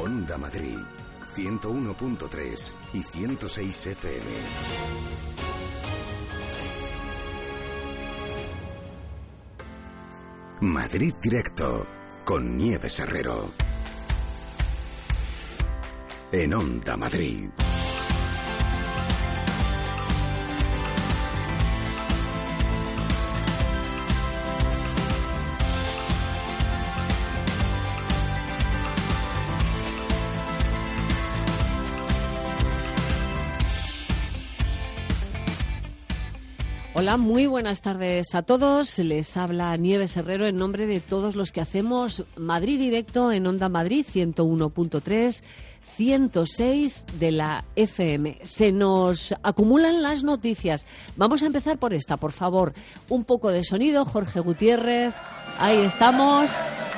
Onda Madrid, 101.3 y 106 FM. Madrid Directo, con Nieves Herrero. En Onda Madrid. Hola, muy buenas tardes a todos. Les habla Nieves Herrero en nombre de todos los que hacemos Madrid Directo en Onda Madrid 101.3, 106 de la FM. Se nos acumulan las noticias. Vamos a empezar por esta, por favor. Un poco de sonido, Jorge Gutiérrez. Ahí estamos.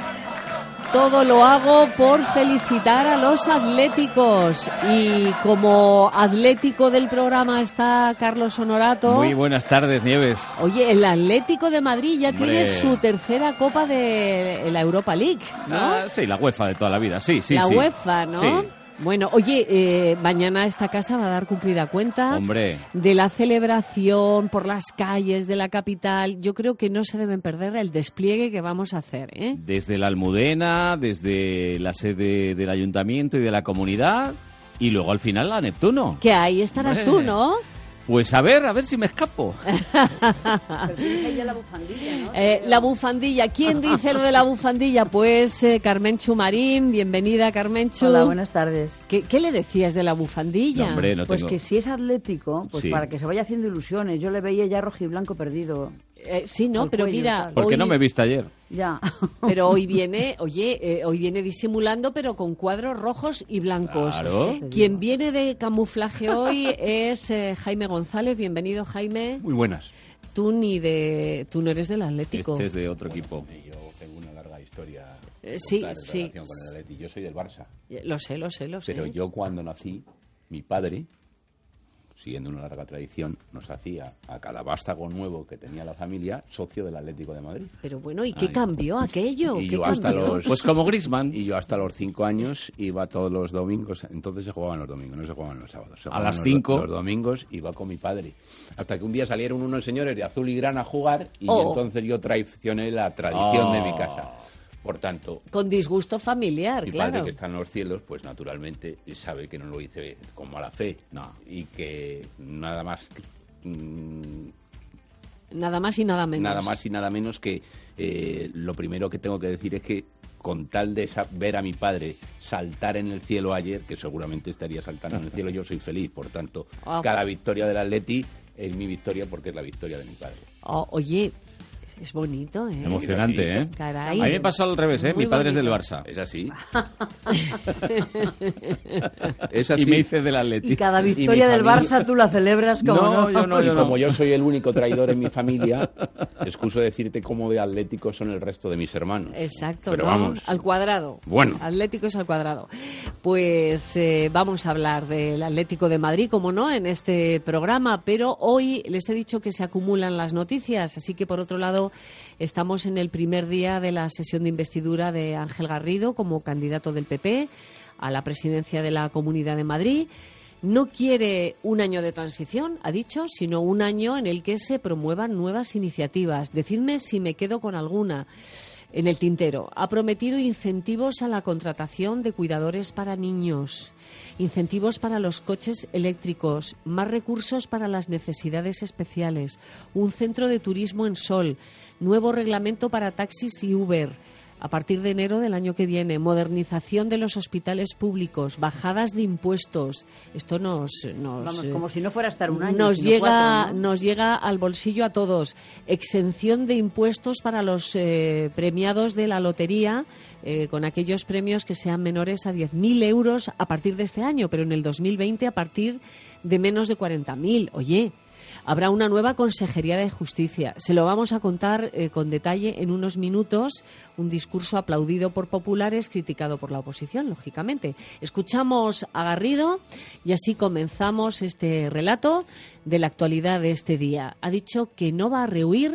Todo lo hago por felicitar a los atléticos. Y como atlético del programa está Carlos Honorato. Muy buenas tardes, Nieves. Oye, el Atlético de Madrid ya tiene su tercera copa de la Europa League, ¿no? Sí, la UEFA de toda la vida, sí. La UEFA, ¿no? Sí. Bueno, oye, mañana esta casa va a dar cumplida cuenta de la celebración por las calles de la capital. Yo creo que no se deben perder el despliegue que vamos a hacer, ¿eh? Desde la Almudena, desde la sede del Ayuntamiento y de la Comunidad, y luego al final la Neptuno. Que ahí estarás tú, ¿no? Pues a ver si me escapo. Pero tienes ahí ya la bufandilla, ¿no? La bufandilla. ¿Quién dice lo de la bufandilla? Pues Carmenchu Marín. Bienvenida, Carmenchu. Hola, buenas tardes. ¿Qué le decías de la bufandilla? No, hombre, no pues tengo... que si es atlético, pues sí, para que se vaya haciendo ilusiones. Yo le veía ya rojiblanco perdido. Sí, no, pero cuello, mira... ¿Por qué hoy... no me viste ayer? Ya. Pero hoy viene, hoy viene disimulando, pero con cuadros rojos y blancos. Claro. Quien viene de camuflaje hoy es Jaime González. Bienvenido, Jaime. Muy buenas. Tú no eres del Atlético. Este es de otro equipo. Yo tengo una larga historia sí. relación con el Atleti. Yo soy del Barça. Lo sé. Pero yo cuando nací, mi padre, siguiendo una larga tradición, nos hacía a cada vástago nuevo que tenía la familia socio del Atlético de Madrid. Pero bueno, ¿y qué cambió aquello? Y ¿Qué yo hasta cambió? Pues como Griezmann. Y yo hasta los 5 años iba todos los domingos. Entonces se jugaban los domingos, no se jugaban los sábados. Se A jugaban las 5. Los domingos iba con mi padre. Hasta que un día salieron unos señores de azul y grana a jugar y entonces yo traicioné la tradición de mi casa. Por tanto, con disgusto familiar, mi claro. padre, que está en los cielos, pues naturalmente sabe que no lo hice con mala fe. No. Y que nada más Nada más y nada menos. Nada más y nada menos que lo primero que tengo que decir es que con tal de ver a mi padre saltar en el cielo ayer, que seguramente estaría saltando en el cielo, yo soy feliz. Por tanto, cada victoria del Atleti es mi victoria porque es la victoria de mi padre. Oye, es bonito, ¿eh? Emocionante, ¿eh? Caray. A mí me pasó al revés, ¿eh? Muy Mi padre es del bonito. Barça. ¿Es así? Es así. Y me hice del Atleti. Y cada victoria del Barça tú la celebras como No, yo no. Y como yo soy el único traidor en mi familia, excuso decirte cómo de atléticos son el resto de mis hermanos. Exacto, Pero ¿no? vamos. Al cuadrado. Bueno. Atléticos al cuadrado. Pues vamos a hablar del Atlético de Madrid, como no, en este programa, pero hoy les he dicho que se acumulan las noticias, así que por otro lado estamos en el primer día de la sesión de investidura de Ángel Garrido como candidato del PP a la presidencia de la Comunidad de Madrid. No quiere un año de transición, ha dicho, sino un año en el que se promuevan nuevas iniciativas. Decidme si me quedo con alguna en el tintero. Ha prometido incentivos a la contratación de cuidadores para niños, incentivos para los coches eléctricos, más recursos para las necesidades especiales, un centro de turismo en Sol, nuevo reglamento para taxis y Uber a partir de enero del año que viene, modernización de los hospitales públicos, bajadas de impuestos. Esto nos Vamos, como si no fuera a estar un año. nos sino llega 4, ¿no? nos llega al bolsillo a todos. Exención de impuestos para los premiados de la lotería, con aquellos premios que sean menores a 10.000 euros a partir de este año, pero en el 2020 a partir de menos de 40.000. Oye, habrá una nueva Consejería de Justicia. Se lo vamos a contar con detalle en unos minutos. Un discurso aplaudido por populares, criticado por la oposición, lógicamente. Escuchamos a Garrido y así comenzamos este relato de la actualidad de este día. Ha dicho que no va a rehuir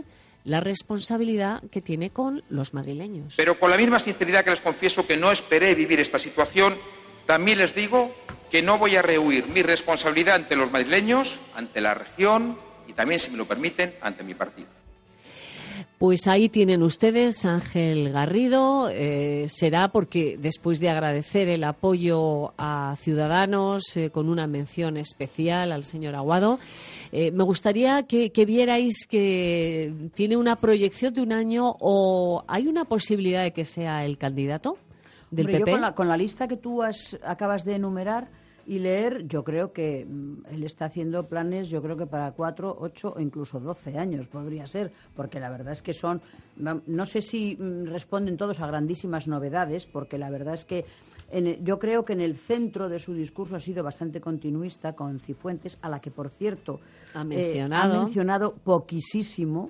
la responsabilidad que tiene con los madrileños. Pero con la misma sinceridad que les confieso que no esperé vivir esta situación, también les digo que no voy a rehuir mi responsabilidad ante los madrileños, ante la región y también, si me lo permiten, ante mi partido. Pues ahí tienen ustedes, Ángel Garrido. Será porque después de agradecer el apoyo a Ciudadanos, con una mención especial al señor Aguado, me gustaría que vierais que tiene una proyección de un año, o hay una posibilidad de que sea el candidato del PP. Yo con la lista que tú acabas de enumerar y leer, yo creo que él está haciendo planes, yo creo que para 4, 8 o incluso 12 años podría ser, porque la verdad es que son, no sé si responden todos a grandísimas novedades, porque la verdad es que yo creo que en el centro de su discurso ha sido bastante continuista con Cifuentes, a la que, por cierto, ha mencionado poquísimo.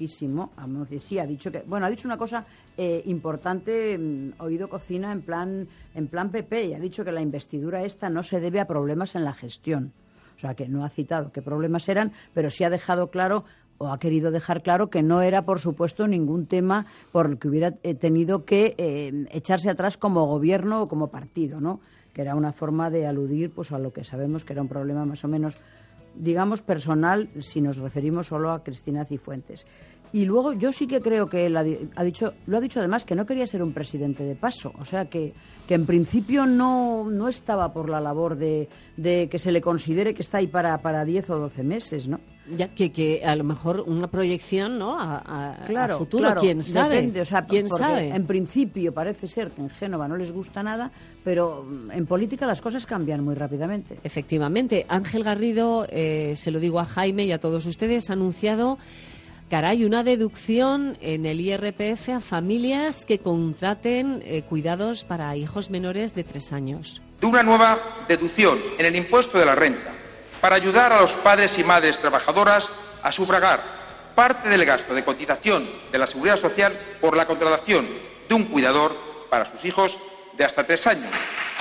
Sí, ha dicho una cosa importante, oído cocina en plan PP, y ha dicho que la investidura esta no se debe a problemas en la gestión. O sea, que no ha citado qué problemas eran, pero sí ha dejado claro, o ha querido dejar claro, que no era, por supuesto, ningún tema por el que hubiera tenido que echarse atrás como gobierno o como partido, ¿no? Que era una forma de aludir pues a lo que sabemos que era un problema más o menos, digamos, personal, si nos referimos solo a Cristina Cifuentes. Y luego yo sí que creo que él lo ha dicho además, que no quería ser un presidente de paso, o sea que en principio no estaba por la labor de que se le considere que está ahí para 10 o 12 meses, ¿no? Ya que a lo mejor una proyección, ¿no? a futuro, claro, quién sabe. Depende, o sea, ¿Quién sabe? En principio parece ser que en Génova no les gusta nada, pero en política las cosas cambian muy rápidamente. Efectivamente. Ángel Garrido, se lo digo a Jaime y a todos ustedes, ha anunciado, caray, una deducción en el IRPF a familias que contraten cuidados para hijos menores de 3 años. De una nueva deducción en el impuesto de la renta para ayudar a los padres y madres trabajadoras a sufragar parte del gasto de cotización de la Seguridad Social por la contratación de un cuidador para sus hijos de hasta 3 años.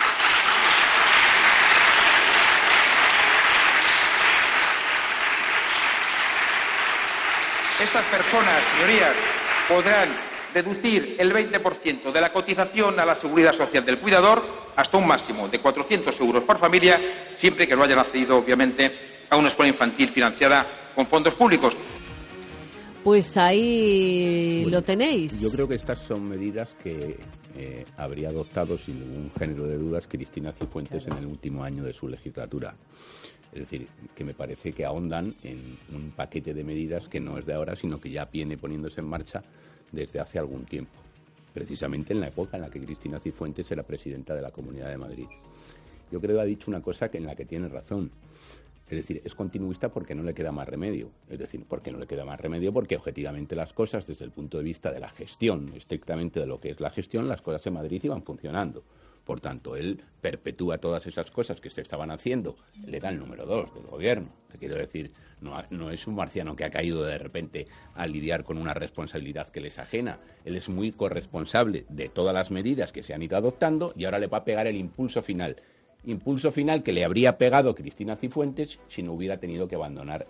Estas personas, señorías, podrán deducir el 20% de la cotización a la Seguridad Social del cuidador, hasta un máximo de 400 euros por familia, siempre que no hayan accedido, obviamente, a una escuela infantil financiada con fondos públicos. Pues ahí lo tenéis. Yo creo que estas son medidas que habría adoptado sin ningún género de dudas Cristina Cifuentes en el último año de su legislatura. Es decir, que me parece que ahondan en un paquete de medidas que no es de ahora, sino que ya viene poniéndose en marcha desde hace algún tiempo, precisamente en la época en la que Cristina Cifuentes era presidenta de la Comunidad de Madrid. Yo creo que ha dicho una cosa en la que tiene razón. Es decir, es continuista porque no le queda más remedio. Es decir, porque no le queda más remedio porque objetivamente las cosas, desde el punto de vista de la gestión, estrictamente de lo que es la gestión, las cosas en Madrid iban funcionando. Por tanto, él perpetúa todas esas cosas que se estaban haciendo. Él era el número 2 del gobierno. Te quiero decir, no es un marciano que ha caído de repente a lidiar con una responsabilidad que le es ajena. Él es muy corresponsable de todas las medidas que se han ido adoptando y ahora le va a pegar el impulso final. Impulso final que le habría pegado Cristina Cifuentes si no hubiera tenido que abandonar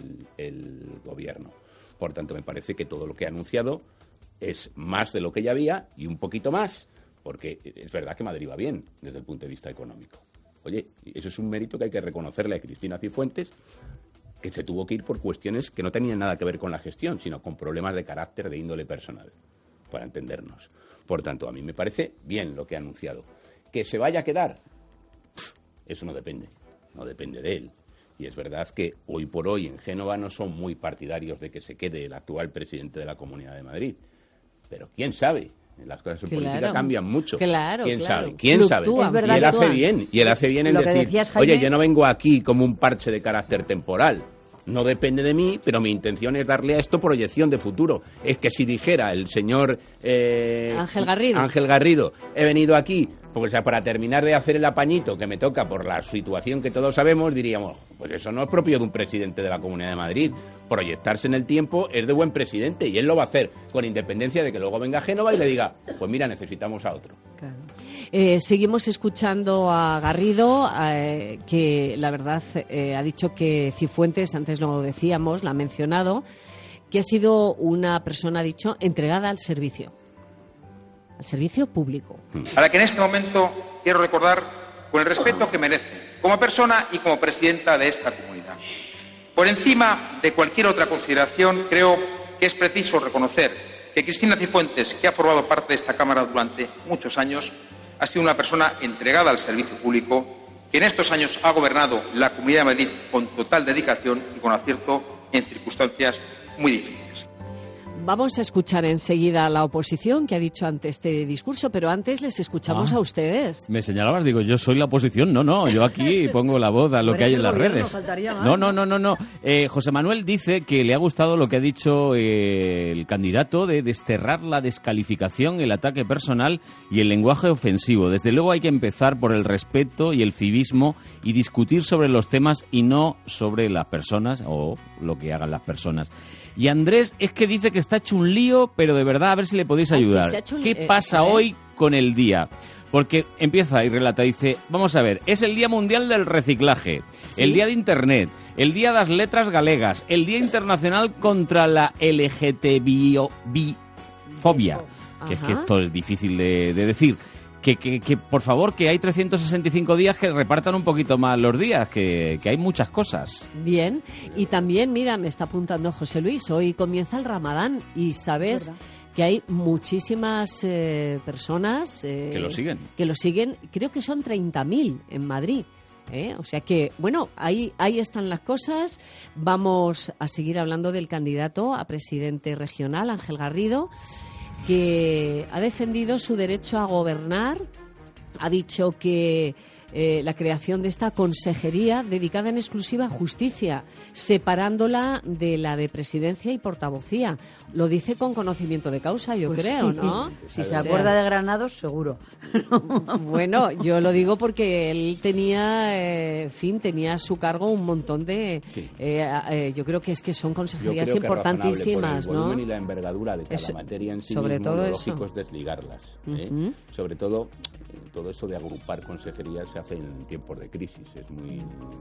el gobierno. Por tanto, me parece que todo lo que ha anunciado es más de lo que ya había y un poquito más, porque es verdad que Madrid va bien desde el punto de vista económico. Oye, eso es un mérito que hay que reconocerle a Cristina Cifuentes, que se tuvo que ir por cuestiones que no tenían nada que ver con la gestión, sino con problemas de carácter de índole personal, para entendernos. Por tanto, a mí me parece bien lo que ha anunciado. ¿Que se vaya a quedar? Eso no depende de él. Y es verdad que hoy por hoy en Génova no son muy partidarios de que se quede el actual presidente de la Comunidad de Madrid. Pero quién sabe, las cosas en política cambian mucho. ¿Quién sabe? ¿Quién sabe? Y él hace bien en decir, decías, oye, yo no vengo aquí como un parche de carácter temporal. No depende de mí, pero mi intención es darle a esto proyección de futuro. Es que si dijera el señor Ángel Garrido, he venido aquí para terminar de hacer el apañito que me toca por la situación que todos sabemos, diríamos, pues eso no es propio de un presidente de la Comunidad de Madrid. Proyectarse en el tiempo es de buen presidente y él lo va a hacer con independencia de que luego venga a Génova y le diga, pues mira, necesitamos a otro. Claro. Seguimos escuchando a Garrido, que la verdad ha dicho que Cifuentes, antes lo decíamos, la ha mencionado, que ha sido una persona, ha dicho, entregada al servicio público. A la que en este momento quiero recordar con el respeto que merece, como persona y como presidenta de esta comunidad. Por encima de cualquier otra consideración, creo que es preciso reconocer que Cristina Cifuentes, que ha formado parte de esta Cámara durante muchos años, ha sido una persona entregada al servicio público, que en estos años ha gobernado la Comunidad de Madrid con total dedicación y con acierto en circunstancias muy difíciles. Vamos a escuchar enseguida a la oposición que ha dicho ante este discurso, pero antes les escuchamos a ustedes. Me señalabas, digo, yo soy la oposición. No, yo aquí pongo la voz a lo que hay en las redes. No. José Manuel dice que le ha gustado lo que ha dicho el candidato de desterrar la descalificación, el ataque personal y el lenguaje ofensivo. Desde luego hay que empezar por el respeto y el civismo y discutir sobre los temas y no sobre las personas o lo que hagan las personas. Y Andrés es que dice que está hecho un lío, pero de verdad, a ver si le podéis ayudar. ¿Qué pasa hoy con el día? Porque empieza y relata, dice, vamos a ver, es el Día Mundial del Reciclaje, ¿sí? El Día de Internet, el Día das Letras Galegas, el Día Internacional contra la LGTBI-fobia, que es que esto es difícil de decir. Que por favor, que hay 365 días, que repartan un poquito más los días, que hay muchas cosas. Bien, y también, mira, me está apuntando José Luis, hoy comienza el Ramadán y sabes que hay muchísimas personas que lo siguen. Creo que son 30.000 en Madrid. O sea que, bueno, ahí están las cosas. Vamos a seguir hablando del candidato a presidente regional, Ángel Garrido, que ha defendido su derecho a gobernar, ha dicho que la creación de esta consejería dedicada en exclusiva a justicia, separándola de la de presidencia y portavocía. Lo dice con conocimiento de causa, yo creo, sí, ¿no? Si se acuerda de Granados, seguro. Bueno, yo lo digo porque él tenía, tenía a su cargo un montón de... Sí. Yo creo que son consejerías importantísimas, por el volumen ¿no? y la envergadura de cada materia en sí sobre mismo, todo lo eso. lógico es desligarlas. Sobre todo eso de agrupar consejerías se hace en tiempos de crisis. Es muy...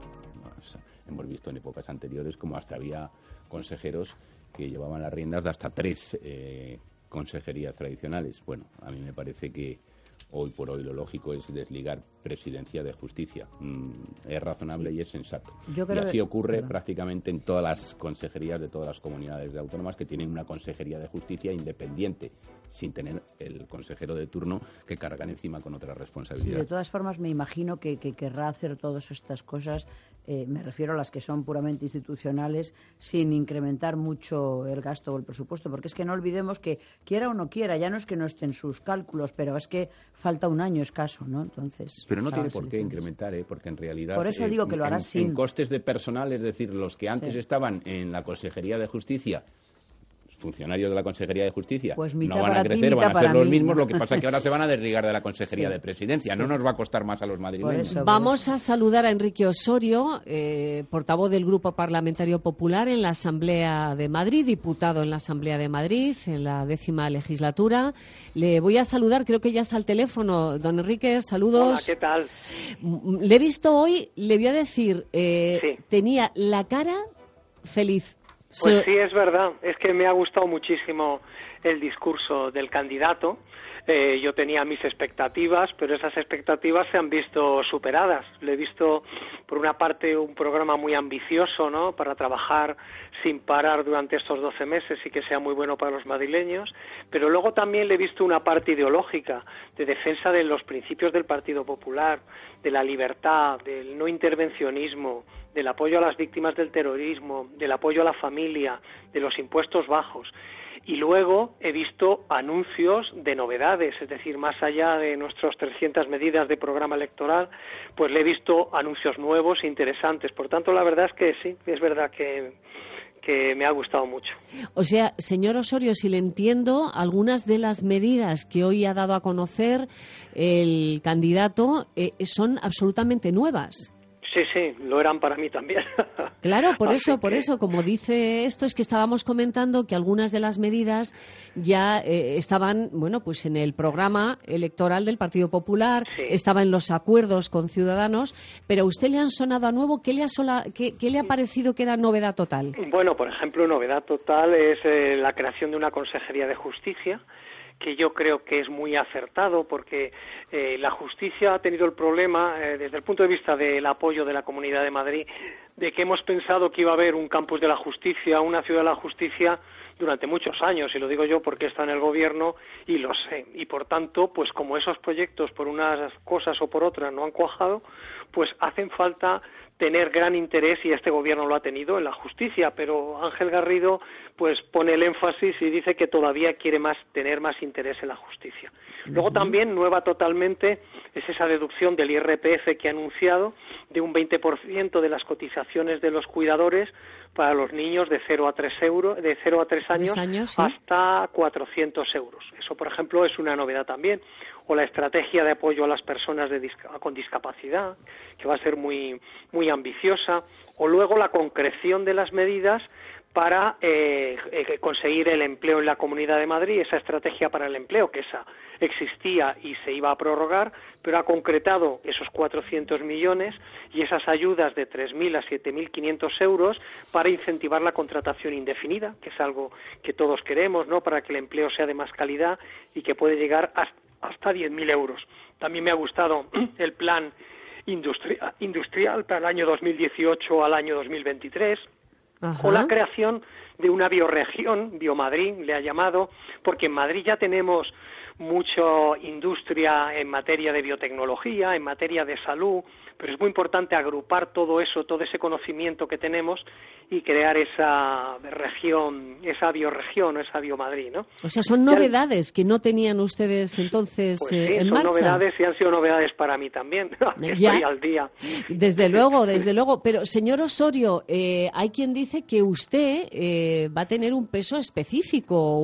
hemos visto en épocas anteriores como hasta había consejeros que llevaban las riendas de hasta 3 consejerías tradicionales. Bueno, a mí me parece que hoy por hoy lo lógico es desligar presidencia de justicia. Es razonable y es sensato. Y así ocurre prácticamente en todas las consejerías de todas las comunidades autónomas que tienen una consejería de justicia independiente, sin tener el consejero de turno que cargan encima con otra responsabilidad. Sí, de todas formas, me imagino que querrá hacer todas estas cosas, me refiero a las que son puramente institucionales, sin incrementar mucho el gasto o el presupuesto, porque es que no olvidemos que, quiera o no quiera, ya no es que no estén sus cálculos, pero es que falta un año escaso, ¿no? Entonces, pero no tiene por qué incrementar, porque en realidad... Por eso digo que lo hará sin... En costes de personal, es decir, los que antes estaban en la Consejería de Justicia, funcionarios de la Consejería de Justicia, pues no van a crecer, van a ser los mismos, lo que pasa es que ahora se van a desligar de la Consejería de Presidencia. No nos va a costar más a los madrileños. Vamos a saludar a Enrique Osorio, portavoz del Grupo Parlamentario Popular en la Asamblea de Madrid, diputado en la Asamblea de Madrid en la 10ª legislatura. Le voy a saludar, creo que ya está al teléfono. Don Enrique, saludos. Hola, ¿qué tal? Le he visto hoy, le voy a decir, tenía la cara feliz. Pues sí, es verdad. Es que me ha gustado muchísimo el discurso del candidato. Yo tenía mis expectativas, pero esas expectativas se han visto superadas. Le he visto, por una parte, un programa muy ambicioso, ¿no?, para trabajar sin parar durante estos 12 meses y que sea muy bueno para los madrileños, pero luego también le he visto una parte ideológica de defensa de los principios del Partido Popular, de la libertad, del no intervencionismo, del apoyo a las víctimas del terrorismo, del apoyo a la familia, de los impuestos bajos. Y luego he visto anuncios de novedades, es decir, más allá de nuestras 300 medidas de programa electoral, pues le he visto anuncios nuevos e interesantes. Por tanto, la verdad es que sí, es verdad que me ha gustado mucho. O sea, señor Osorio, si le entiendo, algunas de las medidas que hoy ha dado a conocer el candidato son absolutamente nuevas. Sí, lo eran para mí también. Claro, por eso, como dice esto, es que estábamos comentando que algunas de las medidas ya estaban, bueno, pues en el programa electoral del Partido Popular, estaba en los acuerdos con Ciudadanos, pero a usted le han sonado a nuevo. ¿Qué le ha parecido que era novedad total? Bueno, por ejemplo, novedad total es la creación de una Consejería de Justicia, que yo creo que es muy acertado, porque la justicia ha tenido el problema, desde el punto de vista del apoyo de la Comunidad de Madrid, de que hemos pensado que iba a haber un campus de la justicia, una ciudad de la justicia, durante muchos años, y lo digo yo porque está en el gobierno y lo sé, y por tanto, pues como esos proyectos por unas cosas o por otras no han cuajado, pues hacen falta tener gran interés, y este gobierno lo ha tenido, en la justicia, pero Ángel Garrido pues pone el énfasis y dice que todavía quiere tener más interés en la justicia. Luego también, nueva totalmente, es esa deducción del IRPF que ha anunciado de un 20% de las cotizaciones de los cuidadores para los niños de 0 a 3 años, sí, hasta 400 euros. Eso, por ejemplo, es una novedad también. O la estrategia de apoyo a las personas con discapacidad, que va a ser muy, muy ambiciosa. O luego la concreción de las medidas para conseguir el empleo en la Comunidad de Madrid, esa estrategia para el empleo, que esa existía y se iba a prorrogar, pero ha concretado esos 400 millones y esas ayudas de 3.000 a 7.500 euros para incentivar la contratación indefinida, que es algo que todos queremos, ¿no?, para que el empleo sea de más calidad y que puede llegar hasta 10.000 euros. También me ha gustado el plan industrial para el año 2018 al año 2023, o la creación de una bioregión, Biomadrid le ha llamado, porque en Madrid ya tenemos mucha industria en materia de biotecnología, en materia de salud, pero es muy importante agrupar todo eso, todo ese conocimiento que tenemos y crear esa región, esa bioregión, esa Biomadrid, ¿no? O sea, son novedades que no tenían ustedes entonces pues sí, en son marcha. Novedades y han sido novedades para mí también. Estoy al día. Desde luego. Pero, señor Osorio, hay quien dice que usted va a tener un peso específico,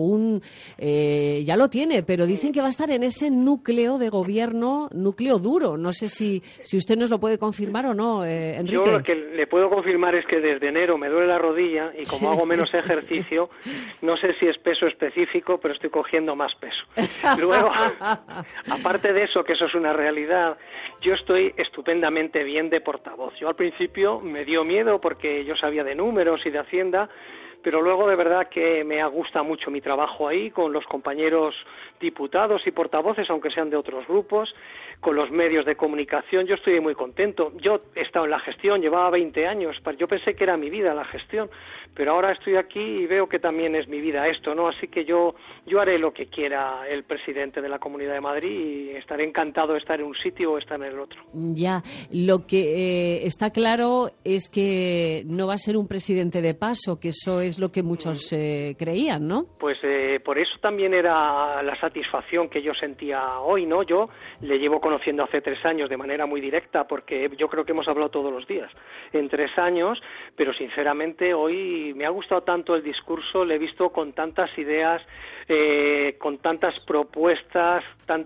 ya lo tiene, pero dicen que va a estar en ese núcleo de gobierno, núcleo duro. No sé si usted nos lo puede confirmar o no, Enrique. Yo lo que le puedo confirmar es que desde enero me duele la rodilla y como hago menos ejercicio, no sé si es peso específico, pero estoy cogiendo más peso. Luego, aparte de eso, que eso es una realidad, yo estoy estupendamente bien de portavoz. Yo al principio me dio miedo porque yo sabía de números y de Hacienda, pero luego de verdad que me gusta mucho mi trabajo ahí con los compañeros diputados y portavoces, aunque sean de otros grupos, con los medios de comunicación. Yo estoy muy contento. Yo he estado en la gestión, llevaba 20 años, yo pensé que era mi vida la gestión, pero ahora estoy aquí y veo que también es mi vida esto, ¿no? Así que yo haré lo que quiera el presidente de la Comunidad de Madrid y estaré encantado de estar en un sitio o estar en el otro. Ya, lo que está claro es que no va a ser un presidente de paso, que eso es lo que muchos creían, ¿no? Pues por eso también era la satisfacción que yo sentía hoy, ¿no? Yo le llevo conociendo hace 3 años de manera muy directa, porque yo creo que hemos hablado todos los días, en 3 años, pero sinceramente hoy me ha gustado tanto el discurso, le he visto con tantas ideas, con tantas propuestas,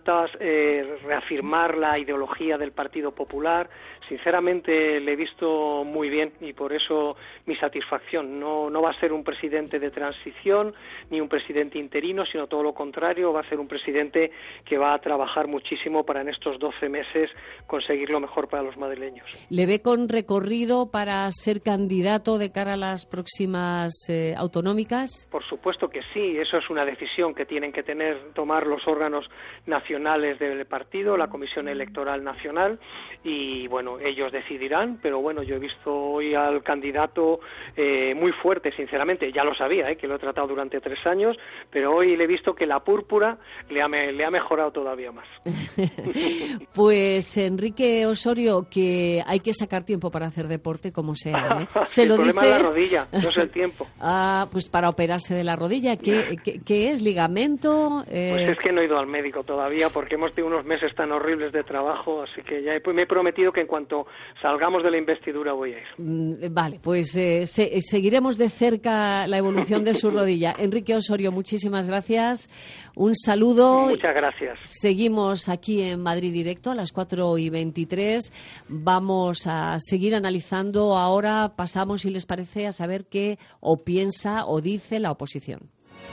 reafirmar la ideología del Partido Popular. Sinceramente le he visto muy bien y por eso mi satisfacción. No va a ser un presidente de transición ni un presidente interino, sino todo lo contrario, va a ser un presidente que va a trabajar muchísimo para en estos 12 meses conseguir lo mejor para los madrileños. ¿Le ve con recorrido para ser candidato de cara a las próximas autonómicas? Por supuesto que sí, eso es una decisión que tienen que tomar los órganos nacionales del partido, la Comisión Electoral Nacional, y bueno, ellos decidirán, pero bueno, yo he visto hoy al candidato muy fuerte, sinceramente, ya lo sabía, que lo he tratado durante 3 años, pero hoy le he visto que la púrpura le ha mejorado todavía más. Pues Enrique Osorio, que hay que sacar tiempo para hacer deporte como sea, Se el lo problema dice... es la rodilla, no es el tiempo. Pues para operarse de la rodilla, ¿qué es? ¿Ligamento? Pues es que no he ido al médico todavía porque hemos tenido unos meses tan horribles de trabajo, así que ya me he prometido que en cuanto salgamos de la investidura voy a ir. Vale, pues seguiremos de cerca la evolución de su rodilla. Enrique Osorio, muchísimas gracias. Un saludo. Muchas gracias. Seguimos aquí en Madrid Directo a las 4:23. Vamos a seguir analizando. Ahora pasamos, si les parece, a saber qué o piensa o dice la oposición.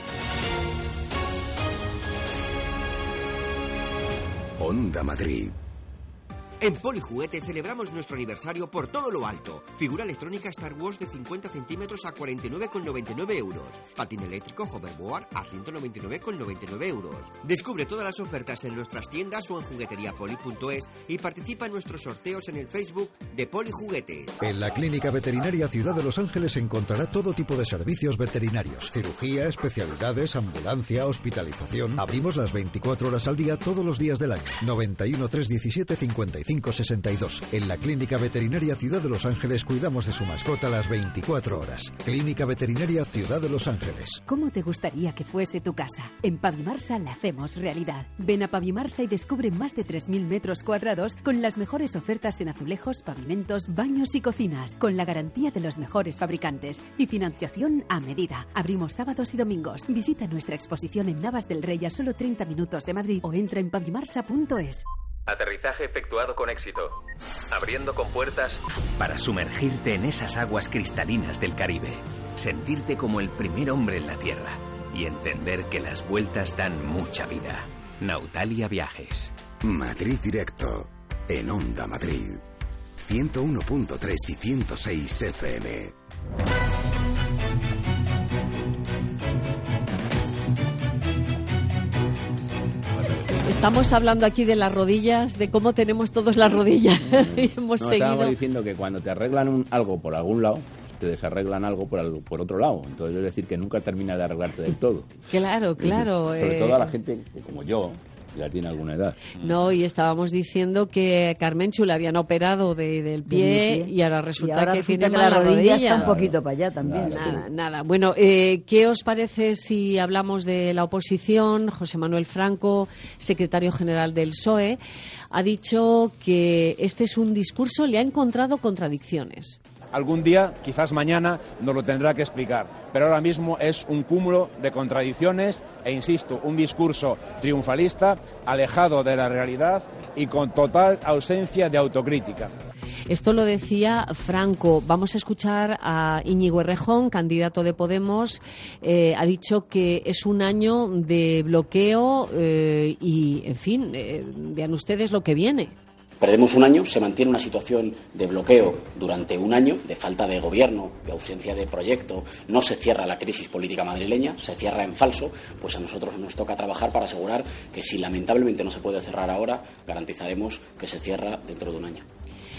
Onda Madrid. En Polijuguetes celebramos nuestro aniversario por todo lo alto. Figura electrónica Star Wars de 50 centímetros a 49,99 euros. Patín eléctrico Hoverboard a 199,99 euros. Descubre todas las ofertas en nuestras tiendas o en jugueteriapoli.es y participa en nuestros sorteos en el Facebook de Polijuguetes. En la Clínica Veterinaria Ciudad de Los Ángeles encontrará todo tipo de servicios veterinarios. Cirugía, especialidades, ambulancia, hospitalización. Abrimos las 24 horas al día todos los días del año. 91 317 55 62. En la Clínica Veterinaria Ciudad de Los Ángeles cuidamos de su mascota las 24 horas. Clínica Veterinaria Ciudad de Los Ángeles. ¿Cómo te gustaría que fuese tu casa? En Pavimarsa la hacemos realidad. Ven a Pavimarsa y descubre más de 3.000 metros cuadrados con las mejores ofertas en azulejos, pavimentos, baños y cocinas, con la garantía de los mejores fabricantes y financiación a medida. Abrimos sábados y domingos. Visita nuestra exposición en Navas del Rey a solo 30 minutos de Madrid o entra en pavimarsa.es. Aterrizaje efectuado con éxito. Abriendo compuertas para sumergirte en esas aguas cristalinas del Caribe. Sentirte como el primer hombre en la Tierra y entender que las vueltas dan mucha vida. Nautalia Viajes. Madrid Directo. En Onda Madrid. 101.3 y 106 FM. Estamos hablando aquí de las rodillas, de cómo tenemos todos las rodillas. Y hemos seguido. Estábamos diciendo que cuando te arreglan algo por algún lado, te desarreglan algo por otro lado. Entonces es decir que nunca terminas de arreglarte del todo. Claro, claro. Sobre todo a la gente que, como yo, ya tiene alguna edad. No, y estábamos diciendo que Carmenchu le habían operado del pie y ahora resulta que tiene la rodilla. Está un poquito poquito para allá también. Nada. Bueno, ¿qué os parece si hablamos de la oposición? José Manuel Franco, secretario general del PSOE, ha dicho que este es un discurso, le ha encontrado contradicciones. Algún día, quizás mañana, nos lo tendrá que explicar. Pero ahora mismo es un cúmulo de contradicciones e, insisto, un discurso triunfalista, alejado de la realidad y con total ausencia de autocrítica. Esto lo decía Franco. Vamos a escuchar a Íñigo Errejón, candidato de Podemos. Ha dicho que es un año de bloqueo y, en fin, vean ustedes lo que viene. Perdemos un año, se mantiene una situación de bloqueo durante un año, de falta de gobierno, de ausencia de proyecto, no se cierra la crisis política madrileña, se cierra en falso, pues a nosotros nos toca trabajar para asegurar que si lamentablemente no se puede cerrar ahora, garantizaremos que se cierra dentro de un año.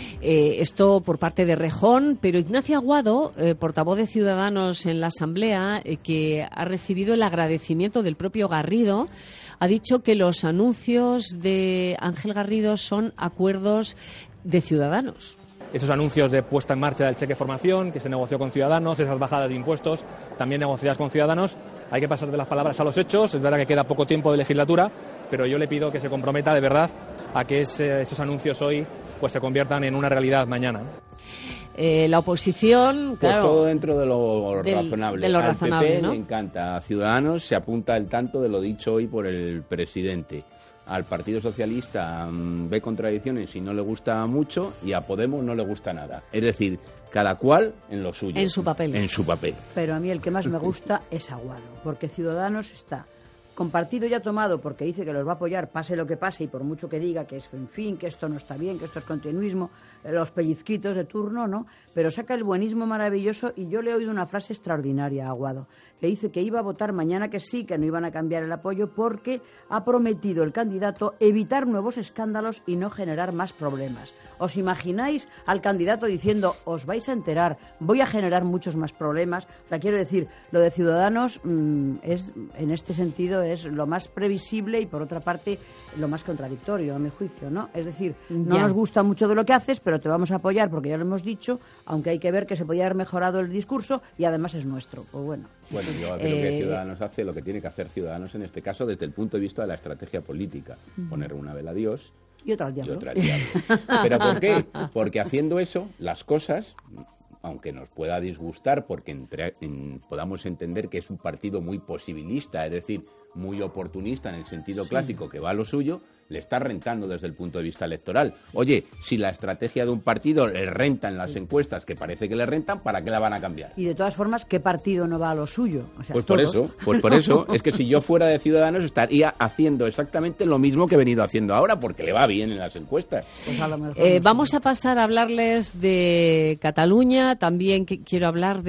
Esto por parte de Rejón, pero Ignacio Aguado, portavoz de Ciudadanos en la Asamblea, que ha recibido el agradecimiento del propio Garrido, ha dicho que los anuncios de Ángel Garrido son acuerdos de Ciudadanos. Esos anuncios de puesta en marcha del cheque formación, que se negoció con Ciudadanos, esas bajadas de impuestos, también negociadas con Ciudadanos, hay que pasar de las palabras a los hechos. Es verdad que queda poco tiempo de legislatura, pero yo le pido que se comprometa de verdad a que esos anuncios hoy pues se conviertan en una realidad mañana. La oposición, pues claro, todo dentro de lo razonable. Al razonable, PP, ¿no? le encanta. A Ciudadanos se apunta el tanto de lo dicho hoy por el presidente. Al Partido Socialista ve contradicciones y no le gusta mucho, y a Podemos no le gusta nada. Es decir, cada cual en lo suyo. En su papel. En su papel. Pero a mí el que más me gusta es Aguado, porque Ciudadanos está compartido y ha tomado, porque dice que los va a apoyar pase lo que pase, y por mucho que diga que es en fin, que esto no está bien, que esto es continuismo, los pellizquitos de turno, ¿no? Pero saca el buenismo maravilloso, y yo le he oído una frase extraordinaria a Aguado, que dice que iba a votar mañana que sí, que no iban a cambiar el apoyo, porque ha prometido el candidato evitar nuevos escándalos y no generar más problemas. ¿Os imagináis al candidato diciendo, os vais a enterar, voy a generar muchos más problemas? O sea, quiero decir, lo de Ciudadanos es, en este sentido, es lo más previsible y, por otra parte, lo más contradictorio, a mi juicio, ¿no? Es decir, no nos gusta mucho de lo que haces, pero te vamos a apoyar porque ya lo hemos dicho, aunque hay que ver que se podía haber mejorado el discurso y además es nuestro. Pues bueno. Bueno, yo creo que Ciudadanos hace lo que tiene que hacer Ciudadanos en este caso desde el punto de vista de la estrategia política. Poner una vela a Dios y otra al diablo. ¿Pero por qué? Porque haciendo eso, las cosas aunque nos pueda disgustar, porque podamos entender que es un partido muy posibilista, es decir, muy oportunista en el sentido clásico, que va a lo suyo, le está rentando desde el punto de vista electoral. Oye, si la estrategia de un partido le renta en las encuestas, que parece que le rentan, ¿para qué la van a cambiar? Y de todas formas, ¿qué partido no va a lo suyo? O sea, pues por eso, es que si yo fuera de Ciudadanos estaría haciendo exactamente lo mismo que he venido haciendo ahora, porque le va bien en las encuestas. Pues vamos a pasar a hablarles de Cataluña, también quiero hablar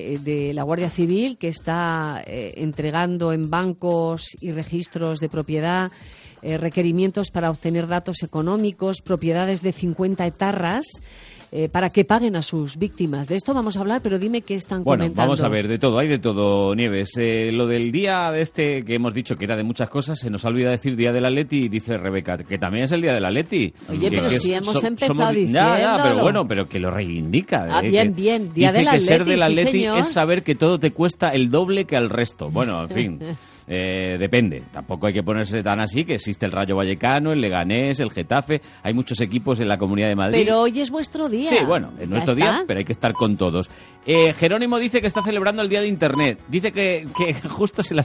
de la Guardia Civil, que está entregando en bancos y registros de propiedad requerimientos para obtener datos económicos, propiedades de 50 etarras, para que paguen a sus víctimas. De esto vamos a hablar, pero dime qué están comentando. Bueno, vamos a ver, de todo, hay de todo, Nieves. Lo del día de este, que hemos dicho que era de muchas cosas, se nos ha olvidado decir Día del Atleti, y dice Rebeca, que también es el Día del Atleti. Oye, pero si hemos empezado diciéndolo. Pero bueno, pero que lo reivindica. Bien, Día del Atleti, que ser del Atleti sí, es saber que todo te cuesta el doble que al resto. Bueno, en fin. Depende, tampoco hay que ponerse tan así, que existe el Rayo Vallecano, el Leganés, el Getafe, hay muchos equipos en la Comunidad de Madrid. Pero hoy es vuestro día. Sí, bueno, es nuestro día, pero hay que estar con todos. Jerónimo dice que está celebrando el Día de Internet. Dice que justo se le ha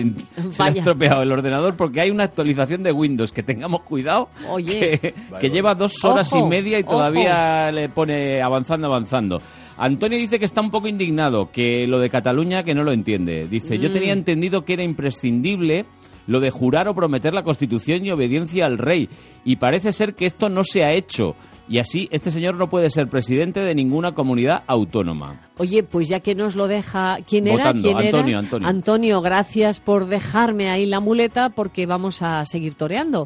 estropeado el ordenador porque hay una actualización de Windows, que tengamos cuidado. Oye, que lleva 2 horas y media y todavía le pone avanzando. Antonio dice que está un poco indignado, que lo de Cataluña que no lo entiende. Dice, yo tenía entendido que era imprescindible lo de jurar o prometer la Constitución y obediencia al rey, y parece ser que esto no se ha hecho, y así este señor no puede ser presidente de ninguna comunidad autónoma. Oye, pues ya que nos lo deja... ¿Quién era? Antonio, gracias por dejarme ahí la muleta, porque vamos a seguir toreando.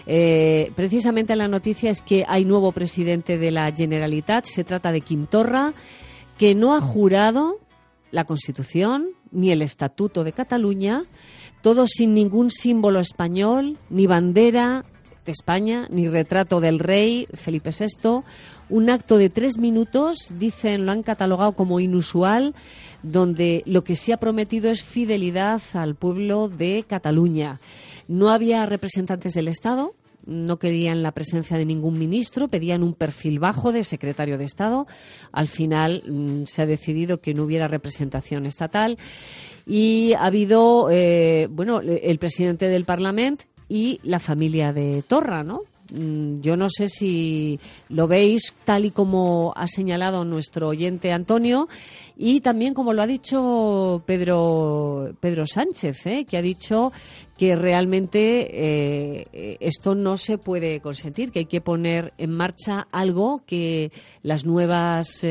Precisamente la noticia es que hay nuevo presidente de la Generalitat, se trata de Quim Torra, que no ha jurado la Constitución ni el Estatuto de Cataluña, todo sin ningún símbolo español, ni bandera de España, ni retrato del rey Felipe VI. Un acto de 3 minutos, dicen, lo han catalogado como inusual, donde lo que se ha prometido es fidelidad al pueblo de Cataluña. No había representantes del Estado, no querían la presencia de ningún ministro, pedían un perfil bajo de secretario de Estado. Al final se ha decidido que no hubiera representación estatal y ha habido, el presidente del Parlamento y la familia de Torra, ¿no? Yo no sé si lo veis tal y como ha señalado nuestro oyente Antonio, y también como lo ha dicho Pedro Sánchez, que ha dicho que realmente esto no se puede consentir, que hay que poner en marcha algo que las nuevas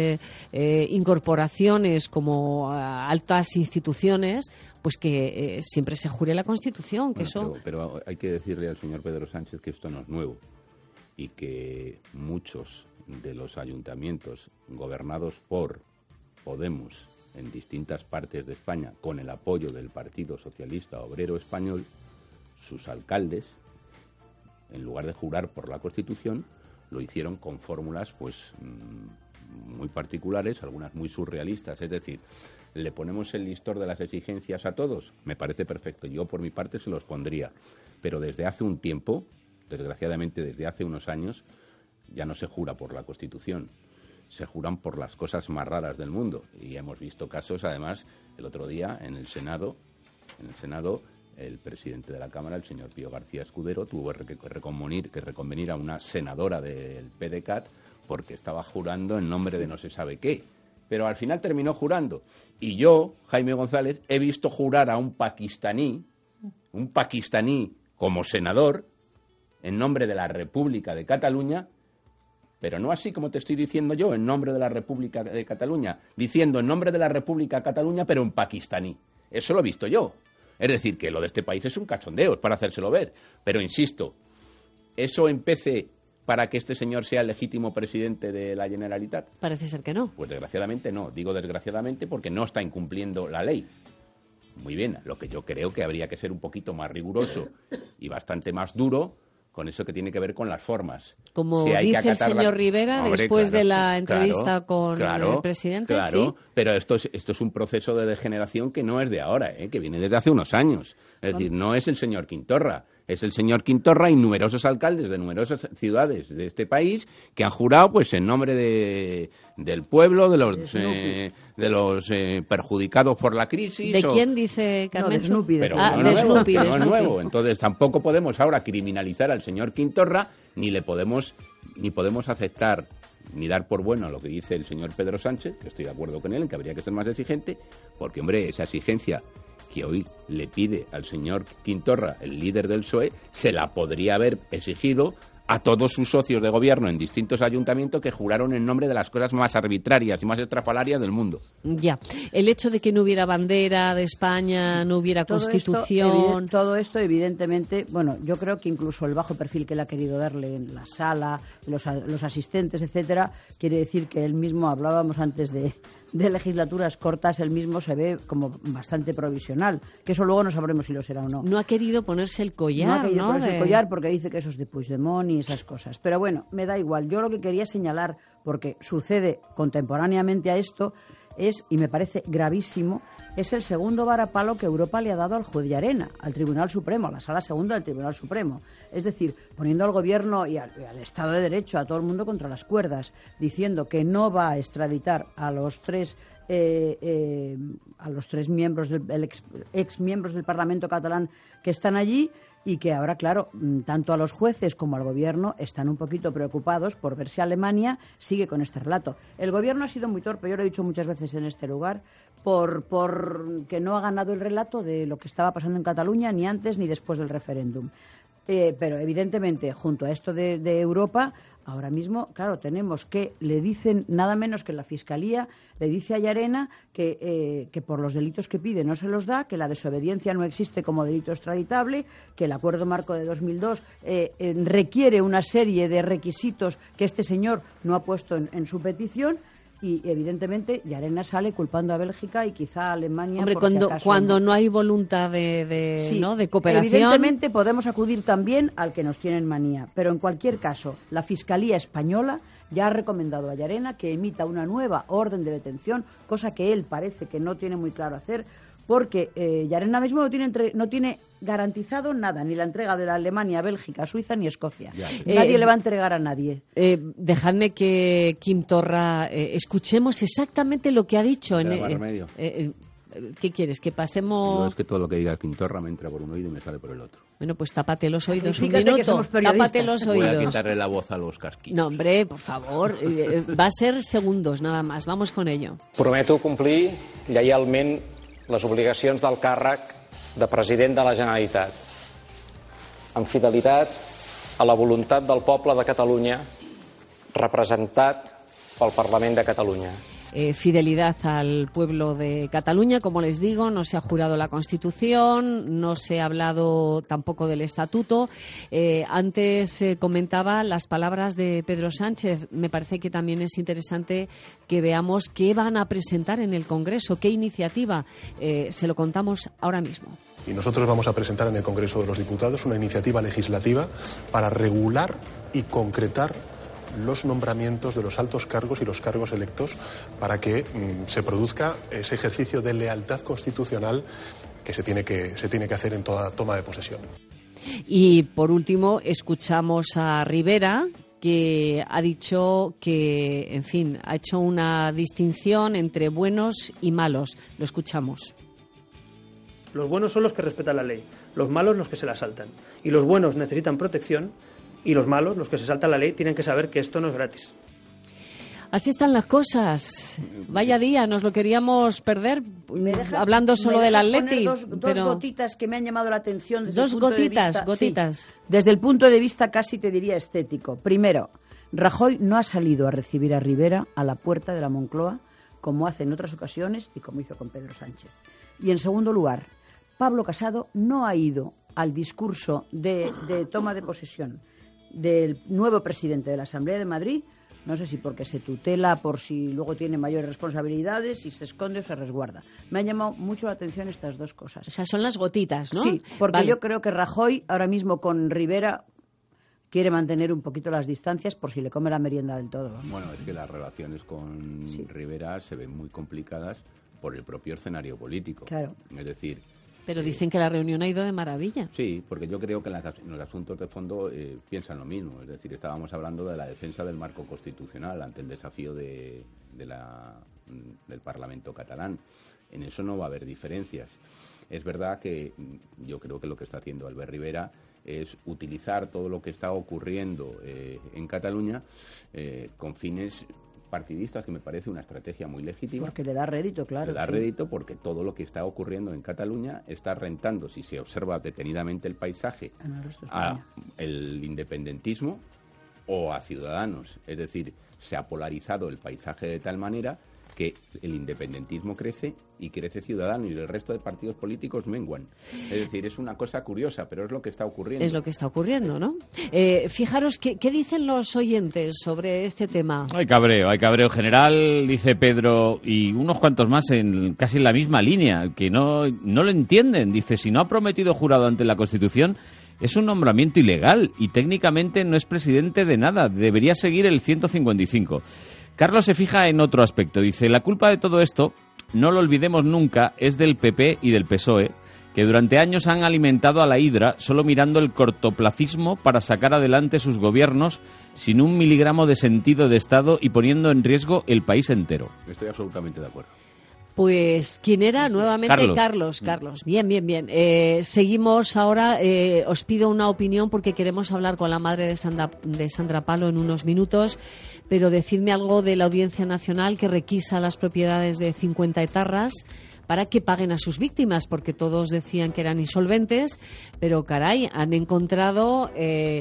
incorporaciones como altas instituciones, pues que siempre se jure la Constitución. Que pero hay que decirle al señor Pedro Sánchez que esto no es nuevo y que muchos de los ayuntamientos gobernados por Podemos en distintas partes de España, con el apoyo del Partido Socialista Obrero Español, sus alcaldes, en lugar de jurar por la Constitución, lo hicieron con fórmulas pues muy particulares, algunas muy surrealistas. Es decir, ¿le ponemos el listón de las exigencias a todos? Me parece perfecto. Yo, por mi parte, se los pondría. Pero desde hace un tiempo, desgraciadamente desde hace unos años, ya no se jura por la Constitución. Se juran por las cosas más raras del mundo. Y hemos visto casos, además, el otro día en el Senado, el presidente de la Cámara, el señor Pío García Escudero, tuvo que reconvenir a una senadora del PDeCAT porque estaba jurando en nombre de no se sabe qué. Pero al final terminó jurando. Y yo, Jaime González, he visto jurar a un pakistaní como senador en nombre de la República de Cataluña, pero no así como te estoy diciendo yo, en nombre de la República de Cataluña, diciendo en nombre de la República de Cataluña, pero en pakistaní. Eso lo he visto yo. Es decir, que lo de este país es un cachondeo, es para hacérselo ver. Pero insisto, ¿eso empece para que este señor sea el legítimo presidente de la Generalitat? Parece ser que no. Pues desgraciadamente no. Digo desgraciadamente porque no está incumpliendo la ley. Muy bien, lo que yo creo que habría que ser un poquito más riguroso y bastante más duro con eso que tiene que ver con las formas. Como dice el señor Rivera, después de la entrevista con el presidente. Claro, ¿sí? Pero esto es un proceso de degeneración que no es de ahora, que viene desde hace unos años. Es decir, no es el señor Quim Torra. es el señor Quintorra y numerosos alcaldes de numerosas ciudades de este país que han jurado pues en nombre del pueblo, de los perjudicados por la crisis. ¿De quién dice Carmen? No, de Snoopy. Pero de Snoopy, no es nuevo. Entonces tampoco podemos ahora criminalizar al señor Quintorra, ni podemos aceptar ni dar por bueno lo que dice el señor Pedro Sánchez, que estoy de acuerdo con él en que habría que ser más exigente, porque, hombre, esa exigencia que hoy le pide al señor Quintorra, el líder del PSOE, se la podría haber exigido a todos sus socios de gobierno en distintos ayuntamientos que juraron en nombre de las cosas más arbitrarias y más estrafalarias del mundo. Ya. El hecho de que no hubiera bandera de España, no hubiera Constitución... Todo esto, evidentemente, bueno, yo creo que incluso el bajo perfil que él ha querido darle en la sala, los asistentes, etcétera, quiere decir que él mismo, hablábamos antes de legislaturas cortas, él mismo se ve como bastante provisional, que eso luego no sabremos si lo será o no. No ha querido ponerse el collar, ¿no? No ha querido ponerse el collar porque dice que eso es de Puigdemont y esas cosas. Pero bueno, me da igual. Yo lo que quería señalar, porque sucede contemporáneamente a esto, y me parece gravísimo, es el segundo varapalo que Europa le ha dado al juez Llarena, al Tribunal Supremo, a la Sala Segunda del Tribunal Supremo. Es decir, poniendo al Gobierno y al Estado de Derecho, a todo el mundo contra las cuerdas, diciendo que no va a extraditar a los tres miembros ex miembros del Parlamento catalán que están allí, y que ahora, claro, tanto a los jueces como al Gobierno están un poquito preocupados por ver si Alemania sigue con este relato. El Gobierno ha sido muy torpe, yo lo he dicho muchas veces en este lugar, por que no ha ganado el relato de lo que estaba pasando en Cataluña ni antes ni después del referéndum. Pero evidentemente, junto a esto de Europa, ahora mismo, claro, tenemos que le dicen nada menos que la Fiscalía le dice a Llarena que por los delitos que pide no se los da, que la desobediencia no existe como delito extraditable, que el Acuerdo Marco de 2002 requiere una serie de requisitos que este señor no ha puesto en su petición. Y evidentemente Llarena sale culpando a Bélgica y quizá a Alemania. Hombre, por si acaso, cuando no hay voluntad de cooperación. Evidentemente podemos acudir también al que nos tienen manía, pero en cualquier caso la Fiscalía Española ya ha recomendado a Llarena que emita una nueva orden de detención, cosa que él parece que no tiene muy claro hacer, porque Llarena mismo no tiene garantizado nada, ni la entrega de la Alemania, Bélgica, Suiza ni Escocia. Nadie le va a entregar a nadie. Dejadme que Quintorra escuchemos exactamente lo que ha dicho. ¿Qué quieres? ¿Que pasemos...? No, es que todo lo que diga Quintorra me entra por un oído y me sale por el otro. Bueno, pues tápate los oídos un Fíjate minuto. Tápate los oídos. Voy a quitarle la voz a los casquillos. No, hombre, por favor. Va a ser segundos, nada más. Vamos con ello. Prometo complir lleialment les obligacions del càrrec de president de la Generalitat, amb fidelitat a la voluntat del poble de Catalunya, representat pel Parlament de Catalunya. Fidelidad al pueblo de Cataluña, como les digo, no se ha jurado la Constitución, no se ha hablado tampoco del Estatuto. Antes comentaba las palabras de Pedro Sánchez. Me parece que también es interesante que veamos qué van a presentar en el Congreso, qué iniciativa. Se lo contamos ahora mismo. Y nosotros vamos a presentar en el Congreso de los Diputados una iniciativa legislativa para regular y concretar los nombramientos de los altos cargos y los cargos electos para que se produzca ese ejercicio de lealtad constitucional que se tiene que hacer en toda toma de posesión. Y por último escuchamos a Rivera, que ha dicho que, en fin, ha hecho una distinción entre buenos y malos. Lo escuchamos. Los buenos son los que respetan la ley, los malos los que se la saltan. Y los buenos necesitan protección y los malos, los que se saltan la ley, tienen que saber que esto no es gratis. Así están las cosas. Vaya día, nos lo queríamos perder hablando solo del Atleti. Dos gotitas que me han llamado la atención. Desde dos gotitas. Sí, desde el punto de vista casi te diría estético. Primero, Rajoy no ha salido a recibir a Rivera a la puerta de la Moncloa, como hace en otras ocasiones y como hizo con Pedro Sánchez. Y en segundo lugar, Pablo Casado no ha ido al discurso de toma de posesión del nuevo presidente de la Asamblea de Madrid, no sé si porque se tutela, por si luego tiene mayores responsabilidades, si se esconde o se resguarda. Me han llamado mucho la atención estas dos cosas. O sea, son las gotitas, ¿no? Sí, porque yo creo que Rajoy ahora mismo con Rivera quiere mantener un poquito las distancias por si le come la merienda del todo, ¿no? Bueno, es que las relaciones con Rivera se ven muy complicadas por el propio escenario político. Claro. Es decir... Pero dicen que la reunión ha ido de maravilla. Sí, porque yo creo que en los asuntos de fondo piensan lo mismo. Es decir, estábamos hablando de la defensa del marco constitucional ante el desafío del Parlamento catalán. En eso no va a haber diferencias. Es verdad que yo creo que lo que está haciendo Albert Rivera es utilizar todo lo que está ocurriendo en Cataluña con fines partidistas, que me parece una estrategia muy legítima. Porque le da rédito, claro. Le da rédito porque todo lo que está ocurriendo en Cataluña está rentando, si se observa detenidamente el paisaje, a el independentismo o a Ciudadanos. Es decir, se ha polarizado el paisaje de tal manera que el independentismo crece y crece Ciudadanos y el resto de partidos políticos menguan. Es decir, es una cosa curiosa, pero es lo que está ocurriendo. Es lo que está ocurriendo, ¿no? Fijaros, ¿qué dicen los oyentes sobre este tema? Hay cabreo general, dice Pedro, y unos cuantos más casi en la misma línea, que no lo entienden. Dice, si no ha prometido jurado ante la Constitución, es un nombramiento ilegal y técnicamente no es presidente de nada. Debería seguir el 155. Carlos se fija en otro aspecto. Dice, la culpa de todo esto, no lo olvidemos nunca, es del PP y del PSOE, que durante años han alimentado a la hidra solo mirando el cortoplacismo para sacar adelante sus gobiernos sin un miligramo de sentido de Estado y poniendo en riesgo el país entero. Estoy absolutamente de acuerdo. Pues, ¿quién era? Nuevamente Carlos. Bien. Seguimos ahora. Os pido una opinión porque queremos hablar con la madre de Sandra Palo en unos minutos, pero decidme algo de la Audiencia Nacional que requisa las propiedades de 50 etarras para que paguen a sus víctimas, porque todos decían que eran insolventes, pero caray, han encontrado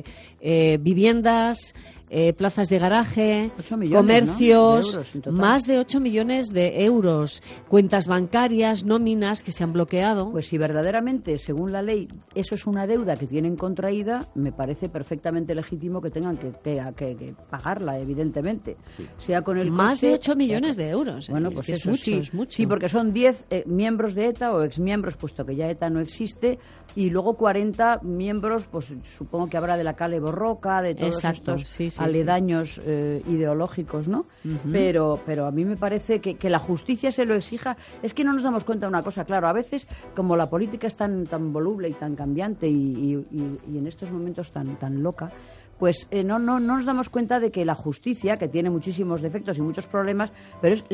viviendas, plazas de garaje, 8 millones, comercios, ¿no? De euros en total. más de 8 millones de euros, cuentas bancarias, nóminas que se han bloqueado. Pues si verdaderamente, según la ley, eso es una deuda que tienen contraída, me parece perfectamente legítimo que tengan que pagarla, evidentemente. Sí. Sea con el más coche, de 8 millones de euros. Bueno, pues es eso mucho, sí, es mucho. Sí, porque son 10 miembros de ETA o exmiembros, puesto que ya ETA no existe, y luego 40 miembros, pues supongo que habrá de la Cale Borroca, de todos estos aledaños ideológicos, ¿no? Uh-huh. Pero a mí me parece que la justicia se lo exija. Es que no nos damos cuenta de una cosa, claro, a veces como la política es tan voluble y tan cambiante y en estos momentos tan loca, pues no nos damos cuenta de que la justicia, que tiene muchísimos defectos y muchos problemas, pero es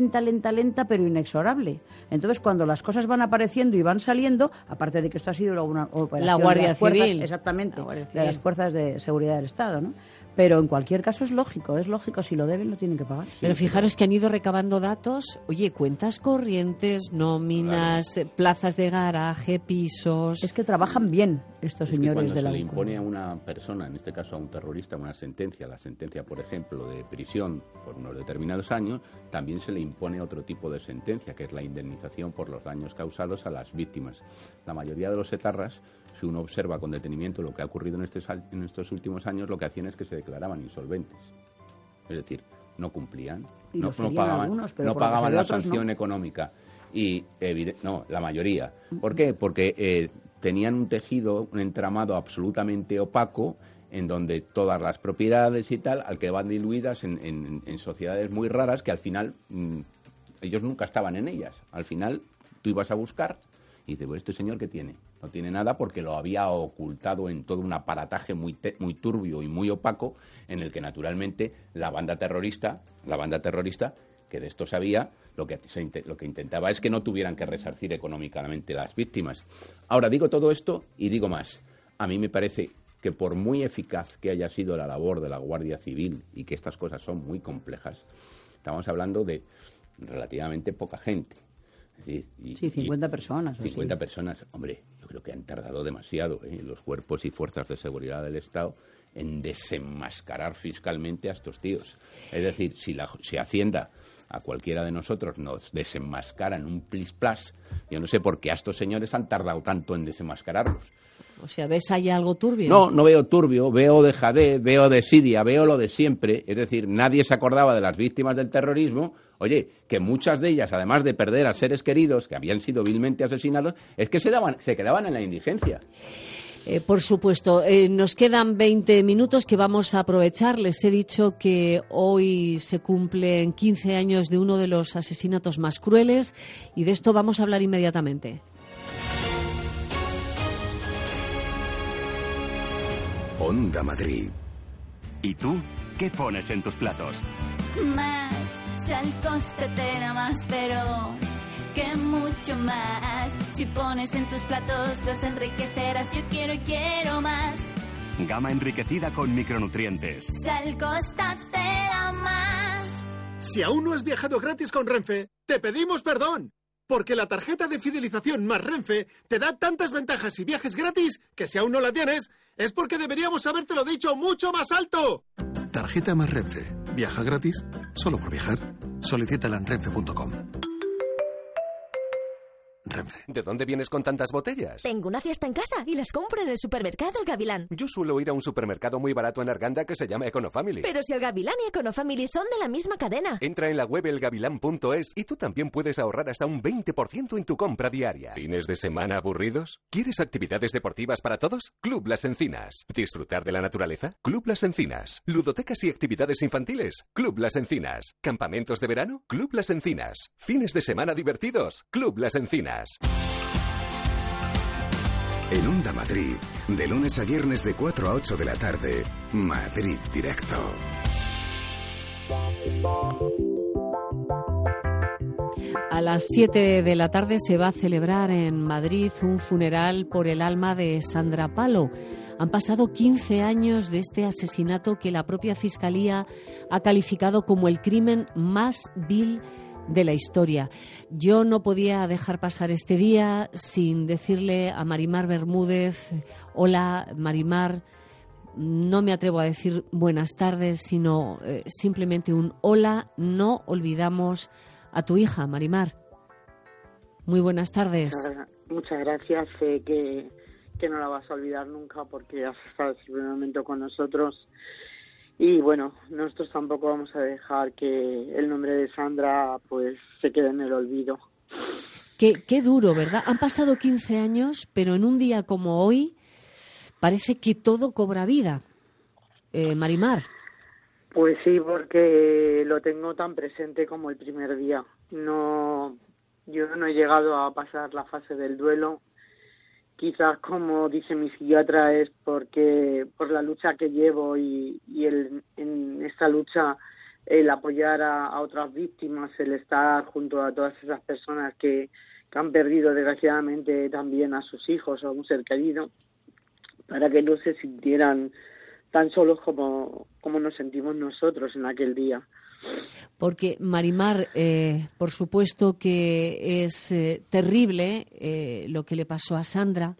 lenta, pero inexorable. Entonces, cuando las cosas van apareciendo y van saliendo, aparte de que esto ha sido una operación la Guardia de las fuerzas, Civil. Exactamente, de las fuerzas de seguridad del Estado, ¿no? Pero en cualquier caso es lógico, si lo deben lo tienen que pagar. Pero fijaros que han ido recabando datos, cuentas corrientes, nóminas, plazas de garaje, pisos. Es que trabajan bien estos señores de la cuando se le impone a una persona, en este caso a un terrorista, una sentencia, la sentencia, por ejemplo, de prisión por unos determinados años, también se le impone otro tipo de sentencia, que es la indemnización por los daños causados a las víctimas. La mayoría de los etarras, si uno observa con detenimiento lo que ha ocurrido en estos últimos años, lo que hacían es que se declaraban insolventes. Es decir, no cumplían, no pagaban la sanción económica. Y la mayoría. ¿Por qué? Porque tenían un tejido, un entramado absolutamente opaco, en donde todas las propiedades y tal, al que van diluidas en sociedades muy raras que al final ellos nunca estaban en ellas. Al final tú ibas a buscar y dices, pues este señor ¿qué tiene? No tiene nada porque lo había ocultado en todo un aparataje muy turbio y muy opaco, en el que naturalmente la banda terrorista, que de esto sabía, lo que intentaba es que no tuvieran que resarcir económicamente las víctimas. Ahora, digo todo esto y digo más. A mí me parece que por muy eficaz que haya sido la labor de la Guardia Civil y que estas cosas son muy complejas, estamos hablando de relativamente poca gente. Es decir, 50 personas. 50 personas. Hombre, yo creo que han tardado demasiado los cuerpos y fuerzas de seguridad del Estado en desenmascarar fiscalmente a estos tíos. Es decir, si Hacienda a cualquiera de nosotros nos desenmascaran un plis-plas, yo no sé por qué a estos señores han tardado tanto en desenmascararlos. O sea, ¿ves ahí algo turbio? No veo turbio, veo dejadez, veo desidia, veo lo de siempre. Es decir, nadie se acordaba de las víctimas del terrorismo. Oye, que muchas de ellas, además de perder a seres queridos que habían sido vilmente asesinados, es que se quedaban en la indigencia. Por supuesto. Nos quedan 20 minutos que vamos a aprovechar. Les he dicho que hoy se cumplen 15 años de uno de los asesinatos más crueles y de esto vamos a hablar inmediatamente. Onda Madrid. ¿Y tú? ¿Qué pones en tus platos? Más, si al coste te da más, pero que mucho más. Si pones en tus platos los enriquecerás. Yo quiero y quiero más. Gama enriquecida con micronutrientes. Si al coste te da más. Si aún no has viajado gratis con Renfe, te pedimos perdón. Porque la tarjeta de fidelización más Renfe te da tantas ventajas y viajes gratis que si aún no la tienes, es porque deberíamos habértelo dicho mucho más alto. Tarjeta más Renfe. Viaja gratis solo por viajar. Solicítala en renfe.com. Renfe. ¿De dónde vienes con tantas botellas? Tengo una fiesta en casa y las compro en el supermercado El Gavilán. Yo suelo ir a un supermercado muy barato en Arganda que se llama Econofamily. Pero si El Gavilán y Econofamily son de la misma cadena. Entra en la web elgavilán.es y tú también puedes ahorrar hasta un 20% en tu compra diaria. ¿Fines de semana aburridos? ¿Quieres actividades deportivas para todos? Club Las Encinas. ¿Disfrutar de la naturaleza? Club Las Encinas. ¿Ludotecas y actividades infantiles? Club Las Encinas. ¿Campamentos de verano? Club Las Encinas. ¿Fines de semana divertidos? Club Las Encinas. En Onda Madrid, de lunes a viernes de 4 a 8 de la tarde, Madrid Directo. A las 7 de la tarde se va a celebrar en Madrid un funeral por el alma de Sandra Palo. Han pasado 15 años de este asesinato que la propia Fiscalía ha calificado como el crimen más vil de la historia. Yo no podía dejar pasar este día sin decirle a Marimar Bermúdez: hola, Marimar. No me atrevo a decir buenas tardes, sino simplemente un hola. No olvidamos a tu hija, Marimar. Muy buenas tardes. Muchas gracias. Sé que no la vas a olvidar nunca porque has estado en primer momento con nosotros. Y bueno, nosotros tampoco vamos a dejar que el nombre de Sandra pues se quede en el olvido. Qué duro, ¿verdad? Han pasado 15 años, pero en un día como hoy parece que todo cobra vida. Marimar. Pues sí, porque lo tengo tan presente como el primer día. Yo no he llegado a pasar la fase del duelo. Quizás, como dice mi psiquiatra, es porque por la lucha que llevo y en esta lucha el apoyar a otras víctimas, el estar junto a todas esas personas que han perdido desgraciadamente también a sus hijos o a un ser querido, para que no se sintieran tan solos como nos sentimos nosotros en aquel día. Porque, Marimar, por supuesto que es terrible lo que le pasó a Sandra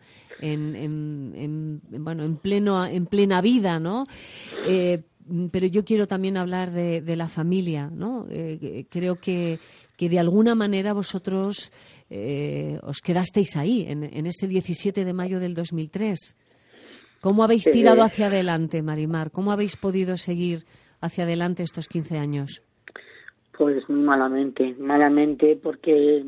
en plena vida, ¿no? Pero yo quiero también hablar de la familia, ¿no? Creo que de alguna manera vosotros os quedasteis ahí, en ese 17 de mayo del 2003. ¿Cómo habéis tirado hacia adelante, Marimar? ¿Cómo habéis podido seguir hacia adelante estos 15 años? Pues muy malamente porque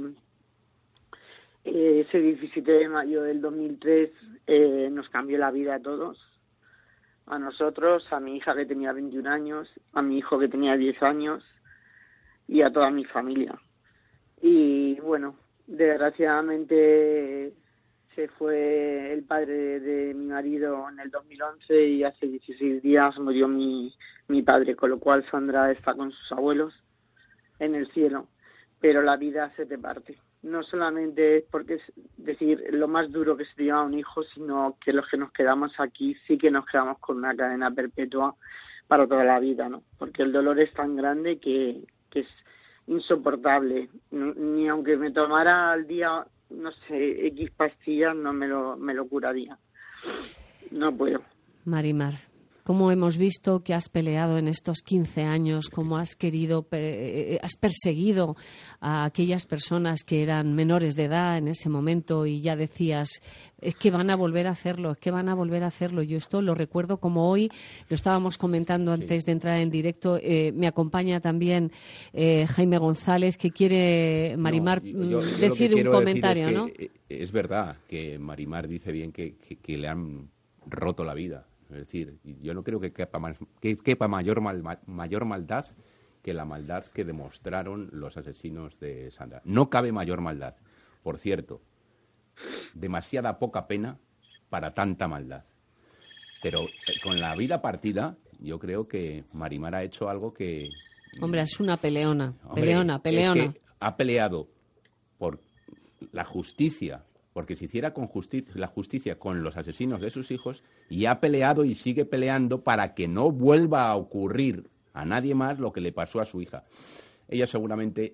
ese 17 de mayo del 2003 nos cambió la vida a todos, a nosotros, a mi hija que tenía 21 años, a mi hijo que tenía 10 años y a toda mi familia. Y bueno, desgraciadamente se fue el padre de mi marido en el 2011 y hace 16 días murió mi padre, con lo cual Sandra está con sus abuelos en el cielo, pero la vida se te parte. No solamente es porque es decir lo más duro que se te lleva a un hijo, sino que los que nos quedamos aquí sí que nos quedamos con una cadena perpetua para toda la vida, ¿no? Porque el dolor es tan grande que es insoportable. Ni aunque me tomara al día, no sé, X pastillas, no me lo curaría. No puedo. Marimar, cómo hemos visto que has peleado en estos 15 años, cómo has perseguido a aquellas personas que eran menores de edad en ese momento y ya decías, es que van a volver a hacerlo, Yo esto lo recuerdo como hoy, lo estábamos comentando antes de entrar en directo. Me acompaña también Jaime González, que quiere, Marimar, decir un comentario, es ¿no? Es verdad que Marimar dice bien que le han roto la vida. Es decir, yo no creo que quepa mayor maldad que la maldad que demostraron los asesinos de Sandra. No cabe mayor maldad. Por cierto, demasiada poca pena para tanta maldad. Pero con la vida partida, yo creo que Marimar ha hecho algo que... Hombre, es una peleona. Hombre, es que ha peleado por la justicia, porque se hiciera con la justicia con los asesinos de sus hijos, y ha peleado y sigue peleando para que no vuelva a ocurrir a nadie más lo que le pasó a su hija. Ella seguramente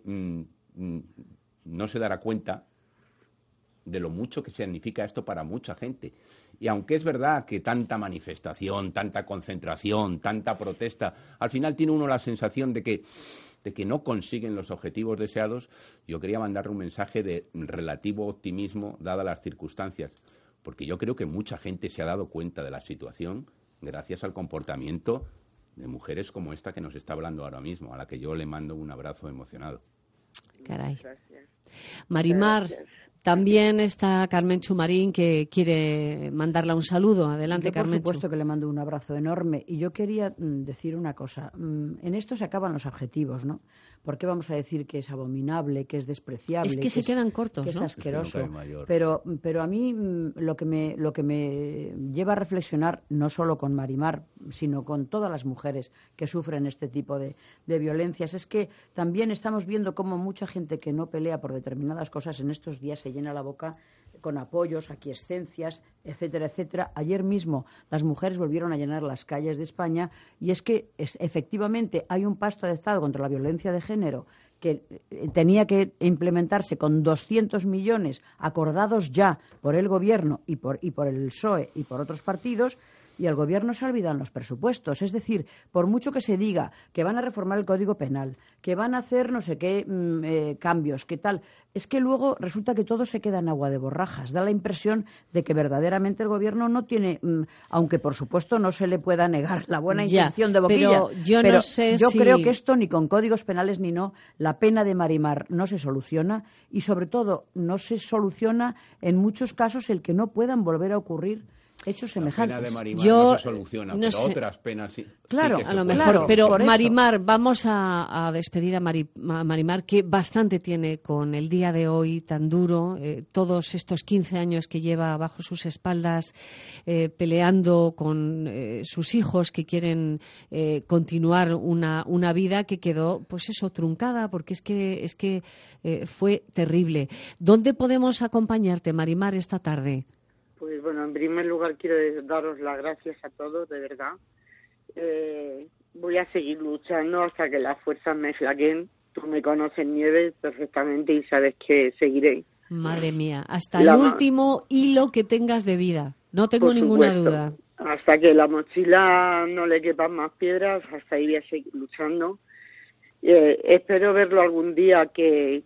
no se dará cuenta de lo mucho que significa esto para mucha gente. Y aunque es verdad que tanta manifestación, tanta concentración, tanta protesta, al final tiene uno la sensación de que no consiguen los objetivos deseados, yo quería mandarle un mensaje de relativo optimismo dadas las circunstancias, porque yo creo que mucha gente se ha dado cuenta de la situación gracias al comportamiento de mujeres como esta que nos está hablando ahora mismo, a la que yo le mando un abrazo emocionado. Caray. Marimar, también está Carmen Chumarín, que quiere mandarle un saludo. Adelante, Carmen. Por supuesto que le mando un abrazo enorme. Y yo quería decir una cosa. En esto se acaban los adjetivos, ¿no? ¿Por qué vamos a decir que es abominable, que es despreciable? Es que se quedan cortos, que ¿no? es asqueroso. Pero a mí lo que me lleva a reflexionar, no solo con Marimar, sino con todas las mujeres que sufren este tipo de violencias, es que también estamos viendo cómo mucha gente que no pelea por determinadas cosas en estos días se llena la boca con apoyos, aquiescencias, etcétera, etcétera. Ayer mismo las mujeres volvieron a llenar las calles de España y es que efectivamente hay un pacto de Estado contra la violencia de género que tenía que implementarse con 200 millones acordados ya por el Gobierno y por el PSOE y por otros partidos. Y el Gobierno se olvidan los presupuestos. Es decir, por mucho que se diga que van a reformar el Código Penal, que van a hacer no sé qué cambios, qué tal, es que luego resulta que todo se queda en agua de borrajas. Da la impresión de que verdaderamente el Gobierno no tiene, aunque por supuesto no se le pueda negar la buena intención de Boquilla, pero yo creo que esto ni con códigos penales ni no, la pena de Marimar no se soluciona y sobre todo no se soluciona en muchos casos el que no puedan volver a ocurrir hechos semejantes. La pena de Marimar no se soluciona, pero otras penas sí. Claro, sí que a lo mejor. Pero Marimar, vamos a despedir a Marimar, que bastante tiene con el día de hoy tan duro, todos estos 15 años que lleva bajo sus espaldas, peleando con sus hijos que quieren continuar una vida que quedó, pues eso, truncada, porque es que fue terrible. ¿Dónde podemos acompañarte, Marimar, esta tarde? Pues bueno, en primer lugar quiero daros las gracias a todos, de verdad. Voy a seguir luchando hasta que las fuerzas me flaquen. Tú me conoces, Nieves, perfectamente y sabes que seguiré. Madre mía, hasta el último hilo que tengas de vida. No tengo ninguna duda. Hasta que la mochila no le quepan más piedras, hasta ahí voy a seguir luchando. Espero verlo algún día que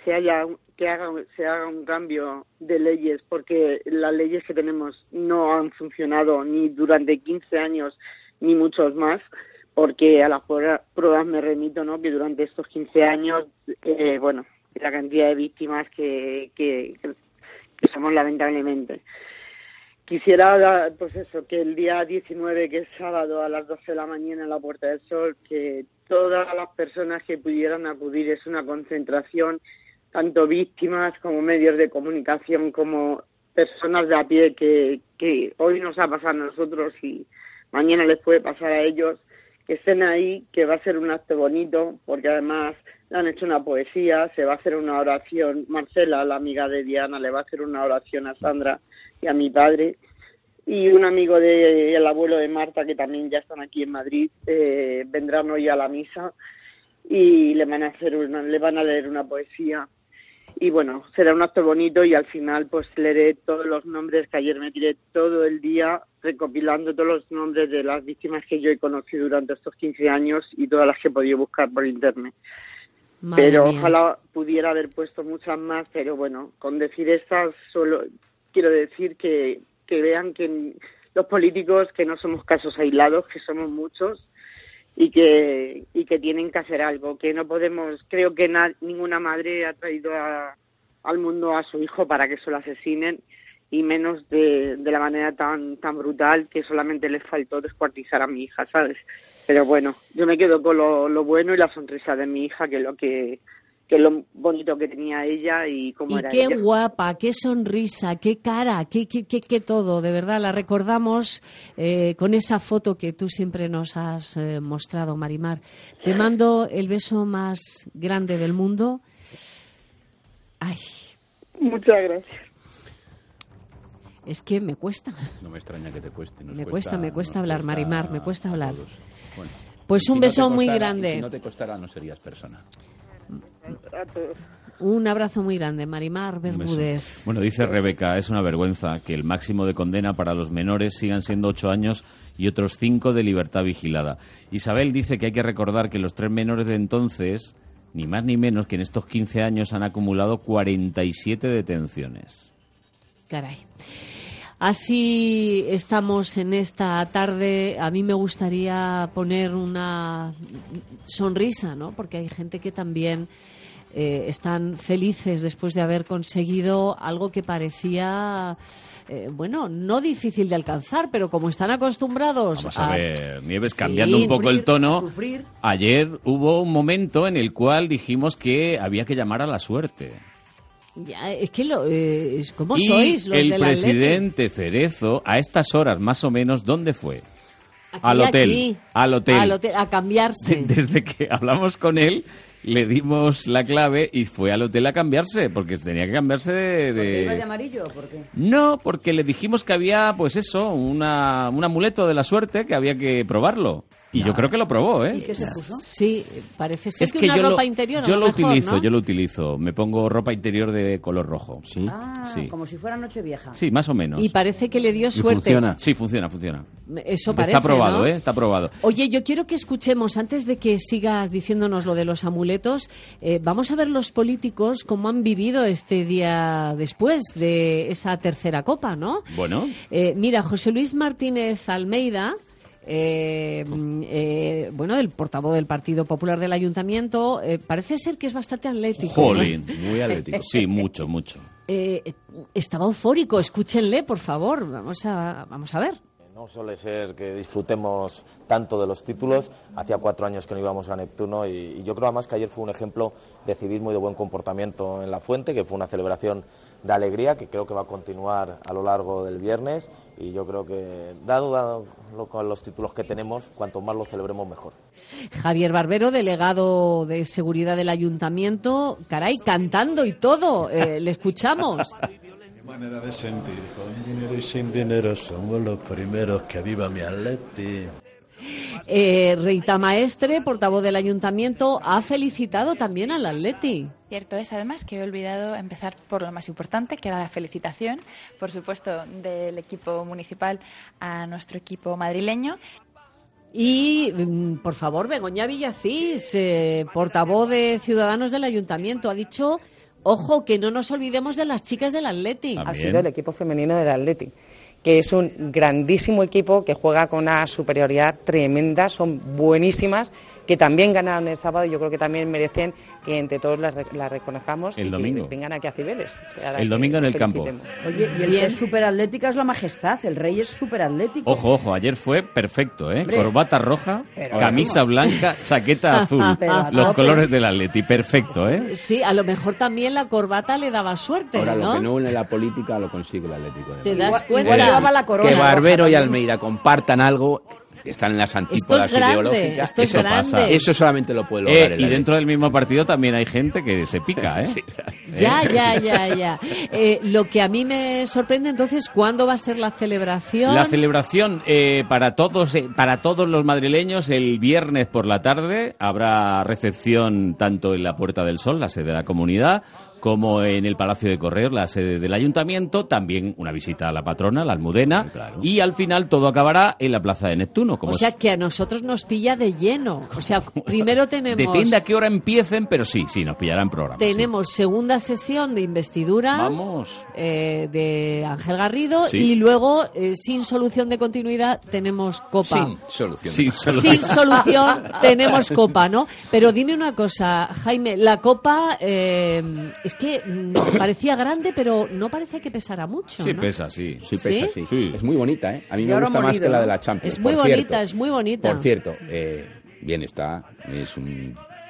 se haga un cambio de leyes, porque las leyes que tenemos no han funcionado ni durante 15 años ni muchos más, porque a las pruebas me remito, ¿no? Que durante estos 15 años, la cantidad de víctimas que somos lamentablemente. Quisiera, pues eso, que el día 19, que es sábado, a las 12 de la mañana en la Puerta del Sol, que todas las personas que pudieran acudir, es una concentración, tanto víctimas como medios de comunicación, como personas de a pie que hoy nos ha pasado a nosotros y mañana les puede pasar a ellos, que estén ahí, que va a ser un acto bonito, porque además le han hecho una poesía, se va a hacer una oración, Marcela, la amiga de Diana, le va a hacer una oración a Sandra y a mi padre, y un amigo del abuelo de Marta, que también ya están aquí en Madrid, vendrán hoy a la misa y le van a leer una poesía. Y bueno, será un acto bonito y al final pues leeré todos los nombres, que ayer me tiré todo el día recopilando todos los nombres de las víctimas que yo he conocido durante estos 15 años y todas las que he podido buscar por internet. Pero ojalá pudiera haber puesto muchas más, pero bueno, con decir estas solo quiero decir que vean que los políticos, que no somos casos aislados, que somos muchos, y que tienen que hacer algo, que no podemos, creo que ninguna madre ha traído al mundo a su hijo para que se lo asesinen, y menos de la manera tan brutal, que solamente les faltó descuartizar a mi hija, ¿sabes? Pero bueno, yo me quedo con lo bueno y la sonrisa de mi hija, que lo bonito que tenía ella y cómo era ella. Y qué guapa, qué sonrisa, qué cara, qué todo, de verdad. La recordamos con esa foto que tú siempre nos has mostrado, Marimar. Te mando el beso más grande del mundo. Ay. Muchas gracias. Es que me cuesta. No me extraña que te cueste. Me cuesta hablar, Marimar, me cuesta hablar. Bueno, pues un beso muy grande. Si no te costara, no serías persona. A todos. Un abrazo muy grande, Marimar Bermúdez. Bueno, dice Rebeca, es una vergüenza que el máximo de condena para los menores sigan siendo 8 años y otros 5 de libertad vigilada. Isabel dice que hay que recordar que los 3 menores de entonces, ni más ni menos que en estos 15 años han acumulado 47 detenciones. Caray. Así estamos en esta tarde. A mí me gustaría poner una sonrisa, ¿no? Porque hay gente que también están felices después de haber conseguido algo que parecía, no difícil de alcanzar, pero como están acostumbrados Vamos a ver, Nieves, cambiando un poco el tono, ayer hubo un momento en el cual dijimos que había que llamar a la suerte. Ya, es que ¿cómo sois los el del presidente Atleti? Cerezo, a estas horas más o menos, ¿dónde fue? Al hotel. Al hotel, a cambiarse. Desde que hablamos con él, le dimos la clave y fue al hotel a cambiarse, porque tenía que cambiarse ¿Porque iba de amarillo o por qué? No, porque le dijimos que había, pues eso, un amuleto de la suerte que había que probarlo. Y yo creo que lo probó, ¿eh? ¿Y qué se puso? Sí, parece ser que una ropa interior. Yo lo mejor, utilizo. Me pongo ropa interior de color rojo. ¿Sí? Sí. Como si fuera Nochevieja. Sí, más o menos. Y parece que le dio suerte. ¿Funciona? Sí, funciona. Eso parece, Está probado, ¿no? Está probado. Oye, yo quiero que escuchemos, antes de que sigas diciéndonos lo de los amuletos, vamos a ver los políticos cómo han vivido este día después de esa tercera copa, ¿no? Bueno. Mira, José Luis Martínez Almeida, el portavoz del Partido Popular del Ayuntamiento, parece ser que es bastante atlético. Jolín, muy atlético. Sí, mucho. Estaba eufórico, escúchenle, por favor, vamos a ver. No suele ser que disfrutemos tanto de los títulos. Hacía 4 años que no íbamos a Neptuno y yo creo además que ayer fue un ejemplo de civismo y de buen comportamiento en la Fuente, que fue una celebración de alegría que creo que va a continuar a lo largo del viernes y yo creo que dado con los títulos que tenemos, cuanto más lo celebremos mejor. Javier Barbero, delegado de seguridad del Ayuntamiento, caray, cantando y todo, le escuchamos. Manera de sentir, con dinero y sin dinero somos los primeros que viva mi Atleti. Rita Maestre, portavoz del Ayuntamiento, ha felicitado también al Atleti. Cierto es, además, que he olvidado empezar por lo más importante, que era la felicitación, por supuesto, del equipo municipal a nuestro equipo madrileño. Y, por favor, Begoña Villacís, portavoz de Ciudadanos del Ayuntamiento, ha dicho... Ojo, que no nos olvidemos de las chicas del Atleti. Ha sido el equipo femenino del Atleti, que es un grandísimo equipo que juega con una superioridad tremenda, son buenísimas, que también ganaron el sábado y yo creo que también merecen que entre todos las reconozcamos el y domingo. Que vengan aquí a Cibeles. El domingo en el campo. Oye, y el que es superatlética es la Majestad, el Rey es superatlético. Ojo, ayer fue perfecto, ¿eh? Hombre, corbata roja, camisa blanca, chaqueta azul, los colores del Atleti, perfecto, ¿eh? Sí, a lo mejor también la corbata le daba suerte, Ahora, ¿no? lo que no une la política lo consigue el Atlético de Madrid. ¿Te das cuenta? Igual llevaba la corona. Que Barbero y Almeida compartan algo... Están en las antípodas ideológicas. Esto es grande. Eso solamente lo puede lograr el y dentro del mismo partido también hay gente que se pica, ¿eh? Sí. Ya. Lo que a mí me sorprende entonces, ¿cuándo va a ser la celebración? La celebración para todos los madrileños el viernes por la tarde. Habrá recepción tanto en la Puerta del Sol, la sede de la comunidad, como en el Palacio de Correos, la sede del Ayuntamiento, también una visita a la patrona, la Almudena, claro. Y al final todo acabará en la Plaza de Neptuno. O sea que a nosotros nos pilla de lleno. O sea, primero tenemos... Depende a qué hora empiecen, pero sí, nos pillará en programa. Tenemos segunda sesión de investidura. Vamos. De Ángel Garrido, sí. Y luego, sin solución de continuidad, tenemos copa. Sin solución. Sin solución tenemos copa, ¿no? Pero dime una cosa, Jaime, la copa... es que parecía grande, pero no parece que pesara mucho. Sí, ¿no? pesa, sí. Sí, pesa, sí. Es muy bonita, ¿eh? A mí me gusta más que la de la Champions. Es muy bonita, es muy bonita. Por cierto, bien está. Es un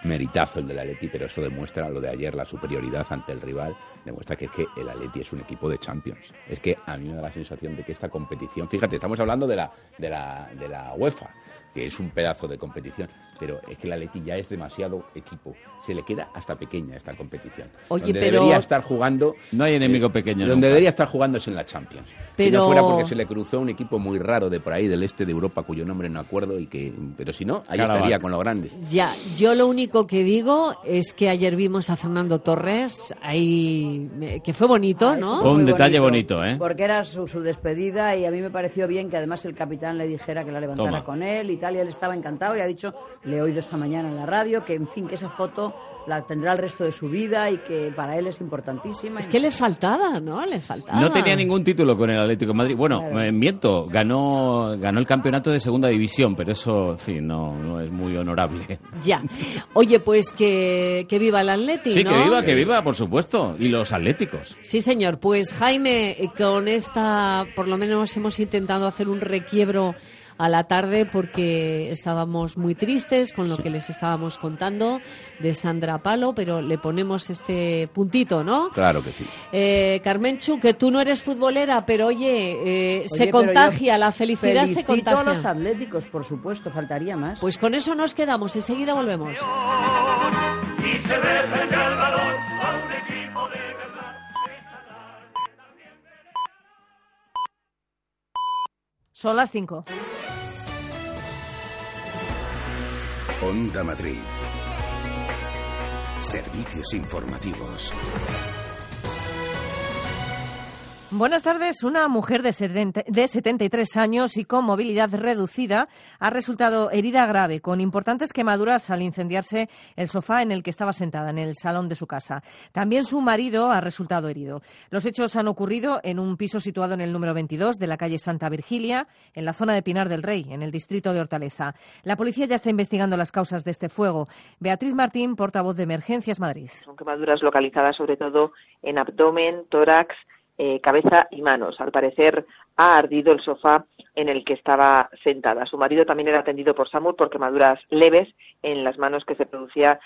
meritazo el del Atleti, pero eso demuestra lo de ayer, la superioridad ante el rival, demuestra que es que el Atleti es un equipo de Champions. Es que a mí me da la sensación de que esta competición, fíjate, estamos hablando de la UEFA, que es un pedazo de competición, pero es que el Atleti ya es demasiado equipo. Se le queda hasta pequeña esta competición. Oye, donde pero debería estar jugando... No hay enemigo pequeño. Donde nunca. debería estar jugando es en la Champions. Pero... Si no fuera porque se le cruzó un equipo muy raro de por ahí, del este de Europa, cuyo nombre no acuerdo, pero si no, ahí estaría con los grandes. Ya, yo lo único que digo es que ayer vimos a Fernando Torres, ahí que fue bonito, ¿no? Fue un detalle bonito, ¿eh? Porque era su despedida y a mí me pareció bien que además el capitán le dijera que la levantara con él y tal, y él estaba encantado y ha dicho, le he oído esta mañana en la radio, que en fin, que esa foto la tendrá el resto de su vida y que para él es importantísima. Es que le faltaba, ¿no? Le faltaba. No tenía ningún título con el Atlético de Madrid. Bueno, miento, ganó el campeonato de segunda división, pero eso, en fin, no es muy honorable. Ya. Oye, pues que viva el Atleti, sí, ¿no? que viva, por supuesto. Y los atléticos. Sí, señor. Pues Jaime, con esta, por lo menos hemos intentado hacer un requiebro a la tarde porque estábamos muy tristes con lo que les estábamos contando de Sandra Palo, pero le ponemos este puntito, ¿no? Claro que sí. Carmenchu, que tú no eres futbolera, pero se contagia, la felicidad se contagia. Felicito a los atléticos, por supuesto, faltaría más. Pues con eso nos quedamos, enseguida volvemos. Y se defiende el balón a un equipo de verdad. Son las 5. Onda Madrid. Servicios informativos. Buenas tardes. Una mujer de 73 años y con movilidad reducida ha resultado herida grave, con importantes quemaduras al incendiarse el sofá en el que estaba sentada en el salón de su casa. También su marido ha resultado herido. Los hechos han ocurrido en un piso situado en el número 22 de la calle Santa Virgilia, en la zona de Pinar del Rey, en el distrito de Hortaleza. La policía ya está investigando las causas de este fuego. Beatriz Martín, portavoz de Emergencias Madrid. Son quemaduras localizadas sobre todo en abdomen, tórax, cabeza y manos. Al parecer ha ardido el sofá en el que estaba sentada. Su marido también era atendido por SAMUR por quemaduras leves en las manos que se producía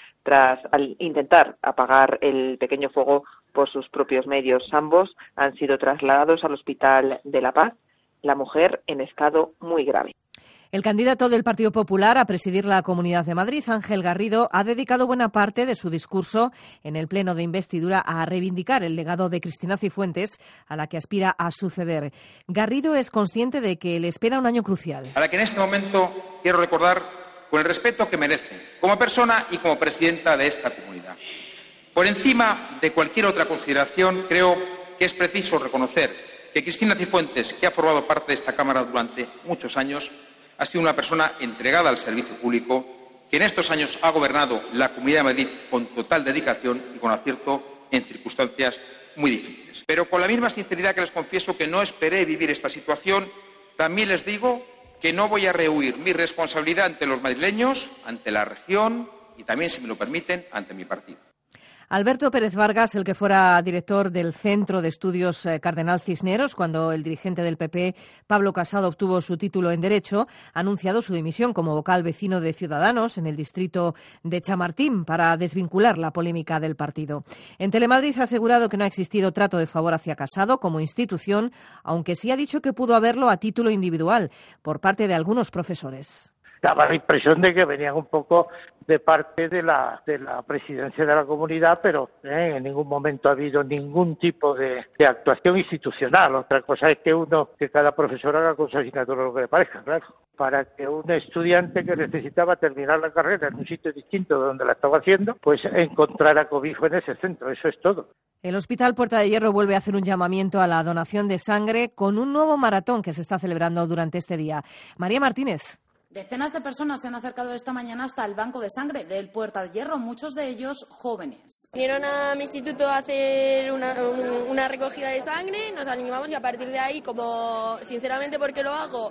al intentar apagar el pequeño fuego por sus propios medios. Ambos han sido trasladados al Hospital de La Paz, la mujer en estado muy grave. El candidato del Partido Popular a presidir la Comunidad de Madrid, Ángel Garrido, ha dedicado buena parte de su discurso en el pleno de investidura a reivindicar el legado de Cristina Cifuentes, a la que aspira a suceder. Garrido es consciente de que le espera un año crucial. A la que en este momento quiero recordar con el respeto que merece, como persona y como presidenta de esta comunidad. Por encima de cualquier otra consideración, creo que es preciso reconocer que Cristina Cifuentes, que ha formado parte de esta Cámara durante muchos años, ha sido una persona entregada al servicio público, que en estos años ha gobernado la Comunidad de Madrid con total dedicación y con acierto en circunstancias muy difíciles. Pero con la misma sinceridad que les confieso que no esperé vivir esta situación, también les digo que no voy a rehuir mi responsabilidad ante los madrileños, ante la región y también, si me lo permiten, ante mi partido. Alberto Pérez Vargas, el que fuera director del Centro de Estudios Cardenal Cisneros, cuando el dirigente del PP, Pablo Casado, obtuvo su título en Derecho, ha anunciado su dimisión como vocal vecino de Ciudadanos en el distrito de Chamartín para desvincular la polémica del partido. En Telemadrid ha asegurado que no ha existido trato de favor hacia Casado como institución, aunque sí ha dicho que pudo haberlo a título individual por parte de algunos profesores. Daba la impresión de que venían un poco de parte de la presidencia de la comunidad, pero en ningún momento ha habido ningún tipo de actuación institucional. Otra cosa es que cada profesor haga con su asignatura lo que le parezca, claro. Para que un estudiante que necesitaba terminar la carrera en un sitio distinto de donde la estaba haciendo, pues encontrara cobijo en ese centro. Eso es todo. El Hospital Puerta de Hierro vuelve a hacer un llamamiento a la donación de sangre con un nuevo maratón que se está celebrando durante este día. María Martínez. Decenas de personas se han acercado esta mañana hasta el banco de sangre del Puerta de Hierro, muchos de ellos jóvenes. Vinieron a mi instituto a hacer una recogida de sangre, nos animamos y a partir de ahí, como sinceramente porque lo hago,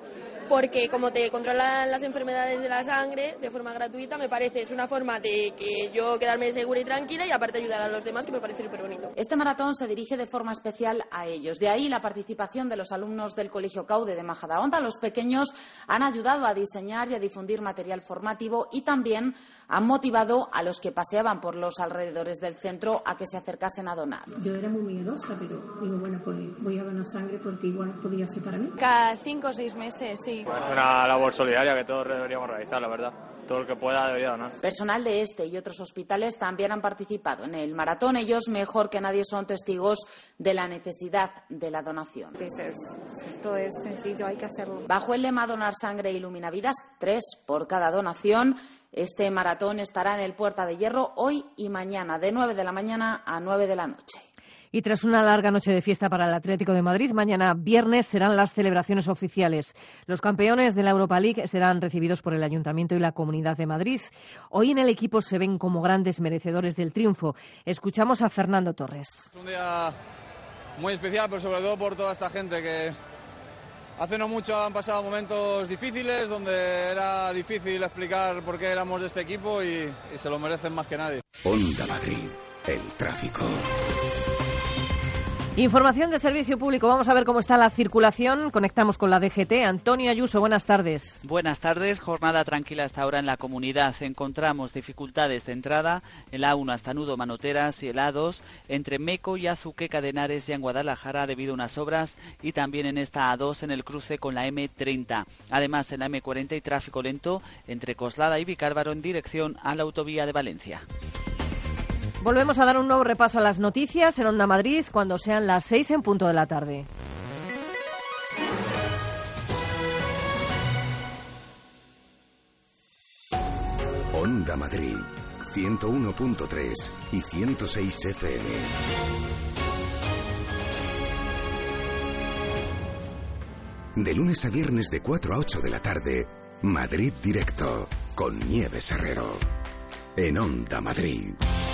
porque como te controlan las enfermedades de la sangre de forma gratuita, me parece, es una forma de que yo quedarme segura y tranquila y aparte ayudar a los demás, que me parece súper bonito. Este maratón se dirige de forma especial a ellos. De ahí la participación de los alumnos del Colegio Caude de Majadahonda. Los pequeños han ayudado a diseñar y a difundir material formativo y también han motivado a los que paseaban por los alrededores del centro a que se acercasen a donar. Yo era muy miedosa, pero digo, bueno, pues voy a donar sangre porque igual podía ser para mí. Cada 5 o 6 meses, sí. Es una labor solidaria que todos deberíamos realizar, la verdad. Todo el que pueda debería donar. Personal de este y otros hospitales también han participado en el maratón. Ellos, mejor que nadie, son testigos de la necesidad de la donación. Dices, esto es sencillo, hay que hacerlo. Bajo el lema Donar Sangre Ilumina Vidas, 3 por cada donación, este maratón estará en el Puerta de Hierro hoy y mañana, de 9 de la mañana a 9 de la noche. Y tras una larga noche de fiesta para el Atlético de Madrid, mañana viernes serán las celebraciones oficiales. Los campeones de la Europa League serán recibidos por el Ayuntamiento y la Comunidad de Madrid. Hoy en el equipo se ven como grandes merecedores del triunfo. Escuchamos a Fernando Torres. Es un día muy especial, pero sobre todo por toda esta gente que hace no mucho han pasado momentos difíciles, donde era difícil explicar por qué éramos de este equipo y se lo merecen más que nadie. Onda Madrid, el tráfico. Información de servicio público. Vamos a ver cómo está la circulación. Conectamos con la DGT. Antonio Ayuso, buenas tardes. Buenas tardes. Jornada tranquila hasta ahora en la comunidad. Encontramos dificultades de entrada en la A1 hasta Nudo Manoteras y el A2 entre Meco y Azuqueca de Henares y en Guadalajara debido a unas obras y también en esta A2 en el cruce con la M30. Además en la M40 hay tráfico lento entre Coslada y Vicálvaro en dirección a la autovía de Valencia. Volvemos a dar un nuevo repaso a las noticias en Onda Madrid cuando sean las 6 en punto de la tarde. Onda Madrid, 101.3 y 106 FM. De lunes a viernes de 4 a 8 de la tarde, Madrid Directo, con Nieves Herrero. En Onda Madrid.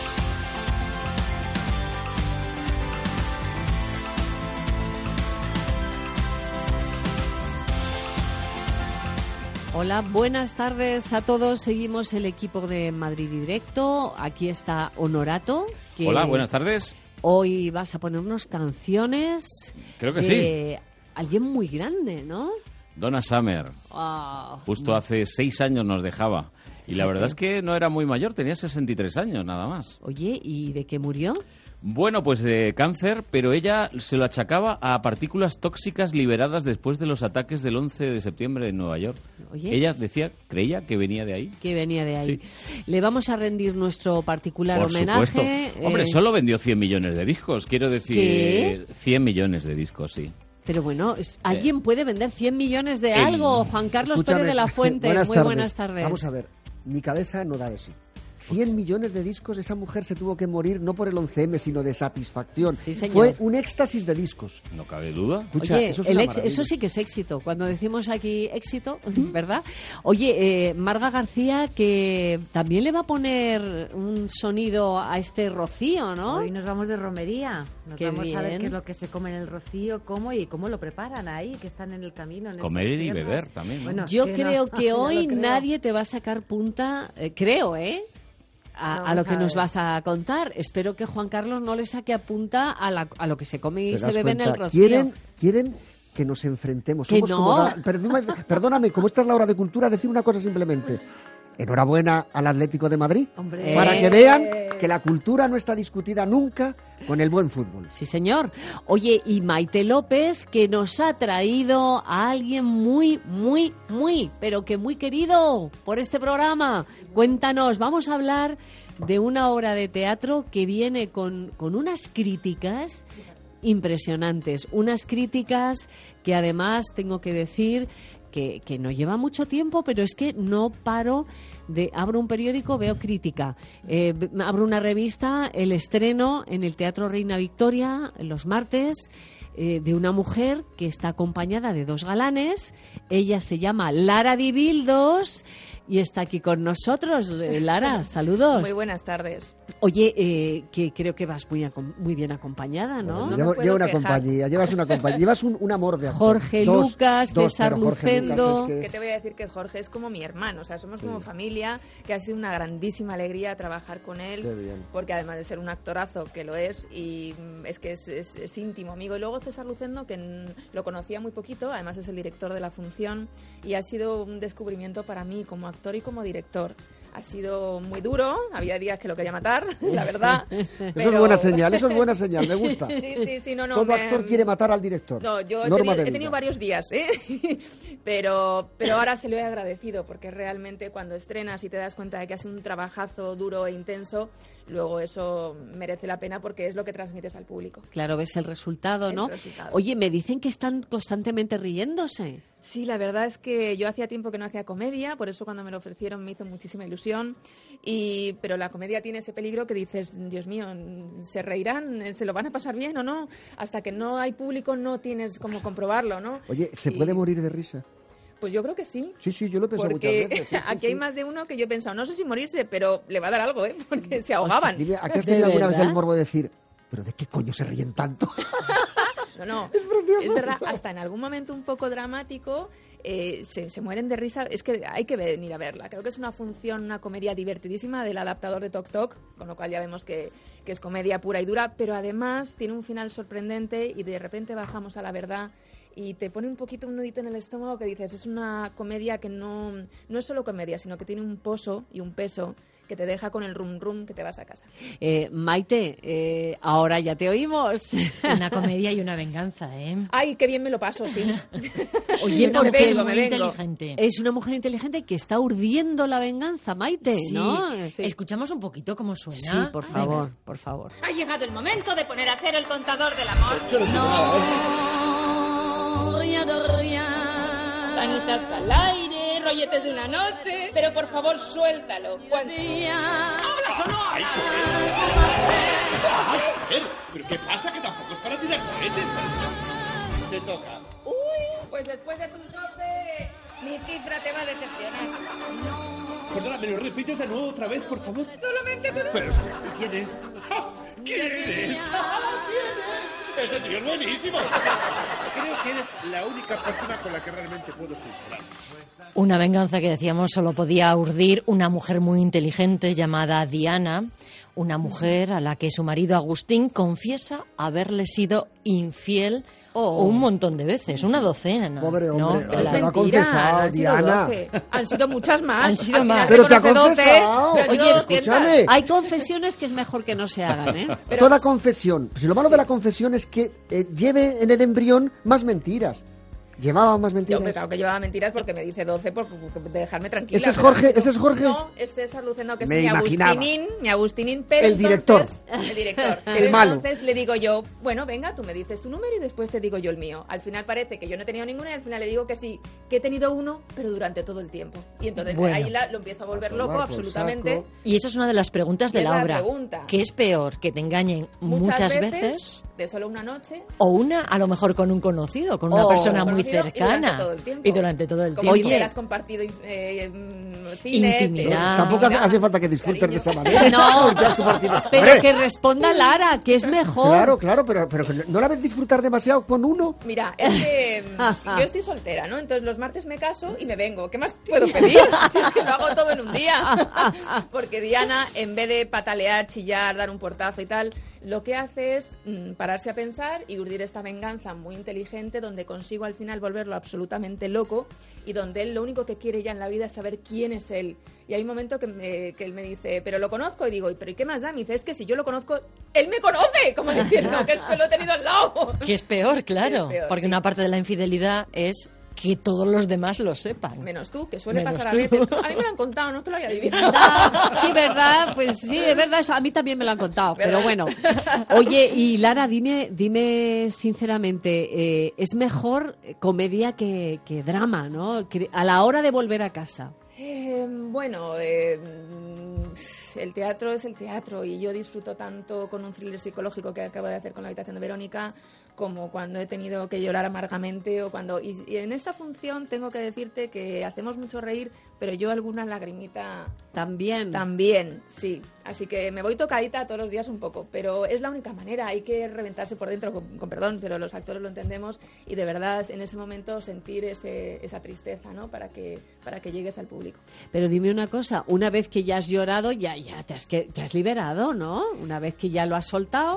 Hola, buenas tardes a todos. Seguimos el equipo de Madrid Directo. Aquí está Honorato. Hola, buenas tardes. Hoy vas a ponernos canciones. Creo que sí. Alguien muy grande, ¿no? Donna Summer. Justo hace 6 años nos dejaba. Y la verdad es que no era muy mayor, tenía 63 años nada más. Oye, ¿y de qué murió? Bueno, pues de cáncer, pero ella se lo achacaba a partículas tóxicas liberadas después de los ataques del 11 de septiembre en Nueva York. Oye. Ella creía que venía de ahí. Que venía de ahí. Sí. Le vamos a rendir nuestro particular Por homenaje. Supuesto. Hombre, solo vendió 100 millones de discos, quiero decir, ¿Qué? 100 millones de discos, sí. Pero bueno, ¿alguien puede vender 100 millones de algo? Juan Carlos Pérez de la Fuente, buenas tardes. Vamos a ver, mi cabeza no da de sí. 100 millones de discos, esa mujer se tuvo que morir no por el 11M, sino de satisfacción. Sí, señor. Fue un éxtasis de discos. No cabe duda. Escucha, Oye, eso sí que es éxito. Cuando decimos aquí éxito, ¿verdad? Oye, Marga García, que también le va a poner un sonido a este rocío, ¿no? Hoy nos vamos de romería. Vamos a ver qué es lo que se come en el rocío, cómo lo preparan ahí, que están en el camino. En comer y beber también. Bueno, yo creo que hoy nadie te va a sacar punta, a lo que nos vas a contar. Espero que Juan Carlos no le saque a punta a lo que se come y se bebe en el rocío. ¿Quieren que nos enfrentemos? Que Somos no. Perdóname, como esta es la hora de cultura, decir una cosa simplemente. Enhorabuena al Atlético de Madrid. Hombre. Para que vean que la cultura no está discutida nunca con el buen fútbol. Sí, señor. Oye, y Maite López, que nos ha traído a alguien muy, muy, pero que muy querido por este programa. Cuéntanos, vamos a hablar de una obra de teatro que viene con unas críticas impresionantes. Unas críticas que además tengo que decir que no lleva mucho tiempo, pero es que no paro de... Abro un periódico, veo crítica. Abro una revista, el estreno en el Teatro Reina Victoria, los martes, de una mujer que está acompañada de 2 galanes. Ella se llama Lara Di Bildos y está aquí con nosotros. Lara, saludos. Muy buenas tardes. Oye, que creo que vas muy bien acompañada, ¿no? Bueno, lleva una compañía, llevas un amor de actor. Jorge Lucas, César Lucendo. Que te voy a decir que Jorge es como mi hermano, o sea, somos como familia, que ha sido una grandísima alegría trabajar con él, porque además de ser un actorazo, que lo es, y es que es íntimo amigo. Y luego César Lucendo, que lo conocía muy poquito, además es el director de La Función, y ha sido un descubrimiento para mí como actor y como director. Ha sido muy duro, había días que lo quería matar, la verdad. Eso es buena señal, me gusta. Sí, no, todo actor quiere matar al director. No, yo he tenido varios días, pero ahora se lo he agradecido, porque realmente cuando estrenas y te das cuenta de que has un trabajazo duro e intenso, luego eso merece la pena porque es lo que transmites al público. Claro, ves el resultado, ¿no? Oye, me dicen que están constantemente riéndose. Sí, la verdad es que yo hacía tiempo que no hacía comedia, por eso cuando me lo ofrecieron me hizo muchísima ilusión, pero la comedia tiene ese peligro que dices, Dios mío, ¿se reirán? ¿Se lo van a pasar bien o no? Hasta que no hay público no tienes cómo comprobarlo, ¿no? Oye, ¿se puede morir de risa? Pues yo creo que sí. Sí, yo lo he pensado muchas veces. Porque aquí hay más de uno que yo he pensado, no sé si morirse, pero le va a dar algo, porque se ahogaban. Dime, ¿a qué has tenido alguna vez el morbo de decir, pero de qué coño se ríen tanto? No, es verdad, hasta en algún momento un poco dramático se mueren de risa. Es que hay que venir a verla. Creo que es una comedia divertidísima del adaptador de Toc Toc, con lo cual ya vemos que es comedia pura y dura, pero además tiene un final sorprendente y de repente bajamos a la verdad y te pone un poquito un nudito en el estómago que dices, es una comedia que no es solo comedia, sino que tiene un pozo y un peso que te deja con el rum rum que te vas a casa. Maite, ahora ya te oímos. Una comedia y una venganza, ¿eh? Ay, qué bien me lo paso, sí. Oye, me vengo. Inteligente. Es una mujer inteligente que está urdiendo la venganza, Maite, sí. ¿no? Sí. Escuchamos un poquito cómo suena. Sí, por favor, por favor. Ha llegado el momento de poner a cero el contador del amor. Manitas al aire, rolletes de una noche, pero por favor suéltalo. ¡Hola, sonora! ¿Pero qué pasa? Que tampoco es para tirar cohetes. Te toca. Uy, pues después de tus 12, mi cifra te va a decepcionar. No. Perdona, ¿me lo repites de nuevo otra vez, por favor? Solamente con Pero, ¿quién es? ¿Quién es? Ese tío es buenísimo. Creo que eres la única persona con la que realmente puedo sulfurar. Una venganza que decíamos solo podía urdir una mujer muy inteligente llamada Diana, una mujer a la que su marido Agustín confiesa haberle sido infiel un montón de veces, una docena. ¿No? Pobre hombre, pero es mentira, no han sido 12. Han sido muchas más. Han sido más. Pero te ha confesado. Oye, escúchame. Hay confesiones que es mejor que no se hagan, ¿eh? Toda confesión. Si lo malo de la confesión es que lleve en el embrión más mentiras. ¿Llevaba más mentiras? Hombre, claro que llevaba mentiras porque me dice 12 por dejarme tranquila. ¿Ese es Jorge? ¿Ese es Jorge? No, es César Lucendo, que es mi Agustinín, pero el director. El director. El malo. Entonces le digo yo, bueno, venga, tú me dices tu número y después te digo yo el mío. Al final parece que yo no he tenido ninguna y al final le digo que sí, que he tenido uno, pero durante todo el tiempo. Y entonces ahí lo empiezo a volver loco, absolutamente. Y esa es una de las preguntas de la obra. ¿Qué es peor? ¿Que te engañen muchas veces? De solo una noche. O una, a lo mejor con un conocido, con una persona muy cercana. Y durante todo el tiempo. Como que has compartido cine, intimidad. Tampoco hace falta que disfrutes de esa manera. No, pero que responda Lara, que es mejor. Claro, pero ¿no la ves disfrutar demasiado con uno? Mira, es que yo estoy soltera, ¿no? Entonces los martes me caso y me vengo. ¿Qué más puedo pedir? Si es que lo hago todo en un día. Porque Diana, en vez de patalear, chillar, dar un portazo y tal, lo que hace es pararse a pensar y urdir esta venganza muy inteligente donde consigo al final volverlo absolutamente loco y donde él lo único que quiere ya en la vida es saber quién es él. Y hay un momento que él me dice, pero lo conozco, y digo, ¿pero y qué más da? Me dice, es que si yo lo conozco, él me conoce, como diciendo que es que lo he tenido al lado. Que es peor, claro, porque una parte de la infidelidad es que todos los demás lo sepan. Menos tú, que suele pasar a veces. A mí me lo han contado, no es que lo haya vivido. Sí, ¿verdad? Pues sí, es verdad, eso a mí también me lo han contado, ¿verdad? Pero bueno. Oye, y Lara, dime sinceramente, ¿es mejor comedia que drama, no? A la hora de volver a casa. Bueno, el teatro es el teatro y yo disfruto tanto con un thriller psicológico que acabo de hacer con La habitación de Verónica como cuando he tenido que llorar amargamente o cuando... Y en esta función tengo que decirte que hacemos mucho reír, pero yo alguna lagrimita... También, sí. Así que me voy tocadita todos los días un poco, pero es la única manera. Hay que reventarse por dentro, con perdón, pero los actores lo entendemos y de verdad en ese momento sentir esa tristeza, ¿no? Para que llegues al público. Pero dime una cosa, una vez que ya has llorado, ya te has liberado, ¿no? Una vez que ya lo has soltado...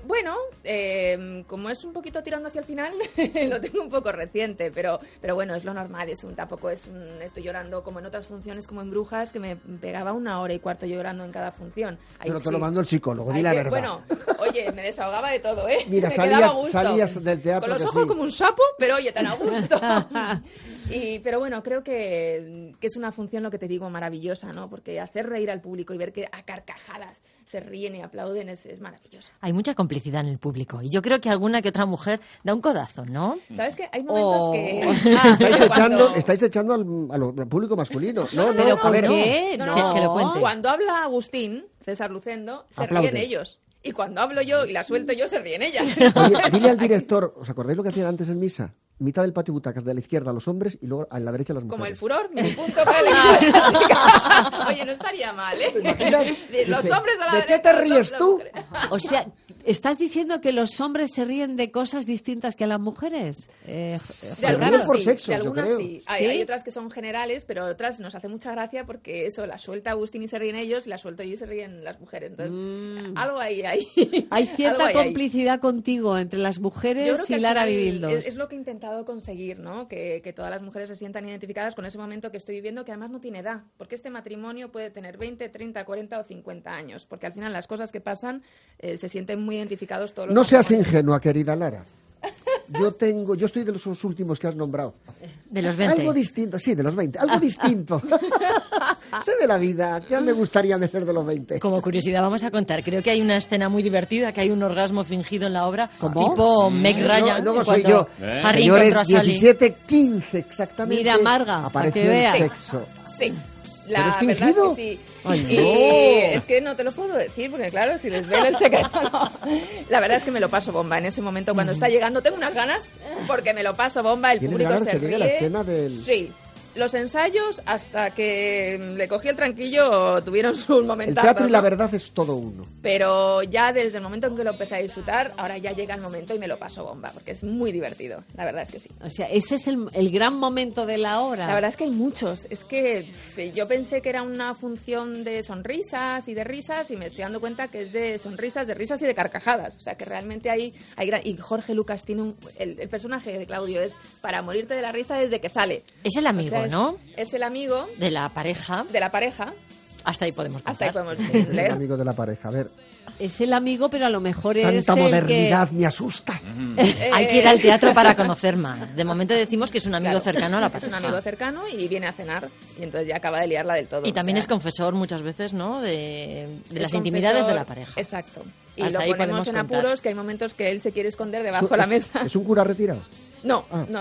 Como es un poquito tirando hacia el final, lo tengo un poco reciente, pero bueno, es lo normal, tampoco estoy llorando como en otras funciones, como en Brujas, que me pegaba 1 hora y cuarto llorando en cada función. Ahí pero te lo mandó el psicólogo, di la verdad. Bueno, oye, me desahogaba de todo, ¿eh? Mira, salías del teatro. Con los ojos como un sapo, pero oye, tan a gusto. Pero bueno, creo que es una función, lo que te digo, maravillosa, ¿no? Porque hacer reír al público y ver que a carcajadas se ríen y aplauden es maravilloso. Hay mucha complicidad en el público y yo creo que alguna que otra mujer da un codazo, ¿no? ¿Sabes qué? Hay momentos que... Estáis echando al público masculino. No, a ver, que lo cuente. Cuando habla Agustín, César Lucendo, se ríen ellos. Y cuando hablo yo y la suelto yo, se ríen ellas. Oye, dile al director, ¿os acordáis lo que hacían antes en misa? Mitad del patio butacas, de la izquierda los hombres y luego a la derecha las mujeres. Como el furor, mi punto para el Oye, no estaría mal, ¿eh? Los hombres a la derecha. ¿De qué te ríes tú? O sea, ¿estás diciendo que los hombres se ríen de cosas distintas que a las mujeres? De algunas por sí, sexo, de algunas yo creo. sí. Hay otras que son generales, pero otras nos hace mucha gracia porque eso, la suelta Agustín y se ríen ellos, y la suelto yo y se ríen las mujeres. Entonces, algo ahí hay. Hay cierta complicidad contigo entre las mujeres y Lara Vivildos. Es lo que he intentado conseguir, ¿no? Que todas las mujeres se sientan identificadas con ese momento que estoy viviendo, que además no tiene edad, porque este matrimonio puede tener 20, 30, 40 o 50 años, porque al final las cosas que pasan se sienten muy identificados todos los No seas ingenua, querida Lara. Yo estoy de los últimos que has nombrado. De los 20. Algo distinto, sí, de los 20. Algo distinto. Sé de la vida. Ya me gustaría ser de los 20. Como curiosidad vamos a contar. Creo que hay una escena muy divertida, que hay un orgasmo fingido en la obra. ¿Cómo? Tipo Meg Ryan. No soy yo. Harry Señores, encontró a Sally. 17:15 exactamente. Mira, Marga, apareció para que el veas. sexo. Sí. ¿Pero es La verdad fingido? es que sí. Ay, y no. es que no te lo puedo decir, porque claro, si les veo el secreto, no. La verdad es que me lo paso bomba en ese momento cuando está llegando. Tengo unas ganas, porque me lo paso bomba, el público ganas se que ríe. llegue la escena del... Sí. Los ensayos, hasta que le cogí el tranquillo, tuvieron sus momentazo. El teatro y la ¿no? verdad es todo uno. Pero ya desde el momento en que lo empecé a disfrutar, ahora ya llega el momento y me lo paso bomba, porque es muy divertido. La verdad es que sí. O sea, ese es el gran momento de la obra. La verdad es que hay muchos. Es que yo pensé que era una función de sonrisas y de risas, y me estoy dando cuenta que es de sonrisas, de risas y de carcajadas. O sea, que realmente hay y Jorge Lucas tiene el personaje de Claudio es para morirte de la risa desde que sale. Es el amigo, o sea, ¿no? Es el amigo de la pareja. Hasta ahí podemos contar. Hasta ahí podemos leer. El amigo de la pareja, a ver. Es el amigo, pero a lo mejor es Tanta el modernidad que... me asusta. Hay que ir al teatro para conocer más. De momento decimos que es un amigo cercano a la pareja. Es un amigo cercano y viene a cenar, y entonces ya acaba de liarla del todo. Y también es confesor muchas veces, ¿no? De las intimidades de la pareja. Exacto. Y hasta lo ponemos en contar. apuros, que hay momentos que él se quiere esconder debajo de la mesa. ¿Es un cura retirado? No, Ah. no.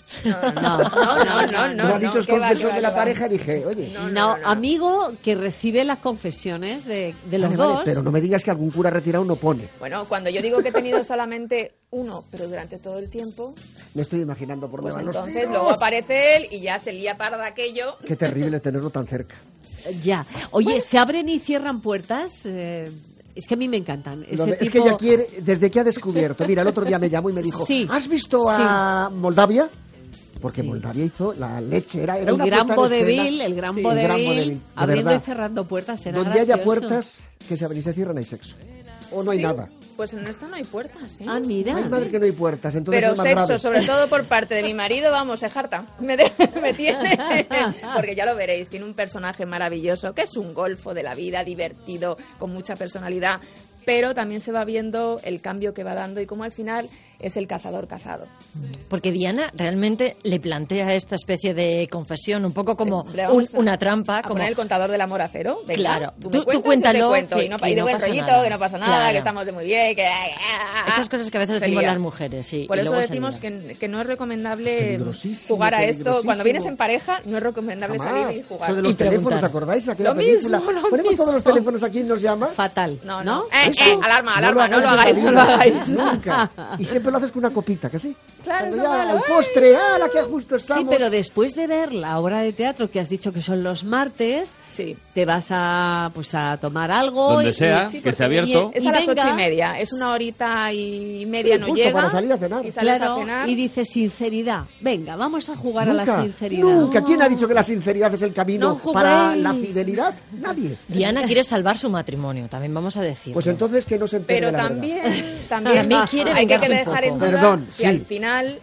No ha dicho es confesor de la pareja y dije, oye. No, amigo que recibe las confesiones de los dos. Vale, pero no me digas que algún cura retirado no pone. Bueno, cuando yo digo que he tenido solamente uno, pero durante todo el tiempo, Me estoy imaginando por pues dónde van los entonces tiros. luego aparece él y ya se lía parda aquello. Qué terrible tenerlo tan cerca. Ya. Oye, ¿se abren y cierran puertas? Es que a mí me encantan. Es que ella quiere, desde que ha descubierto. Mira, el otro día me llamó y me dijo, Sí. ¿has visto a Moldavia? Porque Moldavia hizo la leche, era El una gran puesta en escena. vodevil, el gran Sí, vodevil, de abriendo y verdad. cerrando puertas. Era Donde haya gracioso. puertas que se abren y se cierran hay sexo. O no hay Sí, nada. Pues en esta no hay puertas, ¿eh? Ah, mira. No hay madre que no hay puertas, entonces Pero es más sexo, grave. sobre todo por parte de mi marido, vamos, se jarta. Me tiene. Porque ya lo veréis, tiene un personaje maravilloso, que es un golfo de la vida, divertido, con mucha personalidad. Pero también se va viendo el cambio que va dando y cómo al final es el cazador cazado. Porque Diana realmente le plantea esta especie de confesión un poco como una trampa. Como poner el contador del amor a cero. Venga, claro, tú cuéntalo, yo te cuento, y de buen rollito, nada. Que no pasa nada, Claro. que estamos de muy bien, que... Estas cosas que a veces decimos las mujeres, sí. Por y eso luego decimos que no es recomendable peligrosísimo, jugar a esto. peligrosísimo. Cuando vienes en pareja, no es recomendable salir y jugar. Eso de los teléfonos, ¿acordáis? Aquella película. Ponemos todos los teléfonos aquí y nos llama. Fatal. No. Alarma, no lo hagáis. Nunca. Y siempre lo haces con una copita, ¿que sí? Claro, Cuando es ya normal. al postre, la que justo estamos. Sí, pero después de ver la obra de teatro que has dicho que son los martes, te vas a tomar algo. Donde sea, que esté abierto. Es a las 8:30, es una horita y media, Sí, no justo llega. para salir a cenar. Y sales Claro, a cenar. y dices sinceridad. Venga, vamos a jugar a Nunca, la sinceridad. Nunca. ¿Quién ha dicho que la sinceridad es el camino No juguéis. para la fidelidad? Nadie. Diana quiere salvar su matrimonio, también vamos a decir. Pues entonces que no se entere Pero de la también quiere hay que vengarse un dejar en poco. duda Perdón, si sí. al final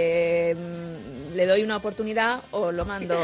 le doy una oportunidad o lo mando.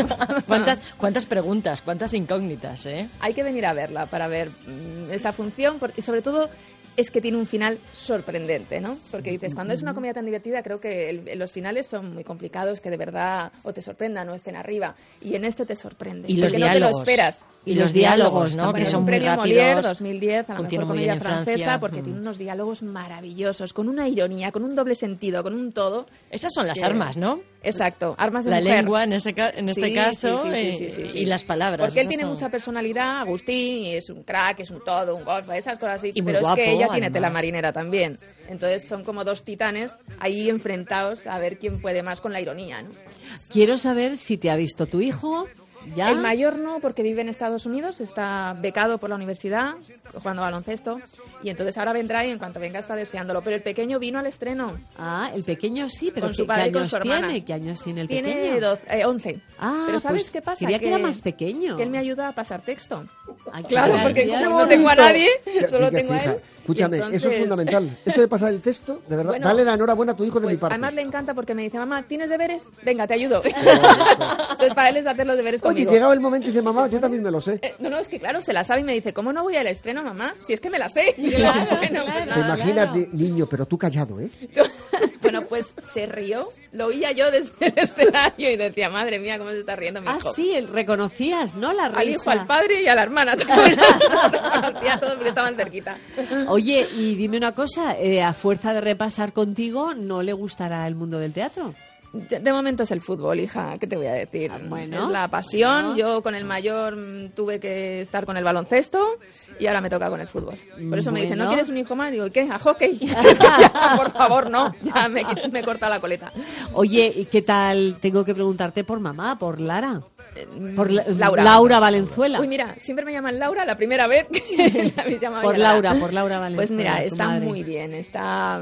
¿Cuántas preguntas, cuántas incógnitas, ¿eh? Hay que venir a verla para ver esta función y sobre todo es que tiene un final sorprendente, ¿no? Porque dices, cuando es una comedia tan divertida, creo que los finales son muy complicados, que de verdad o te sorprendan o estén arriba. Y en este te sorprende. Y los porque diálogos. no te lo esperas. Y los diálogos, ¿no? Bueno, Que son un muy premio rápidos. Molière 2010 a la Funciona mejor muy bien comedia en francesa Francia. porque tiene unos diálogos maravillosos, con una ironía, con un doble sentido, con un todo. Esas son las que- armas, ¿no? Exacto, armas de La mujer. lengua en este Sí, caso sí. y las palabras. Porque él esas tiene son- mucha personalidad, Agustín, y es un crack, es un todo, un golf, esas cosas así. Y muy Pero es que guapo, ella tiene tela además. marinera también. Entonces son como dos titanes ahí enfrentados a ver quién puede más con la ironía, ¿no? Quiero saber si te ha visto tu hijo. ¿Ya? El mayor no, porque vive en Estados Unidos, está becado por la universidad, jugando baloncesto, y entonces ahora vendrá y en cuanto venga está deseándolo. Pero el pequeño vino al estreno. Ah, el pequeño sí, pero Con su ¿qué padre y con años su hermana. tiene? ¿Qué años tiene el Tiene pequeño? 11. Ah, pero ¿sabes pues qué pasa? quería que era más pequeño. Que él me ayuda a pasar texto. Ay, Claro, qué porque gracia. como no tengo a nadie, solo Que tengo sí, a hija. él. Escúchame, y eso es entonces- fundamental. Esto de pasar el texto, de verdad, Bueno, dale la enhorabuena a tu hijo de Pues mi parte. además le encanta porque me dice, mamá, ¿tienes deberes? Venga, te ayudo. Entonces para él es hacer los deberes Oye, conmigo. llegaba el momento y dice, mamá, yo también me lo sé. No, es que claro, se la sabe y me dice, ¿cómo no voy al estreno, mamá? Si es que me la sé. Y yo, bueno, pues ¿Te nada. imaginas, niño, pero tú callado, ¿eh? Bueno, pues se rió, lo oía yo desde el escenario y decía, madre mía, cómo se está riendo mi Ah, hijo. sí, reconocías, ¿no? La risa. Al hijo, al padre y a la hermana. Reconocía a todos porque estaban cerquita. Oye, y dime una cosa, a fuerza de repasar contigo, ¿no le gustará el mundo del teatro? De momento es el fútbol, hija, ¿qué te voy a decir? bueno. Es la pasión. No. Yo con el mayor tuve que estar con el baloncesto y ahora me toca con el fútbol. Por eso me dicen, ¿no Bueno. quieres un hijo más? Digo, ¿y qué? ¿A hockey? Si es que ya, por favor, no. Ya me he cortado la coleta. Oye, ¿y qué tal? Tengo que preguntarte por mamá, por Lara. Por Laura. Laura Valenzuela. Uy, mira, siempre me llaman Laura, la primera vez que me habéis llamado Por ya Laura Valenzuela. Pues mira, tu está madre. muy bien, está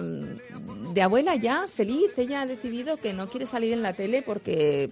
de abuela ya, feliz. Ella ha decidido que no quiere salir en la tele porque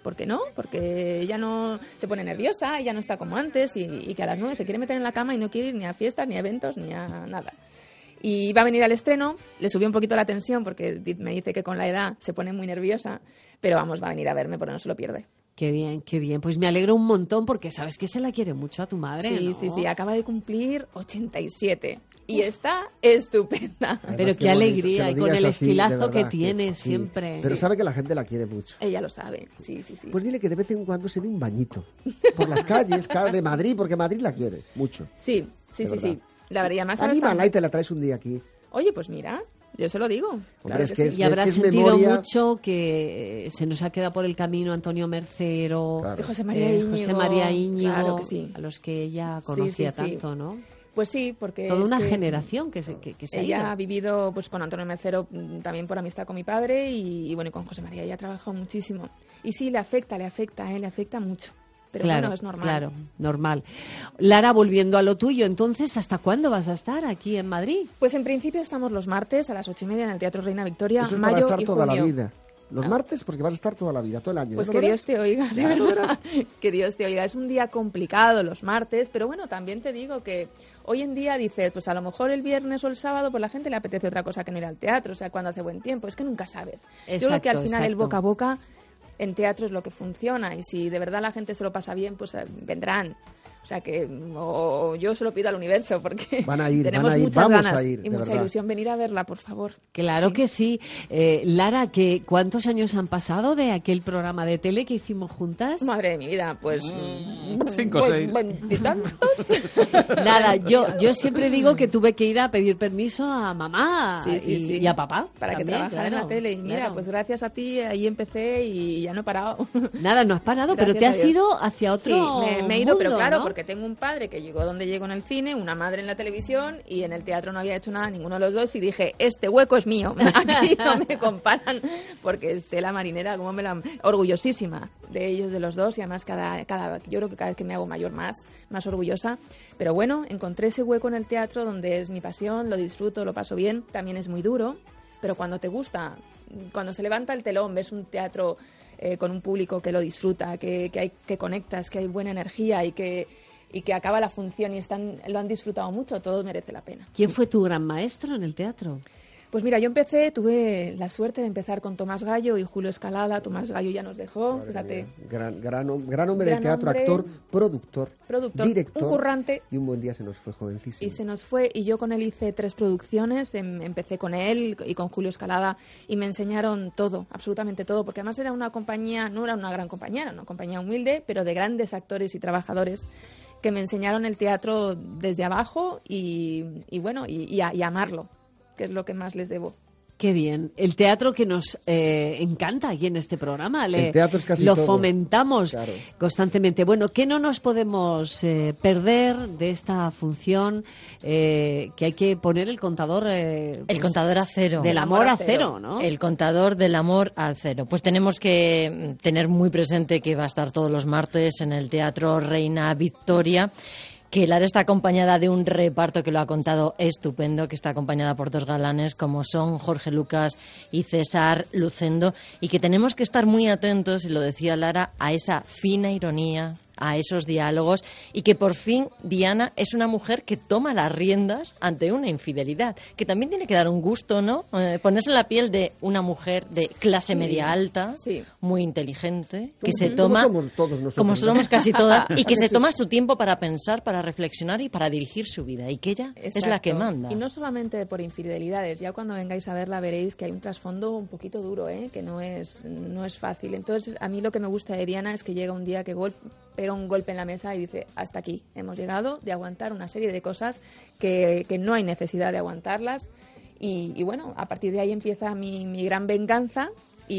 ella no se pone nerviosa, ella no está como antes y que a las 9 se quiere meter en la cama y no quiere ir ni a fiestas, ni a eventos, ni a nada. Y va a venir al estreno, le subió un poquito la tensión porque me dice que con la edad se pone muy nerviosa, pero vamos, va a venir a verme porque no se lo pierde. Qué bien, qué bien. Pues me alegro un montón porque sabes que se la quiere mucho a tu madre, Sí, ¿no? sí, acaba de cumplir 87 y está estupenda. Pero Además, qué bonito alegría, que y lo con digas el así, de estilazo verdad, que tiene sí. siempre. Pero sabe que la gente la quiere mucho. Ella lo sabe, sí. Pues dile que de vez en cuando se dé un bañito por las calles, de Madrid, porque Madrid la quiere mucho. Sí. De verdad. La verdad, y además ahora Anímala está- y te la traes un día aquí. Oye, pues mira, yo se lo digo. Claro es que sí. Y habrá es sentido memoria. mucho que se nos ha quedado por el camino Antonio Mercero, Y José María Íñigo. José María Íñigo, Claro que sí. a los que ella Sí, conocía sí, sí. tanto, ¿no? Pues sí, porque Toda es una que generación que se ha ella ido. ha vivido pues con Antonio Mercero también por amistad con mi padre y bueno, y con José María ella ha trabajado muchísimo. Y sí, le afecta mucho. Pero claro, bueno, es normal. Claro, normal. Lara, volviendo a lo tuyo, entonces, ¿hasta cuándo vas a estar aquí en Madrid? Pues en principio estamos los martes a las 8:30 en el Teatro Reina Victoria, Eso es para mayo estar y toda junio. la vida. Los martes, porque vas a estar toda la vida, todo el año. Pues ¿no que verás? Dios te oiga, de Claro, verdad. Que Dios te oiga. Es un día complicado los martes, pero bueno, también te digo que hoy en día dices, pues a lo mejor el viernes o el sábado, pues la gente le apetece otra cosa que no ir al teatro, o sea, cuando hace buen tiempo. Es que nunca sabes. Yo creo que al final el boca a boca en teatro es lo que funciona y si de verdad la gente se lo pasa bien, pues vendrán. O sea que o yo se lo pido al universo porque tenemos muchas ganas y mucha ilusión. Venir a verla, por favor. Claro que sí. Lara, ¿cuántos años han pasado de aquel programa de tele que hicimos juntas? Madre de mi vida, pues 5 o 6. Nada, yo siempre digo que tuve que ir a pedir permiso a mamá y a papá. Para también, que trabajara en la tele. Y mira, pues gracias a ti ahí empecé y ya no he parado. Nada, no has parado, pero te has ido hacia otro me he ido, pero claro, ¿no? porque tengo un padre que llegó donde llegó en el cine, una madre en la televisión y en el teatro no había hecho nada ninguno de los dos y dije, este hueco es mío, aquí no me comparan porque Estela Marinera, como me la... orgullosísima de ellos, de los dos, y además yo creo que cada vez que me hago mayor más orgullosa, pero bueno, encontré ese hueco en el teatro donde es mi pasión, lo disfruto, lo paso bien, también es muy duro, pero cuando te gusta, cuando se levanta el telón, ves un teatro con un público que lo disfruta, que conectas, que hay buena energía y que acaba la función y lo han disfrutado mucho, todo merece la pena. ¿Quién fue tu gran maestro en el teatro? Pues mira, tuve la suerte de empezar con Tomás Gallo y Julio Escalada. Tomás Gallo ya nos dejó, fíjate. Gran hombre de teatro, actor, productor, director. Un currante. Y un buen día se nos fue jovencísimo. Y se nos fue, y yo con él hice 3 producciones, empecé con él y con Julio Escalada, y me enseñaron todo, absolutamente todo, porque además era una compañía, no era una gran compañía, era una compañía humilde, pero de grandes actores y trabajadores, que me enseñaron el teatro desde abajo y amarlo, que es lo que más les debo. Qué bien. El teatro que nos encanta aquí en este programa. El teatro es casi lo todo. Fomentamos Claro. constantemente. Bueno, ¿qué no nos podemos perder de esta función? Que hay que poner el contador... el contador a cero. Del amor a cero, ¿no? El contador del amor a cero. Pues tenemos que tener muy presente que va a estar todos los martes en el Teatro Reina Victoria, que Lara está acompañada de un reparto que lo ha contado estupendo, que está acompañada por 2 galanes como son Jorge Lucas y César Lucendo, y que tenemos que estar muy atentos, y lo decía Lara, a esa fina ironía, a esos diálogos, y que por fin Diana es una mujer que toma las riendas ante una infidelidad, que también tiene que dar un gusto, ¿no? Ponerse en la piel de una mujer de clase media alta, muy inteligente, que se toma, como somos casi todas, y que se toma su tiempo para pensar, para reflexionar y para dirigir su vida, y que ella es la que manda. Y no solamente por infidelidades, ya cuando vengáis a verla veréis que hay un trasfondo un poquito duro, que no es fácil. Entonces, a mí lo que me gusta de Diana es que llega un día que pega un golpe en la mesa y dice, hasta aquí, hemos llegado de aguantar una serie de cosas que no hay necesidad de aguantarlas, y bueno, a partir de ahí empieza mi gran venganza,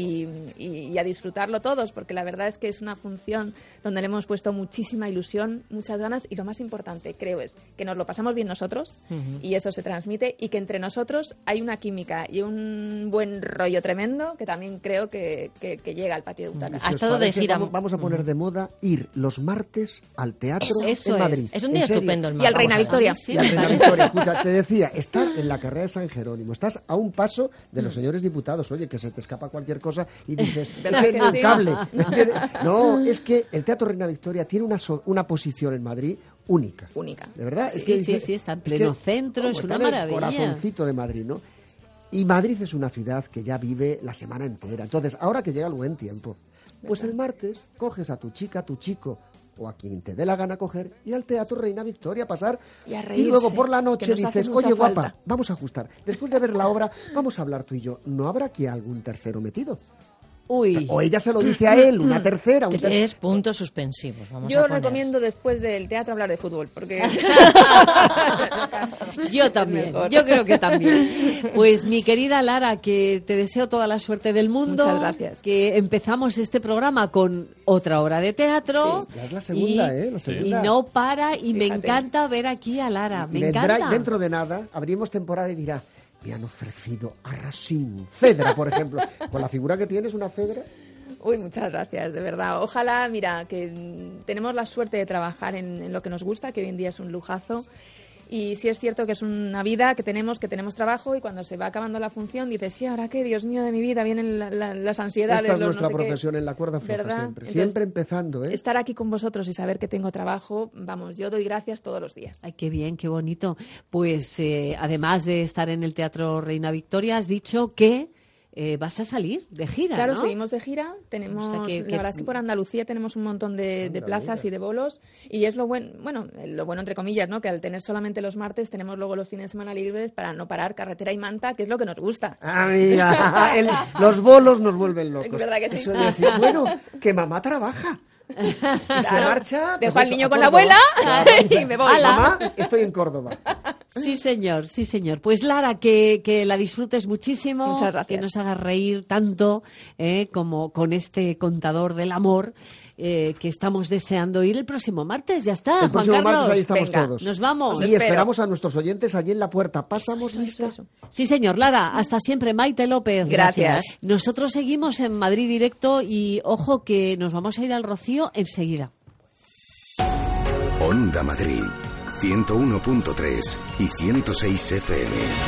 y a disfrutarlo todos, porque la verdad es que es una función donde le hemos puesto muchísima ilusión, muchas ganas, y lo más importante, creo, es que nos lo pasamos bien nosotros, y eso se transmite, y que entre nosotros hay una química y un buen rollo tremendo que también creo que llega al patio de butacas. Si os parece, vamos a poner de moda ir los martes al teatro en Madrid. Es un día estupendo el martes. Y al Reina Victoria. Y al Reina Victoria. Escucha, te decía, estar en la carrera de San Jerónimo, estás a un paso de los señores diputados. Oye, que se te escapa cualquier cosa y dices, el cable. No, es que el Teatro Reina Victoria tiene una posición en Madrid única. De verdad. Es que sí, está en pleno centro, es una maravilla. El corazoncito de Madrid, ¿no? Y Madrid es una ciudad que ya vive la semana entera. Entonces, ahora que llega el buen tiempo, pues el martes coges a tu chica, a tu chico, o a quien te dé la gana coger, y al Teatro Reina Victoria pasar, y a reírse, y luego por la noche dices, oye guapa, falta. vamos a ajustar, después de ver la obra vamos a hablar tú y yo, ¿no habrá aquí algún tercero metido? Uy. O ella se lo dice a él, una tercera. 3 puntos suspensivos. Yo recomiendo después del teatro hablar de fútbol, porque... Yo también, yo creo que también. Pues mi querida Lara, que te deseo toda la suerte del mundo. Muchas gracias. Que empezamos este programa con otra hora de teatro. Sí. Ya es la segunda, la segunda. Y no para, y me encanta ver aquí a Lara, me encanta. Dentro de nada, abrimos temporada y dirá, me han ofrecido a Racine Fedra, por ejemplo. Con la figura que tienes, una Fedra. Uy, muchas gracias, de verdad. Ojalá, mira, que tenemos la suerte de trabajar en lo que nos gusta, que hoy en día es un lujazo. Y sí es cierto que es una vida que tenemos trabajo, y cuando se va acabando la función dices, sí, ¿ahora qué? Dios mío de mi vida, vienen las ansiedades. Esta es nuestra no sé profesión en la cuerda floja, ¿verdad? siempre. Entonces, siempre empezando, ¿eh? Estar aquí con vosotros y saber que tengo trabajo, vamos, yo doy gracias todos los días. Ay, qué bien, qué bonito. Pues además de estar en el Teatro Reina Victoria, has dicho que vas a salir de gira, Claro, ¿no? seguimos de gira. Tenemos, O sea la verdad es que por Andalucía tenemos un montón de plazas y de bolos. Y es lo bueno entre comillas, ¿no? Que al tener solamente los martes tenemos luego los fines de semana libres para no parar carretera y manta, que es lo que nos gusta. Ah, mira, los bolos nos vuelven locos. ¿Verdad que sí? Eso de decir, bueno, que mamá trabaja. Y se marcha. Dejo pues al niño a con la Córdoba. abuela y me voy. Mamá, estoy en Córdoba. Sí, señor, sí, señor. Pues Lara, que la disfrutes muchísimo. Muchas gracias. Que nos hagas reír tanto como con este contador del amor que estamos deseando ir el próximo martes. Ya está, El próximo Juan Carlos. martes ahí estamos Venga, todos. Nos vamos. Y esperamos a nuestros oyentes allí en la puerta. ¿Pasamos lista? Sí, señor. Lara, hasta siempre. Maite López. Gracias. Nosotros seguimos en Madrid Directo y ojo que nos vamos a ir al Rocío enseguida. Onda Madrid, 101.3 y 106 FM.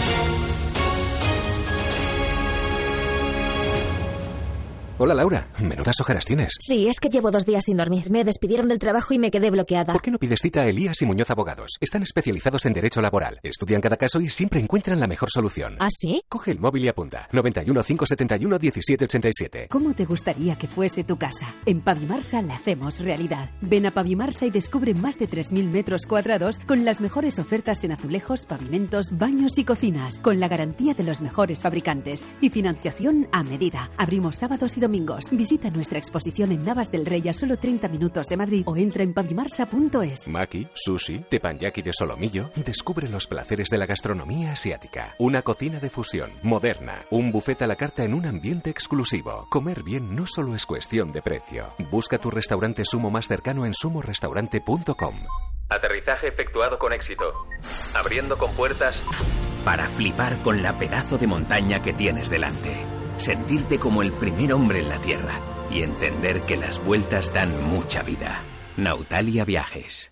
Hola Laura, menudas ojeras tienes. Sí, es que llevo 2 días sin dormir. Me despidieron del trabajo y me quedé bloqueada. ¿Por qué no pides cita a Elías y Muñoz Abogados? Están especializados en derecho laboral. Estudian cada caso y siempre encuentran la mejor solución. ¿Ah, sí? Coge el móvil y apunta. 91 571 1787. ¿Cómo te gustaría que fuese tu casa? En Pavimarsa la hacemos realidad. Ven a Pavimarsa y descubre más de 3.000 metros cuadrados con las mejores ofertas en azulejos, pavimentos, baños y cocinas, con la garantía de los mejores fabricantes y financiación a medida. Abrimos sábados y domingos. Visita nuestra exposición en Navas del Rey a solo 30 minutos de Madrid o entra en pavimarsa.es. Maki, sushi, teppanyaki de solomillo. Descubre los placeres de la gastronomía asiática. Una cocina de fusión, moderna. Un buffet a la carta en un ambiente exclusivo. Comer bien no solo es cuestión de precio. Busca tu restaurante Sumo más cercano en sumorestaurante.com. Aterrizaje efectuado con éxito. Abriendo compuertas para flipar con la pedazo de montaña que tienes delante. Sentirte como el primer hombre en la Tierra y entender que las vueltas dan mucha vida. Nautalia Viajes.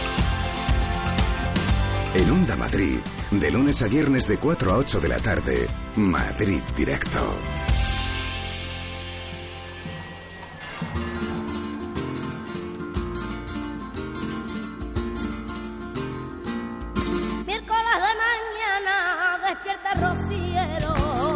En Onda Madrid, de lunes a viernes de 4 a 8 de la tarde, Madrid Directo. Miércoles de mañana, despierta rociero.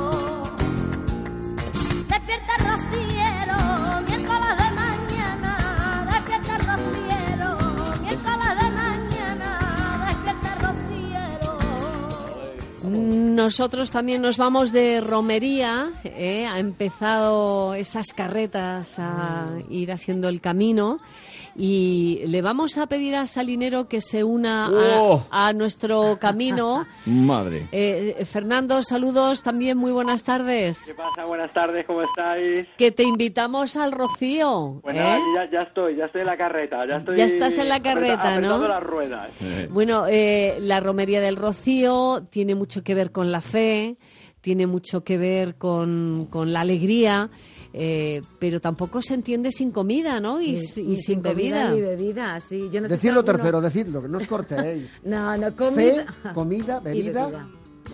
Despierta rociero, miércoles de mañana, despierta rociero. Miércoles de mañana, despierta rociero. Nosotros también nos vamos de romería, ha empezado esas carretas a ir haciendo el camino y le vamos a pedir a Salinero que se una a nuestro camino. Madre. Fernando, saludos también, muy buenas tardes. ¿Qué pasa? Buenas tardes, ¿cómo estáis? Que te invitamos al Rocío. Bueno, aquí ya estoy en la carreta. Ya estás en la carreta, ¿no? Apretando las ruedas. Bueno, la romería del Rocío tiene mucho que ver con la fe, tiene mucho que ver con la alegría, pero tampoco se entiende sin comida, ¿no? Y sin bebida. Ni bebida, sí. Yo no Decidlo tercero, decidlo, que no os cortéis. No, comida. Fe, comida, bebida.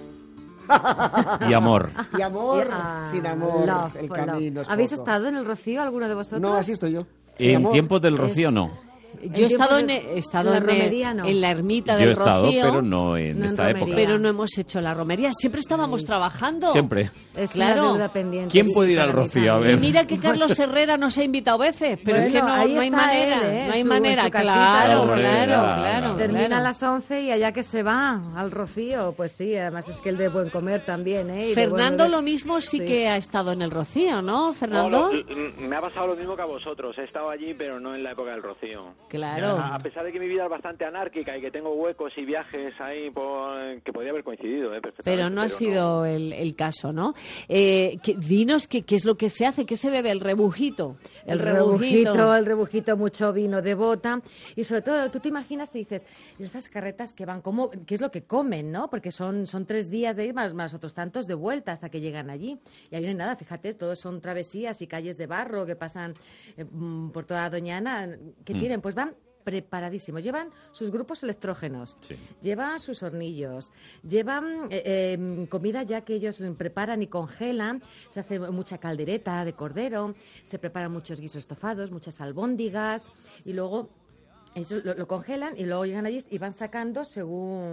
Y amor. Y amor, sin amor, love, el camino es ¿Habéis poco. estado en el Rocío, alguno de vosotros? No, así estoy yo. En tiempos del Rocío no. Yo he estado en la ermita del Rocío. Yo he estado, pero no en esta época. Pero no hemos hecho la romería. Siempre estábamos trabajando. Siempre. Es claro. una deuda pendiente. ¿Quién puede ir al Rocío? A ver. Y mira que Carlos Herrera nos ha invitado veces, pero bueno, es que no hay manera. No hay manera. Claro. Termina a las 11 y allá que se va al Rocío. Pues sí, además es que el de buen comer también, ¿eh? Fernando lo mismo sí que ha estado en el Rocío, ¿no, Fernando? Me ha pasado lo mismo que a vosotros. He estado allí, pero no en la época del Rocío. Claro. A pesar de que mi vida es bastante anárquica y que tengo huecos y viajes ahí que podría haber coincidido, perfectamente. Pero no ha sido el caso, ¿no? Dinos qué es lo que se hace, qué se bebe, el rebujito. El rebujito, mucho vino de bota. Y sobre todo, tú te imaginas y dices, estas carretas que van, ¿qué es lo que comen, no? Porque son 3 días de ir más otros tantos de vuelta hasta que llegan allí. Y ahí no hay nada, fíjate, todos son travesías y calles de barro que pasan por toda Doñana. ¿Qué tienen? Pues van preparadísimos. Llevan sus grupos electrógenos, llevan sus hornillos, llevan comida ya que ellos preparan y congelan. Se hace mucha caldereta de cordero, se preparan muchos guisos estofados, muchas albóndigas y luego ellos lo congelan y luego llegan allí y van sacando según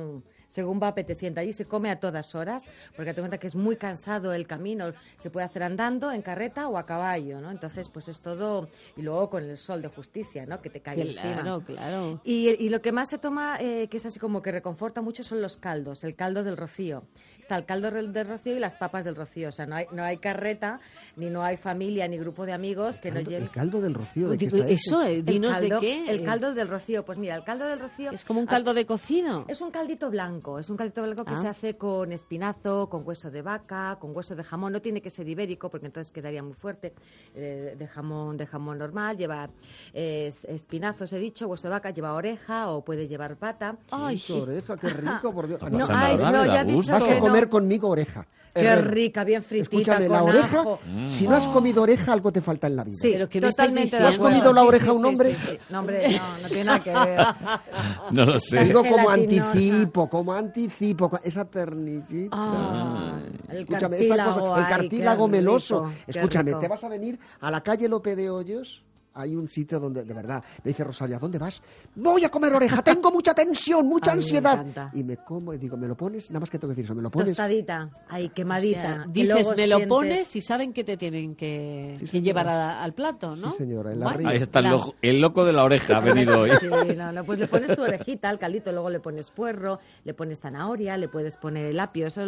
según va apeteciendo. Allí se come a todas horas, porque te cuenta que es muy cansado el camino. Se puede hacer andando, en carreta o a caballo, ¿no? Entonces, pues es todo... Y luego con el sol de justicia, ¿no? Que te cae encima. Claro. Y lo que más se toma, que es así como que reconforta mucho, son los caldos. El caldo del Rocío. Está el caldo del Rocío y las papas del Rocío. O sea, no hay carreta, ni no hay familia, ni grupo de amigos que no lleven... El caldo del Rocío. ¿De qué está eso? Dinos de qué. El caldo del Rocío. Pues mira, el caldo del Rocío... ¿Es como un caldo de cocido? Es un caldito blanco. Es un caldito blanco que se hace con espinazo, con hueso de vaca, con hueso de jamón. No tiene que ser ibérico porque entonces quedaría muy fuerte. De jamón normal. Lleva espinazos, he dicho, hueso de vaca, lleva oreja o puede llevar pata. ¡Ay, qué oreja! ¡Qué rico, por Dios! Ya he dicho vas que a comer conmigo oreja. Qué rica, bien fritita. Escúchame, con la oreja, ajo. si no has comido oreja, algo te falta en la vida. Sí, pero que totalmente. ¿Has comido la oreja a un hombre? Sí. No, hombre, no tiene nada que ver. No lo sé. Digo como anticipo, esa ternillita. Escúchame, esa cosa, el cartílago meloso. Escúchame, te vas a venir a la calle Lope de Hoyos. Hay un sitio donde, de verdad, me dice Rosalia, ¿dónde vas? Voy a comer oreja, tengo mucha tensión, mucha ansiedad. Y me como y digo, ¿me lo pones? Nada más que tengo que decir eso, ¿me lo pones? Tostadita, ahí quemadita. O sea, dices, me lo pones y saben que te tienen que llevar al plato, ¿no? Sí, señora, en la Ahí está el loco de la oreja, ha venido hoy. Sí, pues le pones tu orejita al caldito, luego le pones puerro, le pones zanahoria, le puedes poner el apio. Eso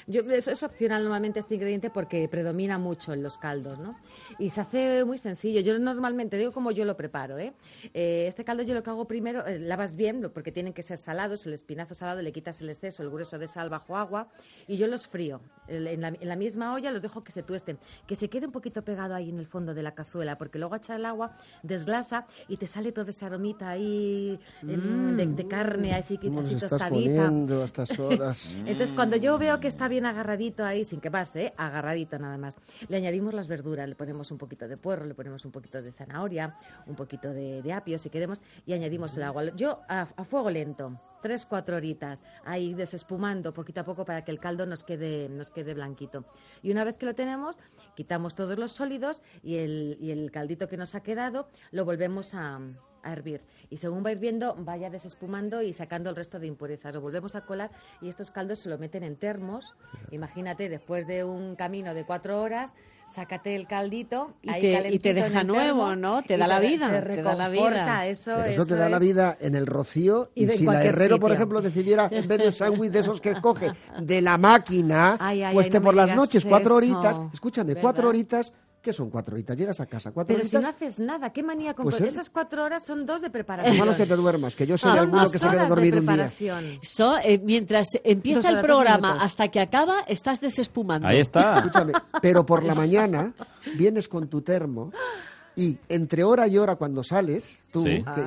es opcional normalmente este ingrediente porque predomina mucho en los caldos, ¿no? Y se hace muy sencillo. Yo normalmente digo como yo lo preparo, este caldo yo lo que hago primero, lavas bien, porque tienen que ser salados, el espinazo salado, le quitas el exceso, el grueso de sal bajo agua, y yo los frío. En la misma olla los dejo que se tuesten, que se quede un poquito pegado ahí en el fondo de la cazuela, porque luego echar el agua desglasa y te sale toda esa aromita ahí de carne, así tostadita. Estás poniendo a estas horas. Entonces, cuando yo veo que está bien agarradito ahí, sin que pase, agarradito nada más, le añadimos las verduras, le ponemos un poquito de puerro, le ponemos un poquito de zanahoria, un poquito de apio si queremos, y añadimos el agua. Yo a fuego lento, 3-4 horitas, ahí desespumando poquito a poco para que el caldo nos quede blanquito. Y una vez que lo tenemos, quitamos todos los sólidos y el caldito que nos ha quedado lo volvemos a hervir. Y según va hirviendo, vaya desespumando y sacando el resto de impurezas. Lo volvemos a colar y estos caldos se lo meten en termos. Imagínate, después de un camino de 4 horas, sácate el caldito y te deja nuevo, ¿no? Te da la vida. Te da la vida. Eso te da la vida en el Rocío. Y si la Herrero, por ejemplo, decidiera, en vez de sándwich de esos que coge de la máquina, por las noches, 4 horitas, escúchame, 4 horitas. ¿Qué son 4 horitas? Llegas a casa, 4 horitas. Pero si no haces nada, ¿qué manía con esas 4 horas son 2 de preparación? Hermanos, que te duermas, que yo sé de alguno que se queda dormido un día. Mientras empieza el programa hasta que acaba, estás desespumando. Ahí está. Escúchame, pero por la mañana vienes con tu termo y entre hora y hora cuando sales, tú,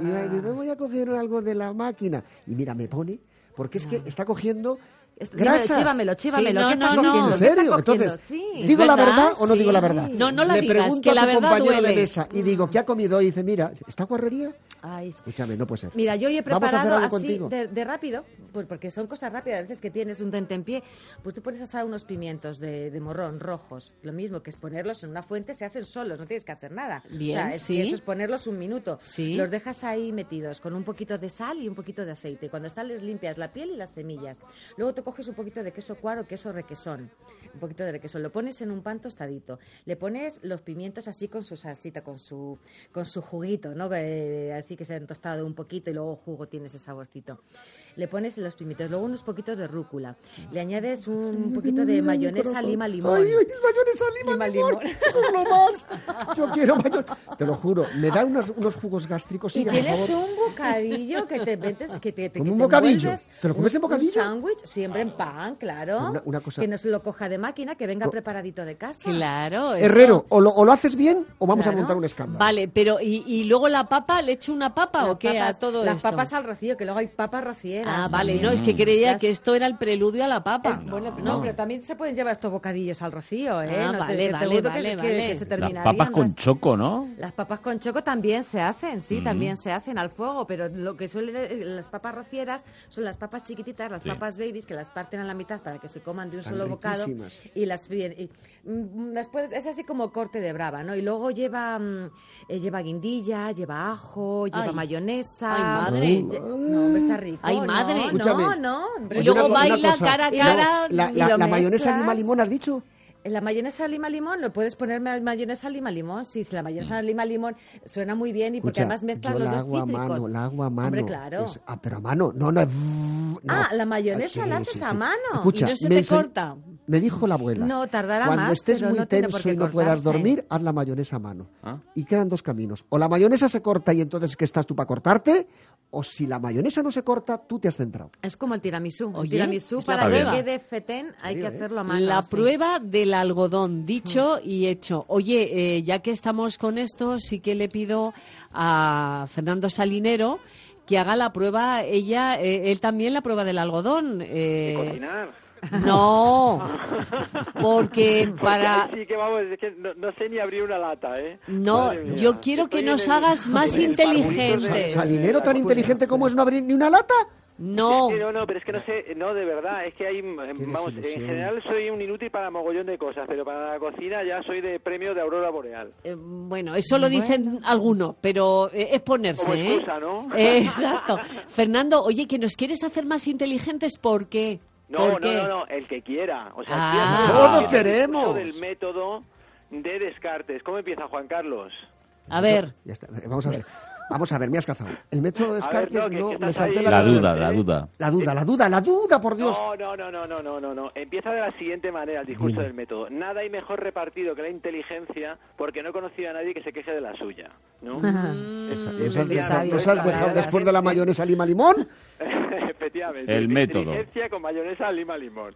voy a coger algo de la máquina. Y mira, me pone, porque es que está cogiendo... grasas. Chívamelo. Sí, ¿Qué estás cogiendo? ¿En serio? Entonces, ¿digo la verdad o no digo la verdad? No la Le digas, pregunto que la a tu verdad compañero duele. de mesa y digo, ¿qué ha comido hoy? Y dice, mira, ¿esta guarrería? Escúchame, no puede ser. Mira, yo he Vamos a hacer preparado algo así contigo. de rápido, pues porque son cosas rápidas. A veces que tienes un tentempié, pues tú pones a asar unos pimientos de morrón rojos. Lo mismo que es ponerlos en una fuente, se hacen solos, no tienes que hacer nada. Bien, o sea, eso es ponerlos un minuto. Sí. Los dejas ahí metidos con un poquito de sal y un poquito de aceite. Cuando están les limpias la piel y las semillas. Luego te coges un poquito de queso cuaro, queso requesón. Un poquito de requesón. Lo pones en un pan tostadito. Le pones los pimientos así con su salsita, con su juguito, ¿no? Así que se han tostado un poquito y luego jugo tiene ese saborcito. Le pones los pimientos, luego unos poquitos de rúcula. Le añades un poquito de mayonesa lima limón. ¡Ay, mayonesa lima limón! ¡Eso es lo más! Yo quiero mayonesa. Te lo juro, me da unos jugos gástricos. Y tienes un bocadillo que te metes... ¿Como un bocadillo? ¿Te lo comes en bocadillo? Un sándwich, siempre en pan, claro. Una cosa... Que no se lo coja de máquina, que venga preparadito de casa. Claro. Herrero, o lo haces bien o vamos a montar un escándalo. Vale, pero ¿y luego la papa? ¿Le echo una papa o qué a todo las esto? Las papas al rocío, que luego hay papas rocieras. Vale, no, es que creía que esto era el preludio a la papa. No, pero también se pueden llevar estos bocadillos al rocío, ¿eh? Vale. Que se las papas con choco, ¿no? Las papas con choco también se hacen, también se hacen al fuego, pero lo que suelen las papas rocieras son las papas chiquititas, las papas babies, que las parten a la mitad para que se coman de un solo bocado y las fríen. Y, es así como corte de brava, ¿no? Y luego lleva guindilla, lleva ajo, lleva mayonesa. ¡Ay, madre! hombre, está rico. Ay, madre. No, Escúchame. no. Y luego baila cosa. cara a cara. La mayonesa lima limón, ¿has dicho? La mayonesa lima limón, lo puedes poner mayonesa lima limón. Sí, si la mayonesa lima limón suena muy bien y porque además mezclan los dos cítricos. La hago a mano. Hombre, claro. Pero a mano, no. La mayonesa la haces a mano. Escucha, y no se te corta. Me dijo la abuela. No, tardará cuando más, estés pero muy no tiene por tenso qué y no puedas cortarse. dormir, haz la mayonesa a mano. Y quedan dos caminos. O la mayonesa se corta y entonces ¿qué estás tú para cortarte? O si la mayonesa no se corta, tú te has centrado. Es como el tiramisú. Oye, El tiramisú, es la para que prueba. quede fetén, hay que hacerlo a mano. La sí. prueba del algodón, dicho y hecho. Oye, ya que estamos con esto, sí que le pido a Fernando Salinero que haga la prueba, él también la prueba del algodón. Cocinar. No, porque para... Sí que vamos, es que no sé ni abrir una lata, ¿eh? No, Madre mía. yo quiero que Estoy nos en el- hagas más en el inteligentes. ¿Salinero tan inteligente como es no abrir ni una lata? No. Es que no, pero es que no sé, no, de verdad, es que hay, vamos, en desilusión. general soy un inútil para mogollón de cosas, pero para la cocina ya soy de premio de Aurora Boreal. Bueno, eso lo dicen algunos, pero es ponerse, Como excusa, ¿no? Exacto. Fernando, oye, que nos quieres hacer más inteligentes, ¿por qué? No, ¿Por qué? no, el que quiera. O sea, Ah. quiero Todos hacer el queremos. uso del método de Descartes. ¿Cómo empieza, Juan Carlos? A ver. Ya está, vamos a ver, me has cazado. El método de A ver, Descartes no, que me estás salté ahí. La duda. La duda, por Dios. No. Empieza de la siguiente manera el discurso del método. Nada hay mejor repartido que la inteligencia porque no he conocido a nadie que se queje de la suya, ¿no? ¿Nos has dejado después de la mayonesa lima limón? Efectivamente. El método. Inteligencia con mayonesa lima limón.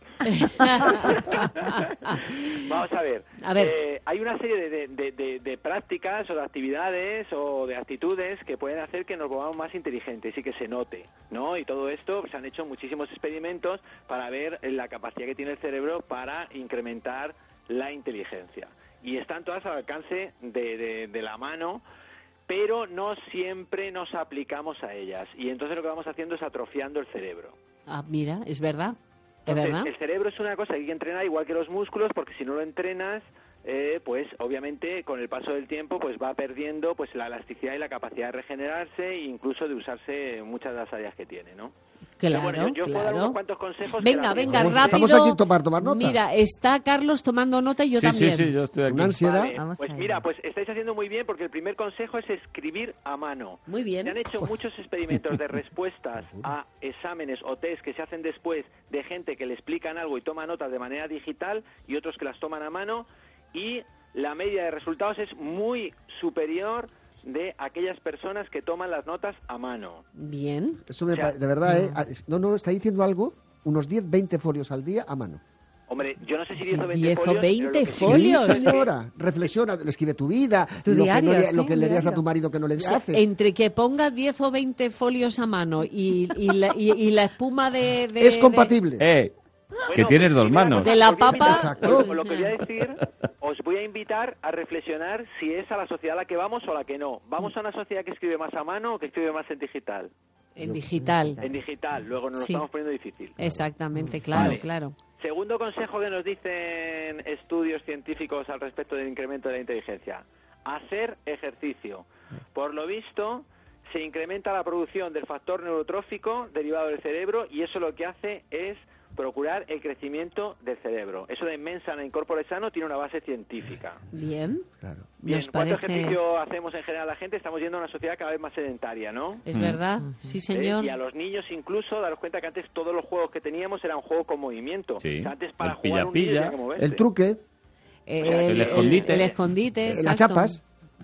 Vamos a ver. Hay una serie de prácticas o de actividades o de actitudes que pueden hacer que nos volvamos más inteligentes y que se note, ¿no? Y todo esto, se han hecho muchísimos experimentos para ver la capacidad que tiene el cerebro para incrementar la inteligencia. Y están todas al alcance de la mano, pero no siempre nos aplicamos a ellas. Y entonces lo que vamos haciendo es atrofiando el cerebro. Ah, mira, es verdad. Es Entonces, verdad. el cerebro es una cosa que hay que entrenar igual que los músculos, porque si no lo entrenas, pues obviamente con el paso del tiempo pues va perdiendo pues la elasticidad y la capacidad de regenerarse e incluso de usarse en muchas de las áreas que tiene, ¿no? Claro, Pero bueno, yo puedo dar claro. unos cuantos consejos. Venga, que venga, la- rápido. Estamos aquí para tomar nota. Mira, está Carlos tomando nota y yo Sí, también. sí, yo estoy aquí. Una ansiedad. Vale, Vamos pues a mira, pues estáis haciendo muy bien porque el primer consejo es escribir a mano. Muy bien. Se han hecho muchos experimentos de respuestas a exámenes o test que se hacen después de gente que le explican algo y toma notas de manera digital y otros que las toman a mano y la media de resultados es muy superior de aquellas personas que toman las notas a mano. Bien. Eso me de verdad, No, está diciendo algo. Unos 10, 20 folios al día a mano. Hombre, yo no sé si 10 o 20 10 o folios, 20 pero lo que sí folios. sé Sí, señora. Reflexiona, escribe tu vida, Tu lo diario, que, sí, lo que le leerías a diario. tu marido que no le O sea, haces. entre que ponga 10 o 20 folios a mano y la espuma de... Es compatible. Que tienes dos mira, manos. De la os voy a papa. invitar- Lo que voy a decir, os voy a invitar a reflexionar si es a la sociedad a la que vamos o a la que no. ¿Vamos a una sociedad que escribe más a mano o que escribe más en digital? En digital. En digital, luego nos lo Sí. estamos poniendo difícil. Exactamente, claro, Vale. claro. Segundo consejo que nos dicen estudios científicos al respecto del incremento de la inteligencia. Hacer ejercicio. Por lo visto, se incrementa la producción del factor neurotrófico derivado del cerebro y eso lo que hace es procurar el crecimiento del cerebro. Eso de mens sana in corpore sano tiene una base científica. Bien. Bien, Nos ¿cuánto parece- ejercicio hacemos en general la gente? Estamos yendo a una sociedad cada vez más sedentaria, ¿no? Es verdad, sí, señor. Y a los niños incluso, daros cuenta que antes todos los juegos que teníamos eran juegos con movimiento. Sí. O sea, antes para El jugar un niño pilla-pilla. tenía que moverse. El truque, El escondite. El escondite, las exacto. chapas.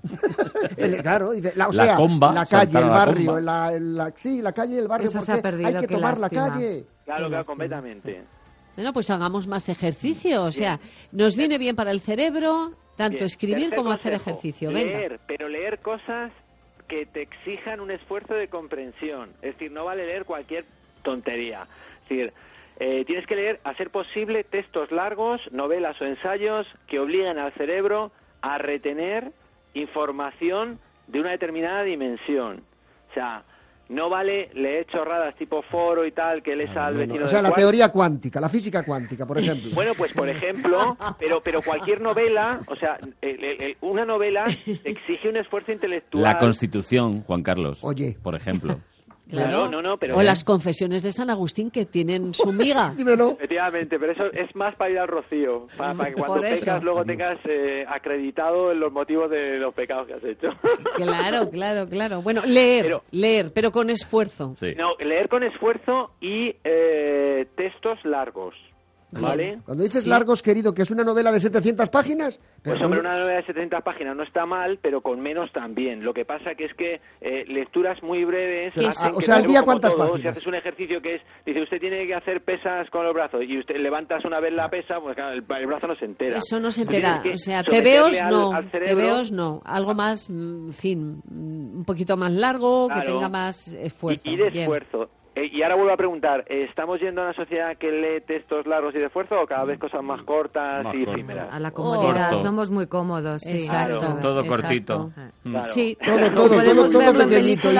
Claro, dice, La o sea, comba, la calle, saltar el a la barrio, comba. sí, la calle y el barrio, Eso se ha porque perdido, hay que qué tomar lástima. la calle. Claro, Qué lástima, completamente. Bueno, pues hagamos más ejercicio. O sea, nos viene bien para el cerebro tanto Bien. escribir Tercer como hacer consejo, ejercicio. Venga. Leer, pero leer cosas que te exijan un esfuerzo de comprensión. Es decir, no vale leer cualquier tontería. Es decir, tienes que leer, a ser posible, textos largos, novelas o ensayos que obliguen al cerebro a retener información de una determinada dimensión. O sea, no vale leer chorradas tipo foro y tal que lees al vecino O sea, del la cuarto. teoría cuántica, la física cuántica, por ejemplo. Bueno, pues por ejemplo, pero cualquier novela, o sea, una novela exige un esfuerzo intelectual. La Constitución, Juan Carlos. Oye. Por ejemplo. Claro. No, pero... O las confesiones de San Agustín que tienen su miga. Dímelo. Efectivamente, pero eso es más para ir al rocío, para que cuando Por eso. pecas luego tengas acreditado los motivos de los pecados que has hecho. Claro. Bueno, leer, pero con esfuerzo. Sí. No, leer con esfuerzo y textos largos. ¿Vale? Cuando dices largos, querido, que es una novela de 700 páginas... Pues hombre, una novela de 700 páginas no está mal, pero con menos también. Lo que pasa que es que lecturas muy breves... O sea, al día, ¿cuántas todo, páginas? Si haces un ejercicio que es... Dice, usted tiene que hacer pesas con los brazos y usted levantas una vez la pesa, pues claro, el brazo no se entera. Eso no se entera. O sea, te veos no. Algo más, en fin, un poquito más largo, claro, que tenga más esfuerzo. Y de esfuerzo. Y ahora vuelvo a preguntar, ¿estamos yendo a una sociedad que lee textos largos y de esfuerzo o cada vez cosas más cortas y efímeras? A la comodidad, somos muy cómodos. Sí. Exacto. Claro. Todo cortito. Claro. Sí, todo pequeñito.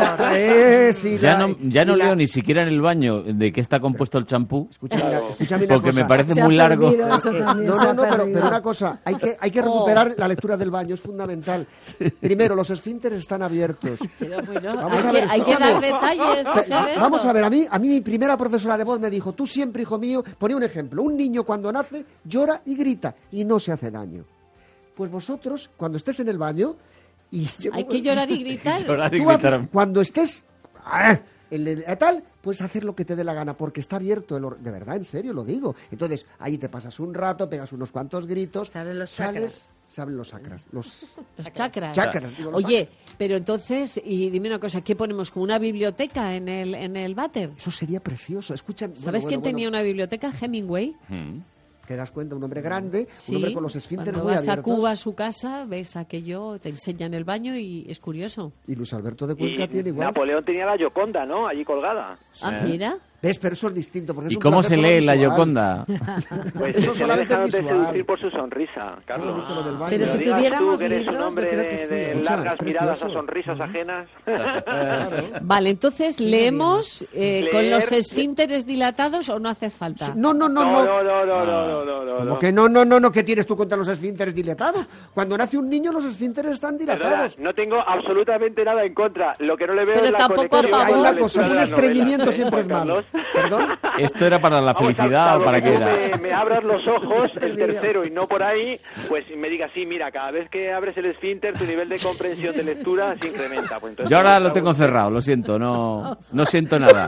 Ya no leo ni siquiera en el baño de qué está compuesto el champú, Escúchame una porque cosa. me parece muy largo. Pero una cosa, hay que recuperar la lectura del baño, es fundamental. Primero, los esfínteres están abiertos. Pero bueno, Vamos a ver, hay que escúchame. dar detalles. O sea, de esto. Vamos a ver, a mí mi primera profesora de voz me dijo, tú siempre, hijo mío, ponía un ejemplo, un niño cuando nace llora y grita y no se hace daño. Pues vosotros, cuando estés en el baño... Hay que llorar y gritar. Cuando estés tal, puedes hacer lo que te dé la gana, porque está abierto, de verdad, en serio, lo digo. Entonces, ahí te pasas un rato, pegas unos cuantos gritos, se abren los chakras. Los chakras. Oye, pero entonces, y dime una cosa, ¿qué ponemos? ¿Como una biblioteca en el váter? Eso sería precioso. Escucha, ¿Sabes quién tenía una biblioteca? Hemingway. Te das cuenta, un hombre grande, Sí, un hombre con los esfínteres cuando muy vas abiertos. a Cuba, a su casa, ves aquello, te enseñan el baño y es curioso. Y Luis Alberto de Cuenca tiene igual. Napoleón tenía la Gioconda, ¿no? Allí colgada. Mira. ¿Ves? Pero eso es distinto. Porque es ¿Y un cómo placer se solo lee la visual. Gioconda? Pues Eso se solamente le es de visual. seducir por su sonrisa, Carlos. Pero si digas tuviéramos tú que eres un libros, hombre yo creo que sí. de Escucha, largas es miradas a precioso. sonrisas ajenas. Vale, entonces leemos con Leer- los esfínteres dilatados o no hace falta. No. No. Que no, ¿qué tienes tú contra los esfínteres dilatados? Cuando nace un niño, los esfínteres están Perdona, dilatados. no tengo absolutamente nada en contra. Lo que no le veo Pero es la tampoco a conexión favor. con la Hay una cosa, lectura un de la estreñimiento novela. siempre es Juan malo. Carlos. ¿Perdón? ¿Esto era para la felicidad Vamos, o para salvo qué que era? me abras los ojos, el tercero, y no por ahí, pues me digas, sí, mira, cada vez que abres el esfínter, tu nivel de comprensión de lectura se incrementa. Pues entonces, Yo ahora lo tengo cerrado, lo siento, no siento nada.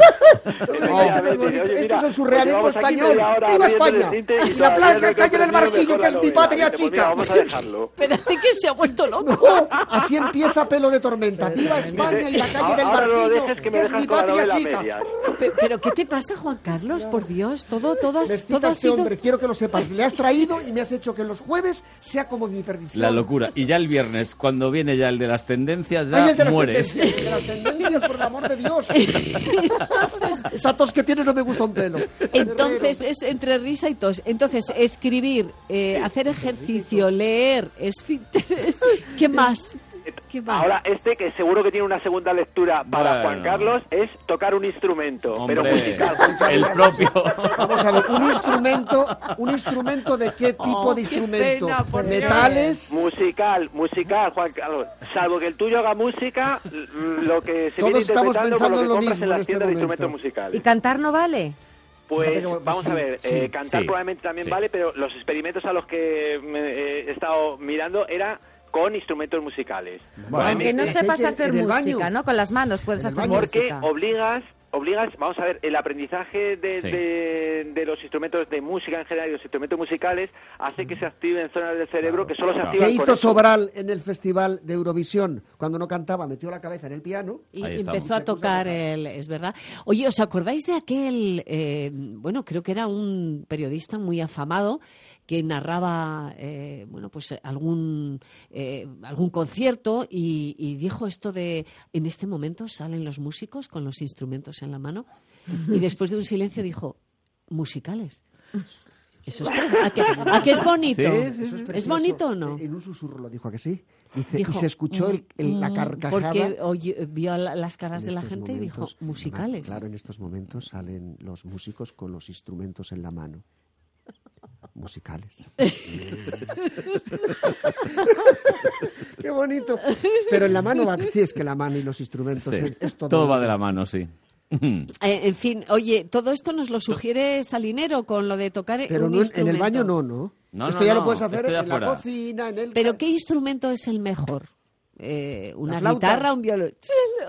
Esto es el surrealismo español. ¡Viva España! Y la blanca calle del Barquillo, que es mi patria chica. Vamos a dejarlo. Espérate que se ha vuelto loco. No, así empieza Pelo de Tormenta. ¡Viva España y la calle del Ahora no lo Barquillo, dejes, que me que es dejas mi con la patria novela a chica! medias. Pero ¿qué te pasa, Juan Carlos? Por Dios, todo Me ha excita este sido... hombre, quiero que lo sepas. Le has traído y me has hecho que los jueves sea como mi perdición. La locura. Y ya el viernes, cuando viene ya el de las tendencias, Ay, ya el de las mueres. tendencias, de las tendencias, por el amor de Dios. Esa tos que tienes no me gusta un pelo. Entonces es entre risa y tos. Entonces, escribir, hacer ejercicio, leer, esfínteres, ¿qué más? ¿Qué más? Ahora, que seguro que tiene una segunda lectura para Bueno. Juan Carlos, es tocar un instrumento, Hombre, pero musical. el propio. Vamos a ver, un instrumento de qué tipo de qué instrumento. pena, por Dios. Metales. Musical, Juan Carlos. Salvo que el tuyo haga música, lo que se Todos viene estamos interpretando por pensando lo que en lo compras mismo en las en este tiendas de momento. instrumentos musicales. ¿Y cantar no vale? Pues Fíjate que- vamos a ver, sí, cantar sí, probablemente también sí. vale, pero los experimentos a los que he estado mirando era con instrumentos musicales. Aunque no es que sepas hay que- hacer en el música, baño. ¿no? Con las manos puedes En el hacer baño. Porque música. obligas, vamos a ver, el aprendizaje de los instrumentos de música en general y los instrumentos musicales hace que se activen zonas del cerebro que solo se activan ¿Qué con hizo eso. Sobral en el Festival de Eurovisión? Cuando no cantaba, metió la cabeza en el piano. Y Ahí estamos. empezó a tocar es verdad. Oye, ¿os acordáis de aquel, bueno, creo que era un periodista muy afamado que narraba, bueno, pues algún concierto y dijo esto de, en este momento salen los músicos con los instrumentos en la mano y después de un silencio dijo, musicales. Eso es ¿a qué es bonito? Sí, Eso ¿Es precioso. bonito o no? En un susurro lo dijo, ¿a que sí? Dice, Dijo, y se escuchó la carcajada. porque vio las caras En de la estos gente y dijo, momentos, musicales. además, claro, en estos momentos salen los músicos con los instrumentos en la mano. musicales. Qué bonito. Pero en la mano va... Sí, es que la mano y los instrumentos... Sí. Es todo va de la mano, sí. En fin, oye, todo esto nos lo sugiere Salinero con lo de tocar pero un no instrumento. En el baño no. Esto ya lo puedes hacer en la cocina, en el... ¿Pero qué instrumento es el mejor? ¿Una guitarra, un violonchelo?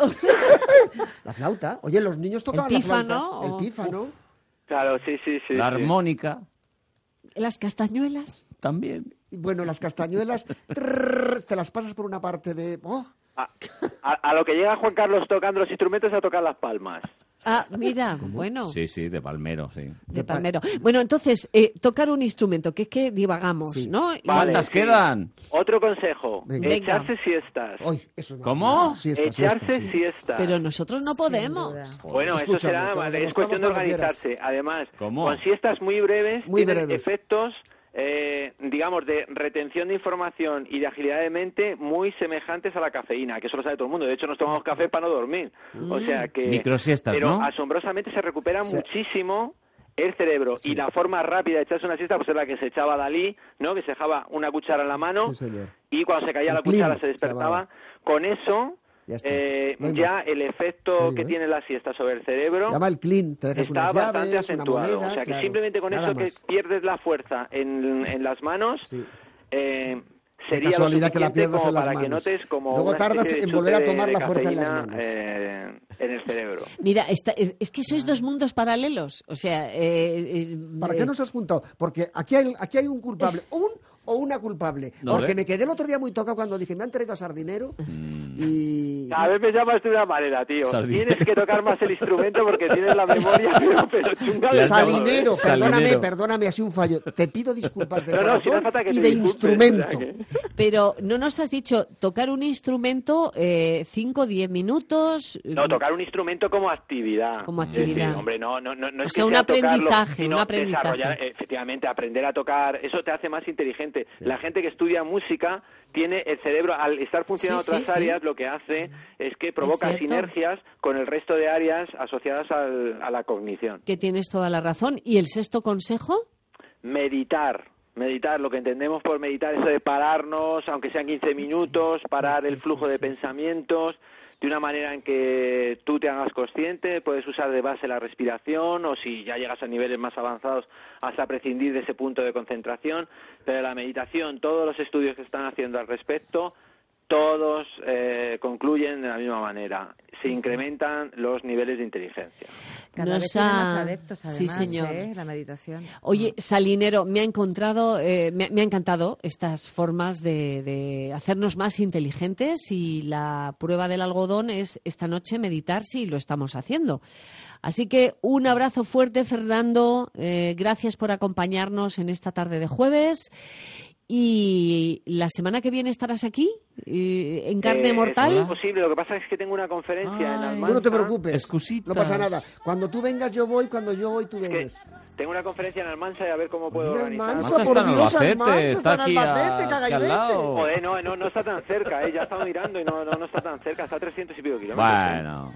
La flauta. Oye, los niños tocaban la flauta. El pífano. Claro, sí. La armónica. ¿Las castañuelas? También. Bueno, las castañuelas, te las pasas por una parte de... Oh. A lo que llega Juan Carlos tocando los instrumentos a tocar las palmas. Ah, mira, bueno. Sí, de palmero, sí. De palmero. Bueno, entonces, tocar un instrumento, que es que divagamos, sí. ¿no? ¿Cuántas quedan? Otro consejo, Venga. echarse siestas. Ay, eso no. ¿Cómo? Echarse siestas. Pero nosotros no podemos. Bueno, eso será, es cuestión de organizarse. Además, con siestas muy breves, tienen efectos... digamos, de retención de información y de agilidad de mente muy semejantes a la cafeína, que eso lo sabe todo el mundo. De hecho, nos tomamos café para no dormir. O sea que... Microsiestas, pero ¿no? asombrosamente se recupera muchísimo el cerebro. Sí. Y la forma rápida de echarse una siesta pues es la que se echaba Dalí, ¿no? Que se dejaba una cuchara en la mano y cuando se caía la cuchara se despertaba. Con eso... Ya el efecto que tiene la siesta sobre el cerebro está bastante acentuado. O sea que simplemente con eso que pierdes la fuerza en las manos, sería lo suficiente como para que notes como luego una tardas especie de en volver a chute tomar de la fuerza en las cafeína, manos. En el cerebro. Mira, es que sois dos mundos paralelos. O sea... ¿Para qué nos has juntado? Porque aquí hay un culpable. O una culpable. Porque me quedé el otro día muy tocado cuando dije, me han traído a Sardinero y... A ver, me llamas de una manera, tío. Tienes que tocar más el instrumento porque tienes la memoria pero chunga de Salinero, perdóname, ha sido un fallo. Te pido disculpas de corazón y de instrumento. Pero no nos has dicho tocar un instrumento 5 o 10 minutos... No, tocar un instrumento como actividad. Como actividad. Sí, hombre, no es sea, que un sea aprendizaje, tocarlo, sino desarrollar, efectivamente, aprender a tocar. Eso te hace más inteligente. Sí. La gente que estudia música tiene el cerebro, al estar funcionando otras áreas, lo que hace es que provoca sinergias con el resto de áreas asociadas a la cognición. Que tienes toda la razón. ¿Y el sexto consejo? Meditar, lo que entendemos por meditar, eso de pararnos, aunque sean 15 minutos, parar el flujo de pensamientos, de una manera en que tú te hagas consciente, puedes usar de base la respiración o si ya llegas a niveles más avanzados hasta prescindir de ese punto de concentración, pero la meditación, todos los estudios que están haciendo al respecto, todos concluyen de la misma manera. Se incrementan los niveles de inteligencia. Cada vez tiene más adeptos, además, sí, señor. La meditación. Oye, Salinero, me ha encantado estas formas de hacernos más inteligentes y la prueba del algodón es esta noche meditar si lo estamos haciendo. Así que un abrazo fuerte, Fernando. Gracias por acompañarnos en esta tarde de jueves. ¿Y la semana que viene estarás aquí? ¿En carne mortal? Es posible, lo que pasa es que tengo una conferencia en Almansa. No te preocupes, no pasa nada. Cuando tú vengas yo voy, cuando yo voy tú vengas. Tengo una conferencia en Almansa y a ver cómo puedo organizar. Almansa, por Dios, Almansa, está en Albacete, cagaivete. Joder, no está tan cerca, ya he estado mirando y no está tan cerca, está a 300 y pico kilómetros.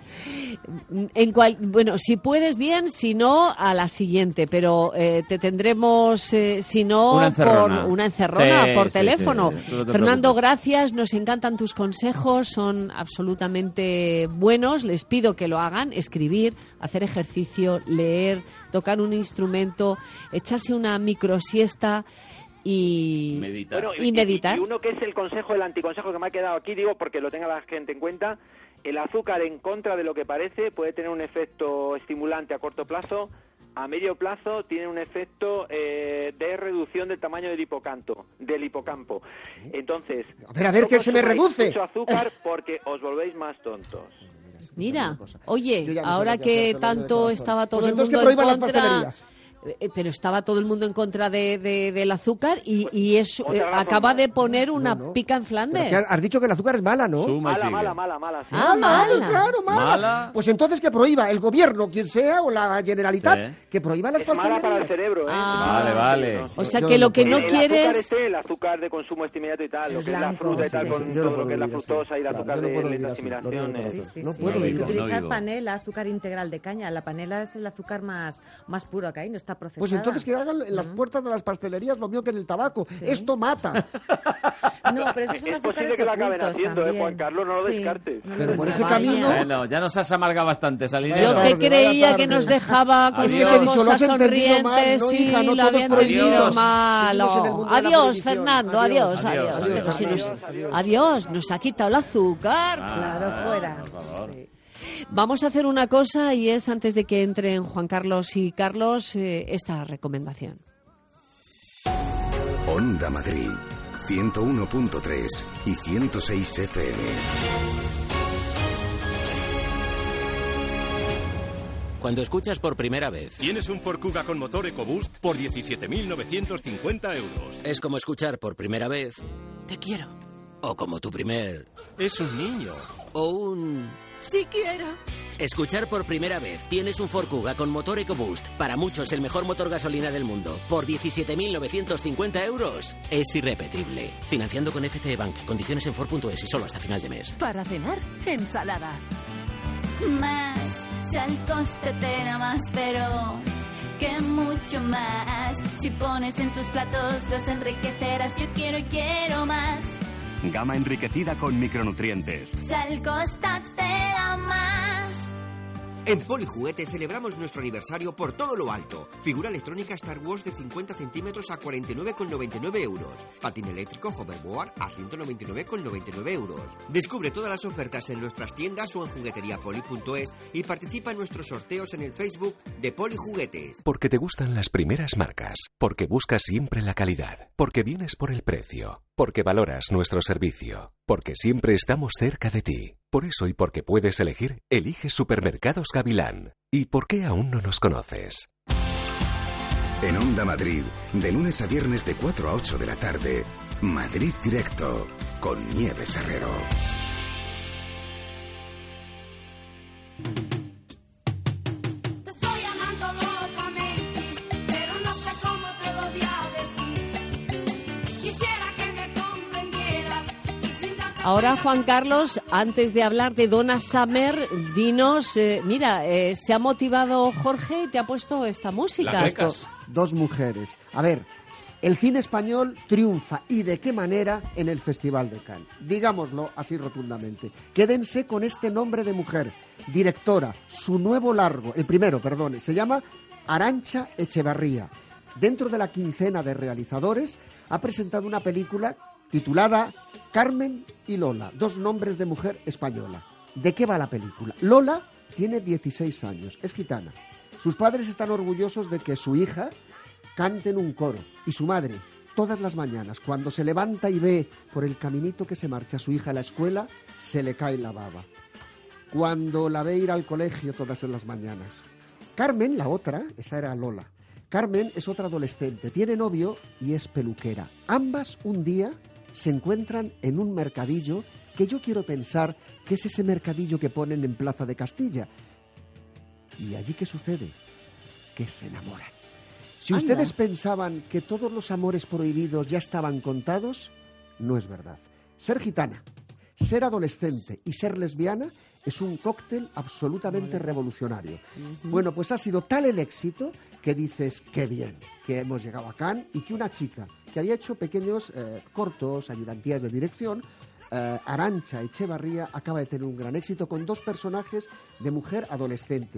Bueno, si puedes bien, si no, a la siguiente, pero te tendremos, si no, una encerrona por teléfono. Sí. No Fernando, gracias, nos encantan tus consejos, son absolutamente buenos, les pido que lo hagan, escribir, hacer ejercicio, leer, tocar un instrumento, echarse una microsiesta y meditar. Bueno, y uno que es el consejo, el anticonsejo que me ha quedado aquí, digo, porque lo tenga la gente en cuenta, el azúcar, en contra de lo que parece, puede tener un efecto estimulante a corto plazo. A medio plazo tiene un efecto de reducción del tamaño del hipocampo. Entonces, a ver que se me reduce. Mucho azúcar porque os volvéis más tontos. Mira, oye, ahora que tanto estaba todo el mundo en contra... Pero estaba todo el mundo en contra del azúcar y eso acaba de poner una pica en Flandes. Has dicho que el azúcar es mala, ¿no? Mala. Sí. Mala. Claro, mala. Pues entonces que prohíba el gobierno, quien sea, o la Generalitat, que prohíba las pastelerías. Es mala para el cerebro, ¿eh? Vale. O sea que lo que no quieres... El azúcar de consumo inmediato y tal, lo que es la fruta y tal, con todo lo que es la fructosa y el azúcar de lenta asimilación. No puedo utilizar panela, azúcar integral de caña. La panela es el azúcar más puro que hay, no está está procesada. Pues entonces que hagan en las puertas de las pastelerías lo mismo que en el tabaco. Sí. Esto mata. No, pero eso es posible que lo acaben haciendo, Juan Carlos, no lo descartes. Pero por ese camino... Bueno, ya nos has amargado bastante, Salinero. Yo que creía que nos dejaba con cosas sonrientes y lo había entendido mal. Adiós, Fernando, adiós. Adiós, nos ha quitado el azúcar. Claro, fuera. Por favor. Sí. Vamos a hacer una cosa y es, antes de que entren Juan Carlos y Carlos, esta recomendación. Onda Madrid, 101.3 y 106 FM. Cuando escuchas por primera vez... Tienes un Ford Kuga con motor EcoBoost por 17.950 euros. Es como escuchar por primera vez... Te quiero. O como tu primer... Es un niño. O un... Sí quiero. Escuchar por primera vez. Tienes un Ford Kuga con motor EcoBoost. Para muchos el mejor motor gasolina del mundo. Por 17.950 euros. Es irrepetible. Financiando con FCE Bank. Condiciones en Ford.es y solo hasta final de mes. Para cenar, ensalada. Más, si al coste te da más, pero que mucho más. Si pones en tus platos los enriquecerás. Yo quiero más. Gama enriquecida con micronutrientes. Sal Costa te da más. En Polijuguetes celebramos nuestro aniversario por todo lo alto. Figura electrónica Star Wars de 50 centímetros a 49,99 euros. Patín eléctrico hoverboard a 199,99 euros. Descubre todas las ofertas en nuestras tiendas o en jugueteriapoli.es y participa en nuestros sorteos en el Facebook de Polijuguetes. Porque te gustan las primeras marcas, porque buscas siempre la calidad, porque vienes por el precio, porque valoras nuestro servicio, porque siempre estamos cerca de ti. Por eso y porque puedes elegir, eliges Supermercados Gavilán. ¿Y por qué aún no nos conoces? En Onda Madrid, de lunes a viernes de 4 a 8 de la tarde, Madrid Directo, con Nieves Herrero. Ahora, Juan Carlos, antes de hablar de Donna Summer, dinos, se ha motivado Jorge y te ha puesto esta música. Dos mujeres. A ver, el cine español triunfa, ¿y de qué manera? En el Festival de Cannes. Digámoslo así rotundamente. Quédense con este nombre de mujer. Directora, su nuevo largo, el primero, perdón, se llama Arantxa Echevarría. Dentro de la quincena de realizadores, ha presentado una película titulada Carmen y Lola, dos nombres de mujer española. ¿De qué va la película? Lola tiene 16 años, es gitana. Sus padres están orgullosos de que su hija cante en un coro. Y su madre, todas las mañanas, cuando se levanta y ve por el caminito que se marcha su hija a la escuela, se le cae la baba. Cuando la ve ir al colegio todas las mañanas. Carmen, la otra, esa era Lola. Carmen es otra adolescente, tiene novio y es peluquera. Ambas un día se encuentran en un mercadillo que yo quiero pensar que es ese mercadillo que ponen en Plaza de Castilla. ¿Y allí qué sucede? Que se enamoran. Si ustedes pensaban que todos los amores prohibidos ya estaban contados, no es verdad. Ser gitana, ser adolescente y ser lesbiana es un cóctel absolutamente revolucionario. Bueno, pues ha sido tal el éxito que dices, qué bien, que hemos llegado a Cannes y que una chica que había hecho pequeños cortos, ayudantías de dirección, Arantxa Echevarría, acaba de tener un gran éxito con dos personajes de mujer adolescente.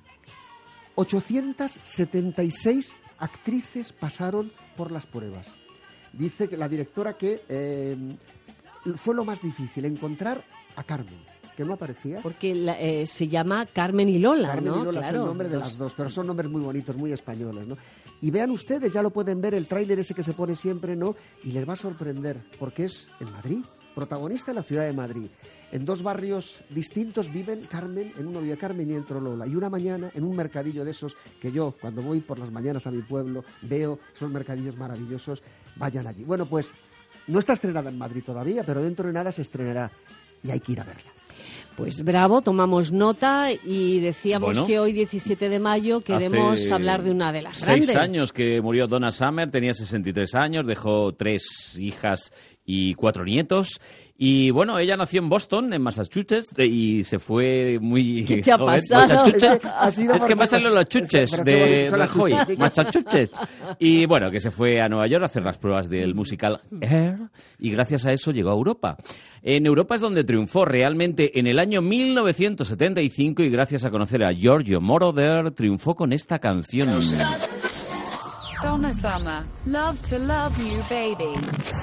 876 actrices pasaron por las pruebas. Dice que la directora que fue lo más difícil, encontrar a Carmen, que no aparecía. Porque se llama Carmen y Lola, Carmen ¿no? y Lola, claro, es el nombre de las dos, pero son nombres muy bonitos, muy españoles, ¿no? Y vean ustedes, ya lo pueden ver, el tráiler ese que se pone siempre, ¿no? Y les va a sorprender, porque es en Madrid, protagonista en la ciudad de Madrid. En dos barrios distintos viven Carmen, en uno vive Carmen y en otro Lola. Y una mañana, en un mercadillo de esos, que yo, cuando voy por las mañanas a mi pueblo, veo esos mercadillos maravillosos, vayan allí. Bueno, pues no está estrenada en Madrid todavía, pero dentro de nada se estrenará y hay que ir a verla. Pues bravo, tomamos nota y decíamos que hoy, 17 de mayo, queremos hablar de una de las grandes. 6 años que murió Donna Summer, tenía 63 años, dejó 3 hijas y 4 nietos. Y bueno, ella nació en Boston, en Massachusetts, y se fue muy ¿Qué te ha joven. pasado? Es que me salen los chuches de Rajoy, Massachusetts. Y bueno, que se fue a Nueva York a hacer las pruebas del musical Air, y gracias a eso llegó a Europa. En Europa es donde triunfó realmente en el año 1975, y gracias a conocer a Giorgio Moroder, triunfó con esta canción. Donna Summer, Love to Love You, Baby.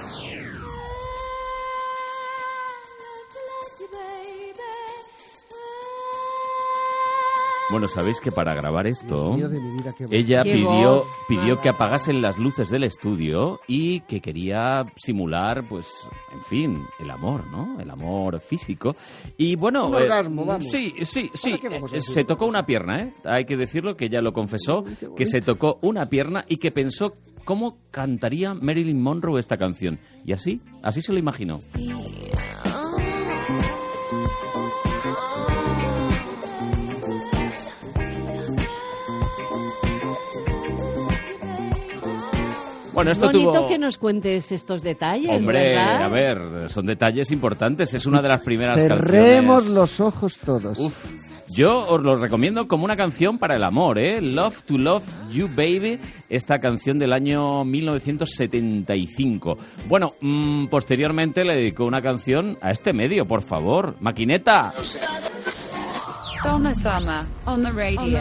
Bueno, sabéis que para grabar esto, Dios mío de mi vida, qué ella Qué pidió voz. que apagasen las luces del estudio y que quería simular, pues, en fin, el amor, ¿no? El amor físico. Y bueno, Un orgasmo, vamos. Sí. ¿Para qué vamos a decir? Se tocó una pierna, ¿eh? Hay que decirlo, que ella lo confesó, que se tocó una pierna y que pensó cómo cantaría Marilyn Monroe esta canción. Y así se lo imaginó. Bueno, es esto bonito tuvo... que nos cuentes estos detalles, Hombre, ¿verdad? a ver, son detalles importantes. Es una de las primeras Cerremos canciones. los ojos todos. Yo os lo recomiendo como una canción para el amor, ¿eh? Love to Love You, Baby, esta canción del año 1975. Bueno, posteriormente le dedicó una canción a este medio, por favor. Maquineta. Donna Summer, on the radio.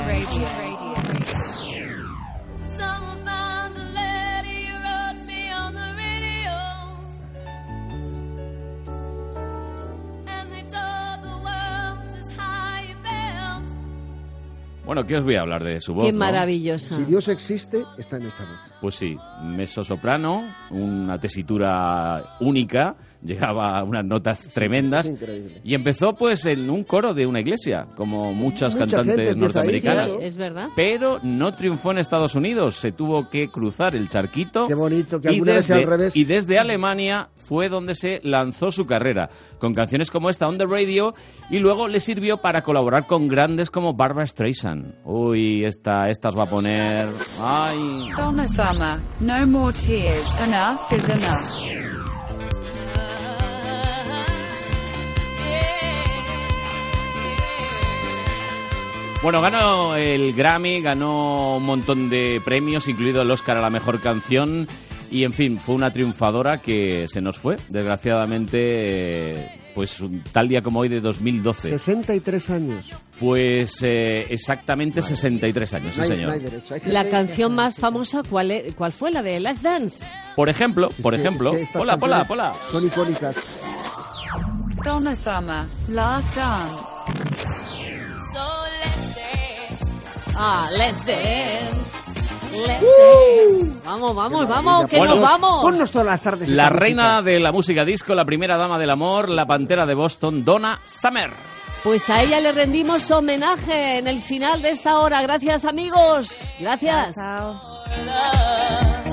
Bueno, ¿qué os voy a hablar de su voz? Qué ¿no? maravillosa. Si Dios existe, está en esta voz. Pues sí, mezzosoprano, una tesitura única, llegaba a unas notas tremendas. Es increíble. Y empezó pues en un coro de una iglesia, como muchas Mucha gente cantantes empieza norteamericanas. ahí, Sí, es verdad. Pero no triunfó en Estados Unidos, se tuvo que cruzar el charquito. Qué bonito, que y alguna vez sea desde- al revés. Y desde Alemania fue donde se lanzó su carrera, con canciones como esta, On the Radio, y luego le sirvió para colaborar con grandes como Barbra Streisand. Uy, estas va a poner... ¡Ay! Donna Summer, no more tears. Enough is enough. Bueno, ganó el Grammy, ganó un montón de premios, incluido el Oscar a la mejor canción. Y, en fin, fue una triunfadora que se nos fue, desgraciadamente, pues un tal día como hoy de 2012. 63 años. Pues exactamente 63 años, sí, No hay señor. derecho. Hay La gente- canción más famosa, ¿cuál fue? La de Last Dance. Por ejemplo, Es que estas Pola. canciones son icónicas. Donna Summer, Last Dance. Ah, Let's Dance. Let's Dance. Vamos, que Bueno, nos vamos. Ponnos todas las tardes. La esta reina música. de la música disco, la primera dama del amor, la pantera de Boston, Donna Summer. Pues a ella le rendimos homenaje en el final de esta hora. Gracias, amigos. Gracias. Chao. Love.